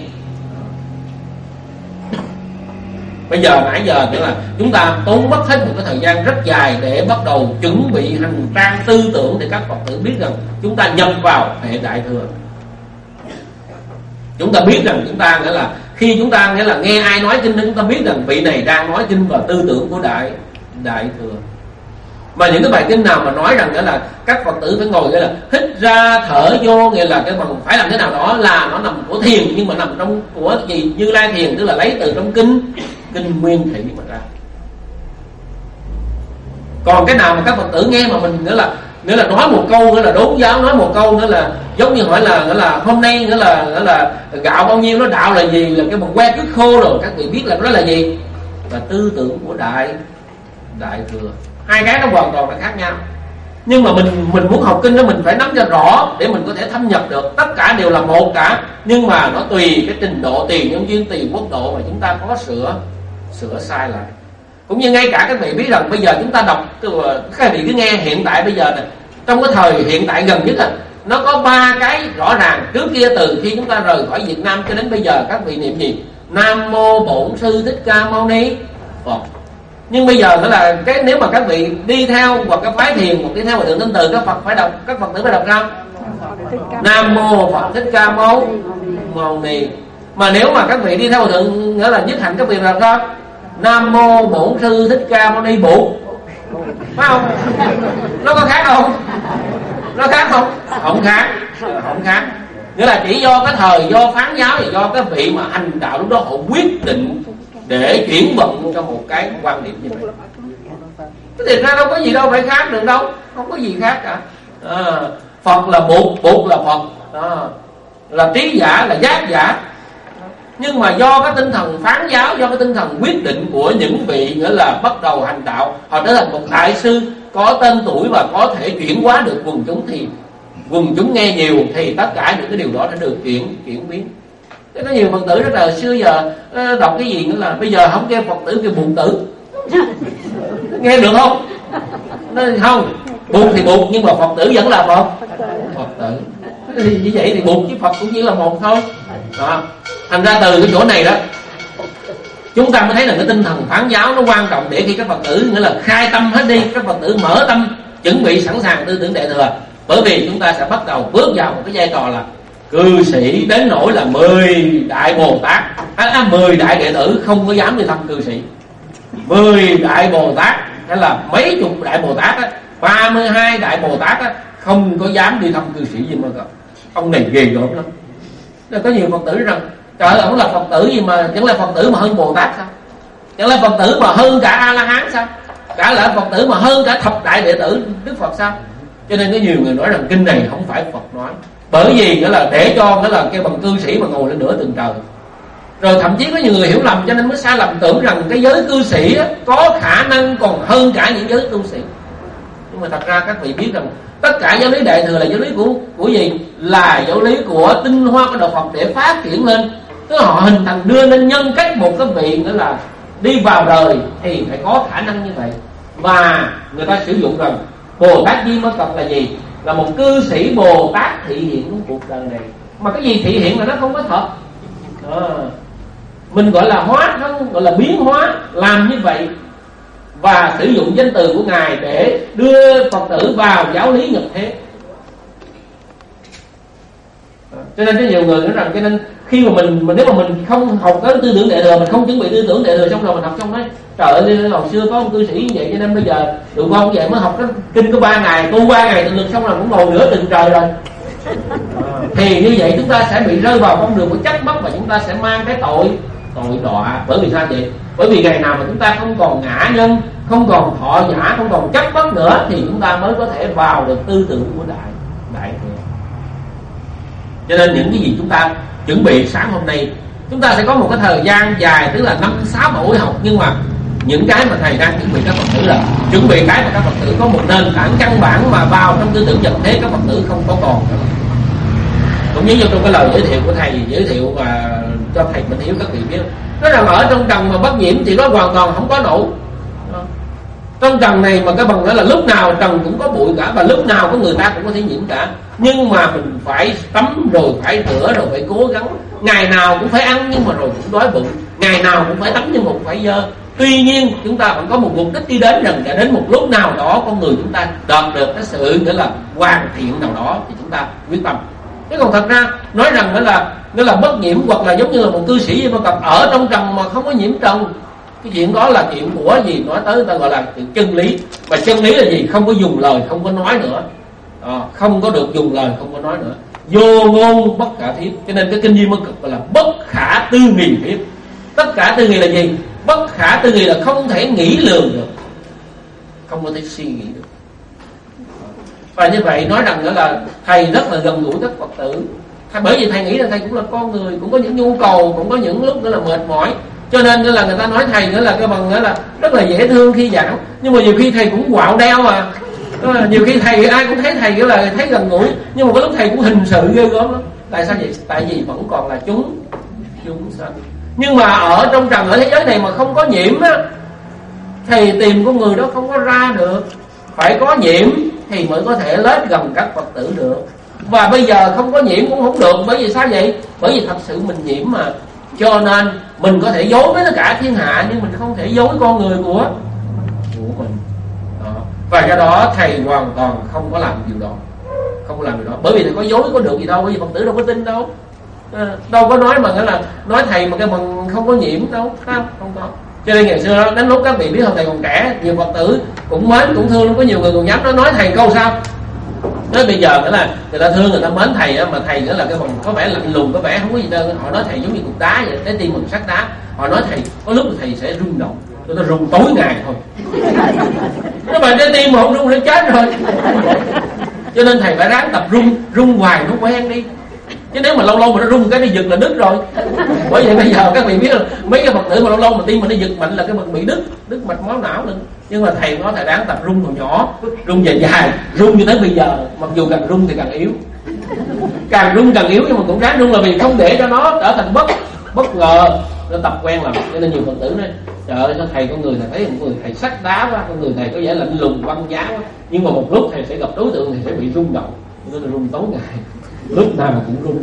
Bây giờ nãy giờ nghĩa là chúng ta tốn mất hết một cái thời gian rất dài để bắt đầu chuẩn bị hành trang tư tưởng để các Phật tử biết rằng chúng ta nhập vào hệ Đại Thừa. Chúng ta biết rằng chúng ta nghĩa là khi chúng ta nghĩa là nghe ai nói kinh, chúng ta biết rằng vị này đang nói kinh và tư tưởng của Đại Đại Thừa. Mà những cái bài kinh nào mà nói rằng nghĩa là các Phật tử phải ngồi nghĩa là hít ra thở vô, nghĩa là cái bằng phải làm thế nào đó là nó nằm của thiền, nhưng mà nằm trong của gì? Như Lai thiền, tức là lấy từ trong kinh kinh Nguyên Thủy mà ra. Còn cái nào mà các Phật tử nghe mà mình nghĩa là nghĩa là nói một câu nghĩa là đốn giáo, nói một câu nữa là giống như hỏi là nghĩa là hôm nay nghĩa là nghĩa là gạo bao nhiêu, nó đạo là gì, là cái bằng que cứt khô, rồi các vị biết là nó là gì? Là tư tưởng của đại đại thừa. Hai cái nó hoàn toàn là khác nhau. Nhưng mà mình mình muốn học kinh đó mình phải nắm cho rõ để mình có thể thâm nhập được. Tất cả đều là một cả, nhưng mà nó tùy cái trình độ, tùy nhân duyên, tùy quốc độ mà chúng ta có sửa sửa sai lại. Cũng như ngay cả các vị biết rằng bây giờ chúng ta đọc, các vị cứ nghe hiện tại bây giờ này, trong cái thời hiện tại gần nhất là nó có ba cái rõ ràng. Trước kia từ khi chúng ta rời khỏi Việt Nam cho đến bây giờ các vị niệm gì? Nam mô Bổn Sư Thích Ca Mâu Ni Phật. Nhưng bây giờ nữa là cái nếu mà các vị đi theo hoặc cái phái thiền hoặc đi theo một thượng tinh từ, các Phật phải đọc, các Phật tử phải đọc sao? Nam mô Phật Thích Ca Mâu Mâu Ni. Mà nếu mà các vị đi theo một thượng nghĩa là nhất hạnh, các vị đọc sao? Nam mô Bổn Sư Thích Ca Mâu Ni Bụt. Phải không? Nó có khác không? Nó khác không? Không khác, không khác. Nghĩa là chỉ do cái thời, do phán giáo và do cái vị mà hành đạo lúc đó họ quyết định để chuyển vận cho một cái quan điểm như vậy. Cái thiệt ra đâu có gì đâu phải khác được đâu, không có gì khác cả. À, Phật là Bụt, Bụt là Phật, à, là trí giả, là giác giả. Nhưng mà do cái tinh thần phán giáo, do cái tinh thần quyết định của những vị nghĩa là bắt đầu hành đạo, họ trở thành một đại sư có tên tuổi và có thể chuyển hóa được quần chúng, thì quần chúng nghe nhiều thì tất cả những cái điều đó đã được chuyển chuyển biến. Thế có nhiều Phật tử rất là xưa giờ đọc cái gì nữa là bây giờ không kêu Phật tử kêu Bụt tử. Nghe được không? Nói không, Bụt thì Bụt nhưng mà Phật tử vẫn là Phật. Phật tử. Thì như vậy thì Bụt với Phật cũng chỉ là một thôi. Đó. Thành ra từ cái chỗ này đó chúng ta mới thấy là cái tinh thần phán giáo nó quan trọng, để khi các Phật tử nghĩa là khai tâm hết đi, các Phật tử mở tâm chuẩn bị sẵn sàng tư tưởng Đại Thừa. Bởi vì chúng ta sẽ bắt đầu bước vào một cái giai trò là cư sĩ, đến nỗi là mười đại Bồ Tát, à, mười đại đệ tử không có dám đi thăm cư sĩ. Mười đại Bồ Tát hay là mấy chục đại Bồ Tát á, ba mươi hai đại Bồ Tát á, không có dám đi thăm cư sĩ gì mà cả. Ông này ghê gớm lắm. Nên có nhiều Phật tử rằng trời ơi, ông là Phật tử gì mà chẳng là Phật tử mà hơn Bồ Tát sao? Chẳng là Phật tử mà hơn cả A La Hán sao? Cả là Phật tử mà hơn cả thập đại đệ tử Đức Phật sao? Cho nên có nhiều người nói rằng kinh này không phải Phật nói, bởi vì đó là để cho đó là cái bằng cư sĩ mà ngồi lên nửa tầng trời. Rồi thậm chí có nhiều người hiểu lầm cho nên mới sai lầm tưởng rằng cái giới cư sĩ á, có khả năng còn hơn cả những giới tu sĩ. Nhưng mà thật ra các vị biết rằng tất cả giáo lý Đại Thừa là giáo lý của của gì? Là giáo lý của tinh hoa của đạo Phật để phát triển lên. Tức là họ hình thành đưa lên nhân cách một cái vị nữa là đi vào đời thì phải có khả năng như vậy. Và người ta sử dụng rằng Bồ Tát Di Mơ Cật là gì? Là một cư sĩ Bồ Tát thị hiện trong cuộc đời này. Mà cái gì thị hiện là nó không có thật. À, mình gọi là hóa, nó gọi là biến hóa, làm như vậy và sử dụng danh từ của Ngài để đưa Phật tử vào giáo lý nhập thế. À, cho nên có nhiều người nói rằng cho nên khi mà mình, mình nếu mà mình không học cái tư tưởng Đại Thừa, mình không chuẩn bị tư tưởng Đại Thừa xong rồi mình học xong đấy, trời ơi hồi xưa có một cư sĩ như vậy cho nên bây giờ tụi con vậy mới học cái kinh có ba ngày, tu ba ngày tự lực xong là cũng ngồi nửa từng trời rồi. À, thì như vậy chúng ta sẽ bị rơi vào con đường của chấp mắc và chúng ta sẽ mang cái tội tội đọa. Bởi vì sao vậy? Bởi vì ngày nào mà chúng ta không còn ngã nhân, không còn thọ giả, không còn chấp mắc nữa thì chúng ta mới có thể vào được tư tưởng của đại đại thừa. Cho nên những cái gì chúng ta chuẩn bị sáng hôm nay, chúng ta sẽ có một cái thời gian dài, tức là năm sáu buổi học, nhưng mà những cái mà thầy đang chuẩn bị các Phật tử là chuẩn bị cái mà các Phật tử có một nền tảng căn bản mà vào trong tư tưởng nhập thế các Phật tử không có còn nữa. Cũng như trong cái lời giới thiệu của thầy giới thiệu và cho thầy Minh Hiếu các vị biết, nói rằng ở trong trần mà bất nhiễm thì nó hoàn toàn không có nổ. Trong trần này mà cái bằng đó là lúc nào trần cũng có bụi cả, và lúc nào có người ta cũng có thể nhiễm cả. Nhưng mà mình phải tắm rồi phải rửa rồi phải cố gắng, ngày nào cũng phải ăn nhưng mà rồi cũng đói bụng, ngày nào cũng phải tắm nhưng mà cũng phải dơ. Tuy nhiên chúng ta vẫn có một mục đích đi đến, rằng để đến một lúc nào đó con người chúng ta đạt được cái sự nghĩa là hoàn thiện nào đó thì chúng ta quyết tâm. Chứ còn thật ra nói rằng đó là nó là bất nhiễm, hoặc là giống như là một cư sĩ mà cập ở trong trần mà không có nhiễm trần, cái chuyện đó là chuyện của gì nói tới ta gọi là chuyện chân lý. Mà chân lý là gì? Không có dùng lời, không có nói nữa, à, không có được dùng lời, không có nói nữa, vô ngôn bất khả thuyết. Cho nên cái kinh Di Mơ Cực gọi là bất khả tư nghị thuyết. Tất cả tư nghị là gì? Bất khả tư nghị là không thể nghĩ lường được, không có thể suy nghĩ được. Và như vậy nói rằng nữa là thầy rất là gần gũi các Phật tử, bởi vì thầy nghĩ là thầy cũng là con người, cũng có những nhu cầu, cũng có những lúc nữa là mệt mỏi, cho nên nữa là người ta nói thầy nữa là cái bằng nữa là rất là dễ thương khi giảng. Nhưng mà nhiều khi thầy cũng quạo đeo à, nhiều khi thầy ai cũng thấy thầy là thấy gần gũi, nhưng mà có lúc thầy cũng hình sự ghê gớm lắm. Tại sao vậy? Tại vì vẫn còn là chúng chúng sanh. Nhưng mà ở trong trần, ở thế giới này mà không có nhiễm á, thì tìm con người đó không có ra được. Phải có nhiễm thì mới có thể lết gần các Phật tử được. Và bây giờ không có nhiễm cũng không được. Bởi vì sao vậy? Bởi vì thật sự mình nhiễm mà. Cho nên mình có thể dối với tất cả thiên hạ, nhưng mình không thể dối con người của của mình đó. Và do đó thầy hoàn toàn không có làm điều đó, không có làm điều đó. Bởi vì thầy có dối có được gì đâu, bởi vì Phật tử đâu có tin đâu, à, đâu có nói mà nghĩa là nói thầy mà cái bằng không có nhiễm đâu, không không có. Cho nên ngày xưa đó, đến lúc các vị biết hôm thầy còn trẻ, nhiều Phật tử cũng mến cũng thương, có nhiều người còn dám nó nói thầy câu sao Tới bây giờ nữa là người ta thương, người ta mến thầy á, mà thầy nữa là cái bằng có vẻ lạnh lùng, có vẻ không có gì đâu. Họ nói thầy giống như cục đá vậy, trái tim bằng sắt đá. Họ nói thầy có lúc thầy sẽ rung động, tôi ta rung tối ngày thôi. Nếu mà trái tim mà không rung nó chết rồi. Cho nên thầy phải ráng tập rung, rung hoài nó quen đi. Chứ nếu mà lâu lâu mà nó rung cái nó giật là đứt rồi. Bởi vậy bây giờ các vị biết là mấy cái Phật tử mà lâu lâu mà tim mà nó giật mạnh là cái mình bị đứt, đứt mạch máu não lên. Nhưng mà thầy nói thầy ráng tập rung hồi nhỏ, rung dài dài, rung như tới bây giờ. Mặc dù càng rung thì càng yếu, càng rung càng yếu, nhưng mà cũng ráng rung là vì không để cho nó trở thành bất bất ngờ. Nó tập quen làm. Cho nên nhiều Phật tử nói trời ơi sao thầy con người thầy thấy một người thầy sắt đá quá, con người thầy có vẻ lạnh lùng băng giá quá, nhưng mà một lúc thầy sẽ gặp đối tượng thì sẽ bị rung động, nên là rung tối ngày, lúc nào cũng rung.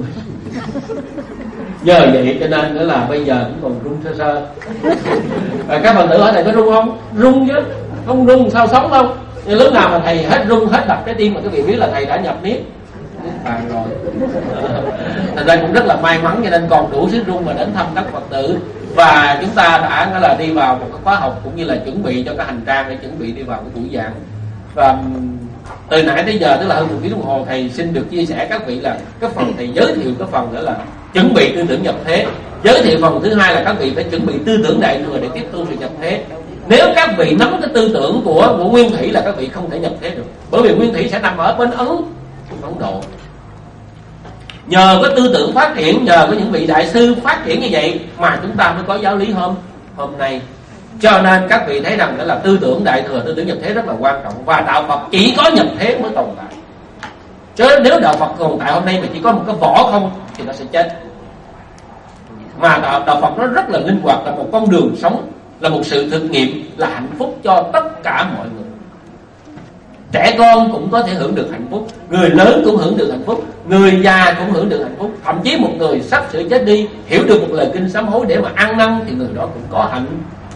Nhờ vậy cho nên nữa là bây giờ cũng còn rung sơ sơ. Và các Phật tử hỏi thầy có rung không? Rung chứ, không rung sao sống đâu. Nhưng lúc nào mà thầy hết rung hết đập trái tim mà các vị biết là thầy đã nhập niết bàn rồi. Thành ra cũng rất là may mắn, cho nên còn đủ sức rung mà đến thăm các Phật tử. Và chúng ta đã nói là đi vào một cái khóa học cũng như là chuẩn bị cho cái hành trang để chuẩn bị đi vào cái buổi giảng. Và từ nãy tới giờ tức là hơn một tiếng đồng hồ, thầy xin được chia sẻ các vị là cái phần thầy giới thiệu cái phần nữa là chuẩn bị tư tưởng nhập thế. Giới thiệu phần thứ hai là các vị phải chuẩn bị tư tưởng đại thừa để tiếp thu sự nhập thế. Nếu các vị nắm cái tư tưởng của, của Nguyên Thủy là các vị không thể nhập thế được, bởi vì Nguyên Thủy sẽ nằm ở bên Ấn, Ấn Độ. Nhờ cái tư tưởng phát triển, nhờ có những vị đại sư phát triển như vậy mà chúng ta mới có giáo lý hôm hôm nay. Cho nên các vị thấy rằng đó là tư tưởng đại thừa, tư tưởng nhập thế rất là quan trọng. Và đạo Phật chỉ có nhập thế mới tồn tại. Chứ nếu đạo Phật tồn tại hôm nay mà chỉ có một cái vỏ không thì nó sẽ chết. Mà đạo, đạo Phật nó rất là linh hoạt, là một con đường sống, là một sự thực nghiệm, là hạnh phúc cho tất cả mọi người. Trẻ con cũng có thể hưởng được hạnh phúc, người lớn cũng hưởng được hạnh phúc, người già cũng hưởng được hạnh phúc. Thậm chí một người sắp sửa chết đi hiểu được một lời kinh sám hối để mà ăn năn thì người đó cũng có hạnh.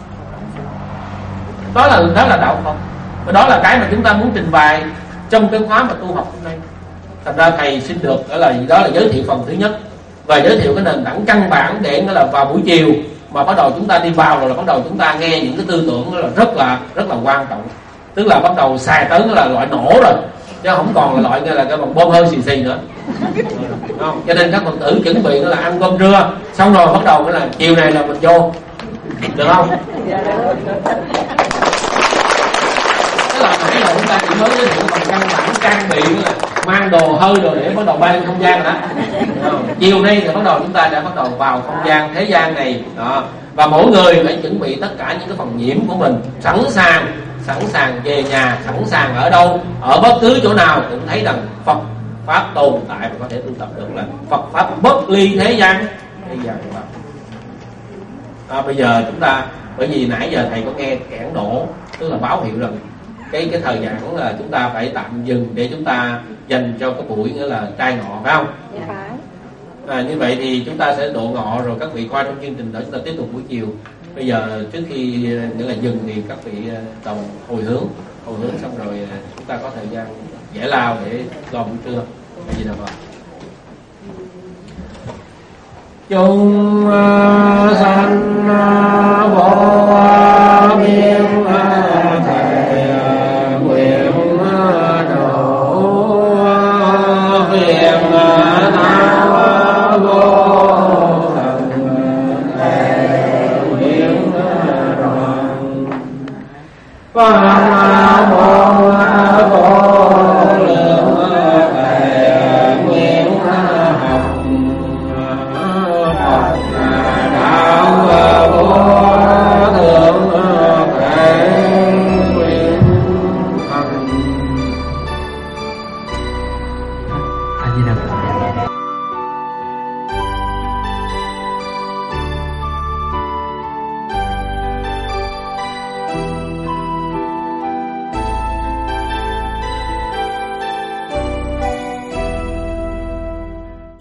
Đó là đó là đạo Phật. Và đó là cái mà chúng ta muốn trình bày trong cái khóa mà tu học hôm nay. Thành ra thầy xin được đó là đó là giới thiệu phần thứ nhất và giới thiệu cái nền tảng căn bản để nó là vào buổi chiều mà bắt đầu chúng ta đi vào rồi là bắt đầu chúng ta nghe những cái tư tưởng là rất là rất là quan trọng. Tức là bắt đầu xài tới là loại nổ rồi, chứ không còn là loại là cái bằng bom hơi xì xì nữa. Không? Cho nên các Phật tử chuẩn bị là ăn cơm trưa xong rồi bắt đầu là chiều này là mình vô, được không? Tức là nãy giờ chúng ta chỉ mới giới thiệu phần căn bản trang bị là mang đồ hơi rồi để bắt đầu bay lên không gian đó. Chiều nay thì bắt đầu chúng ta đã bắt đầu vào không gian thế gian này đó. Và mỗi người phải chuẩn bị tất cả những cái phần nhiễm của mình sẵn sàng, sẵn sàng về nhà, sẵn sàng ở đâu, ở bất cứ chỗ nào cũng thấy rằng Phật pháp tồn tại và có thể tu tập được, là Phật pháp bất ly thế gian. Thế gian à, bây giờ chúng ta, bởi vì nãy giờ thầy có nghe kẽn đổ, tức là báo hiệu rằng cái cái thời gian là chúng ta phải tạm dừng để chúng ta dành cho cái buổi nữa là trai ngọ, phải không? Dạ phải. À, như vậy thì chúng ta sẽ độ ngọ rồi các vị qua trong chương trình đó chúng ta tiếp tục buổi chiều. Bây giờ trước khi nữa là dừng thì các vị đồng hồi hướng, hồi hướng xong rồi chúng ta có thời gian giải lao để lo buổi trưa. Cái gì nào vậy? Chung sanh vô biên thầy nguyện độ phiền não vô thần thầy nguyện đoàn Phật vô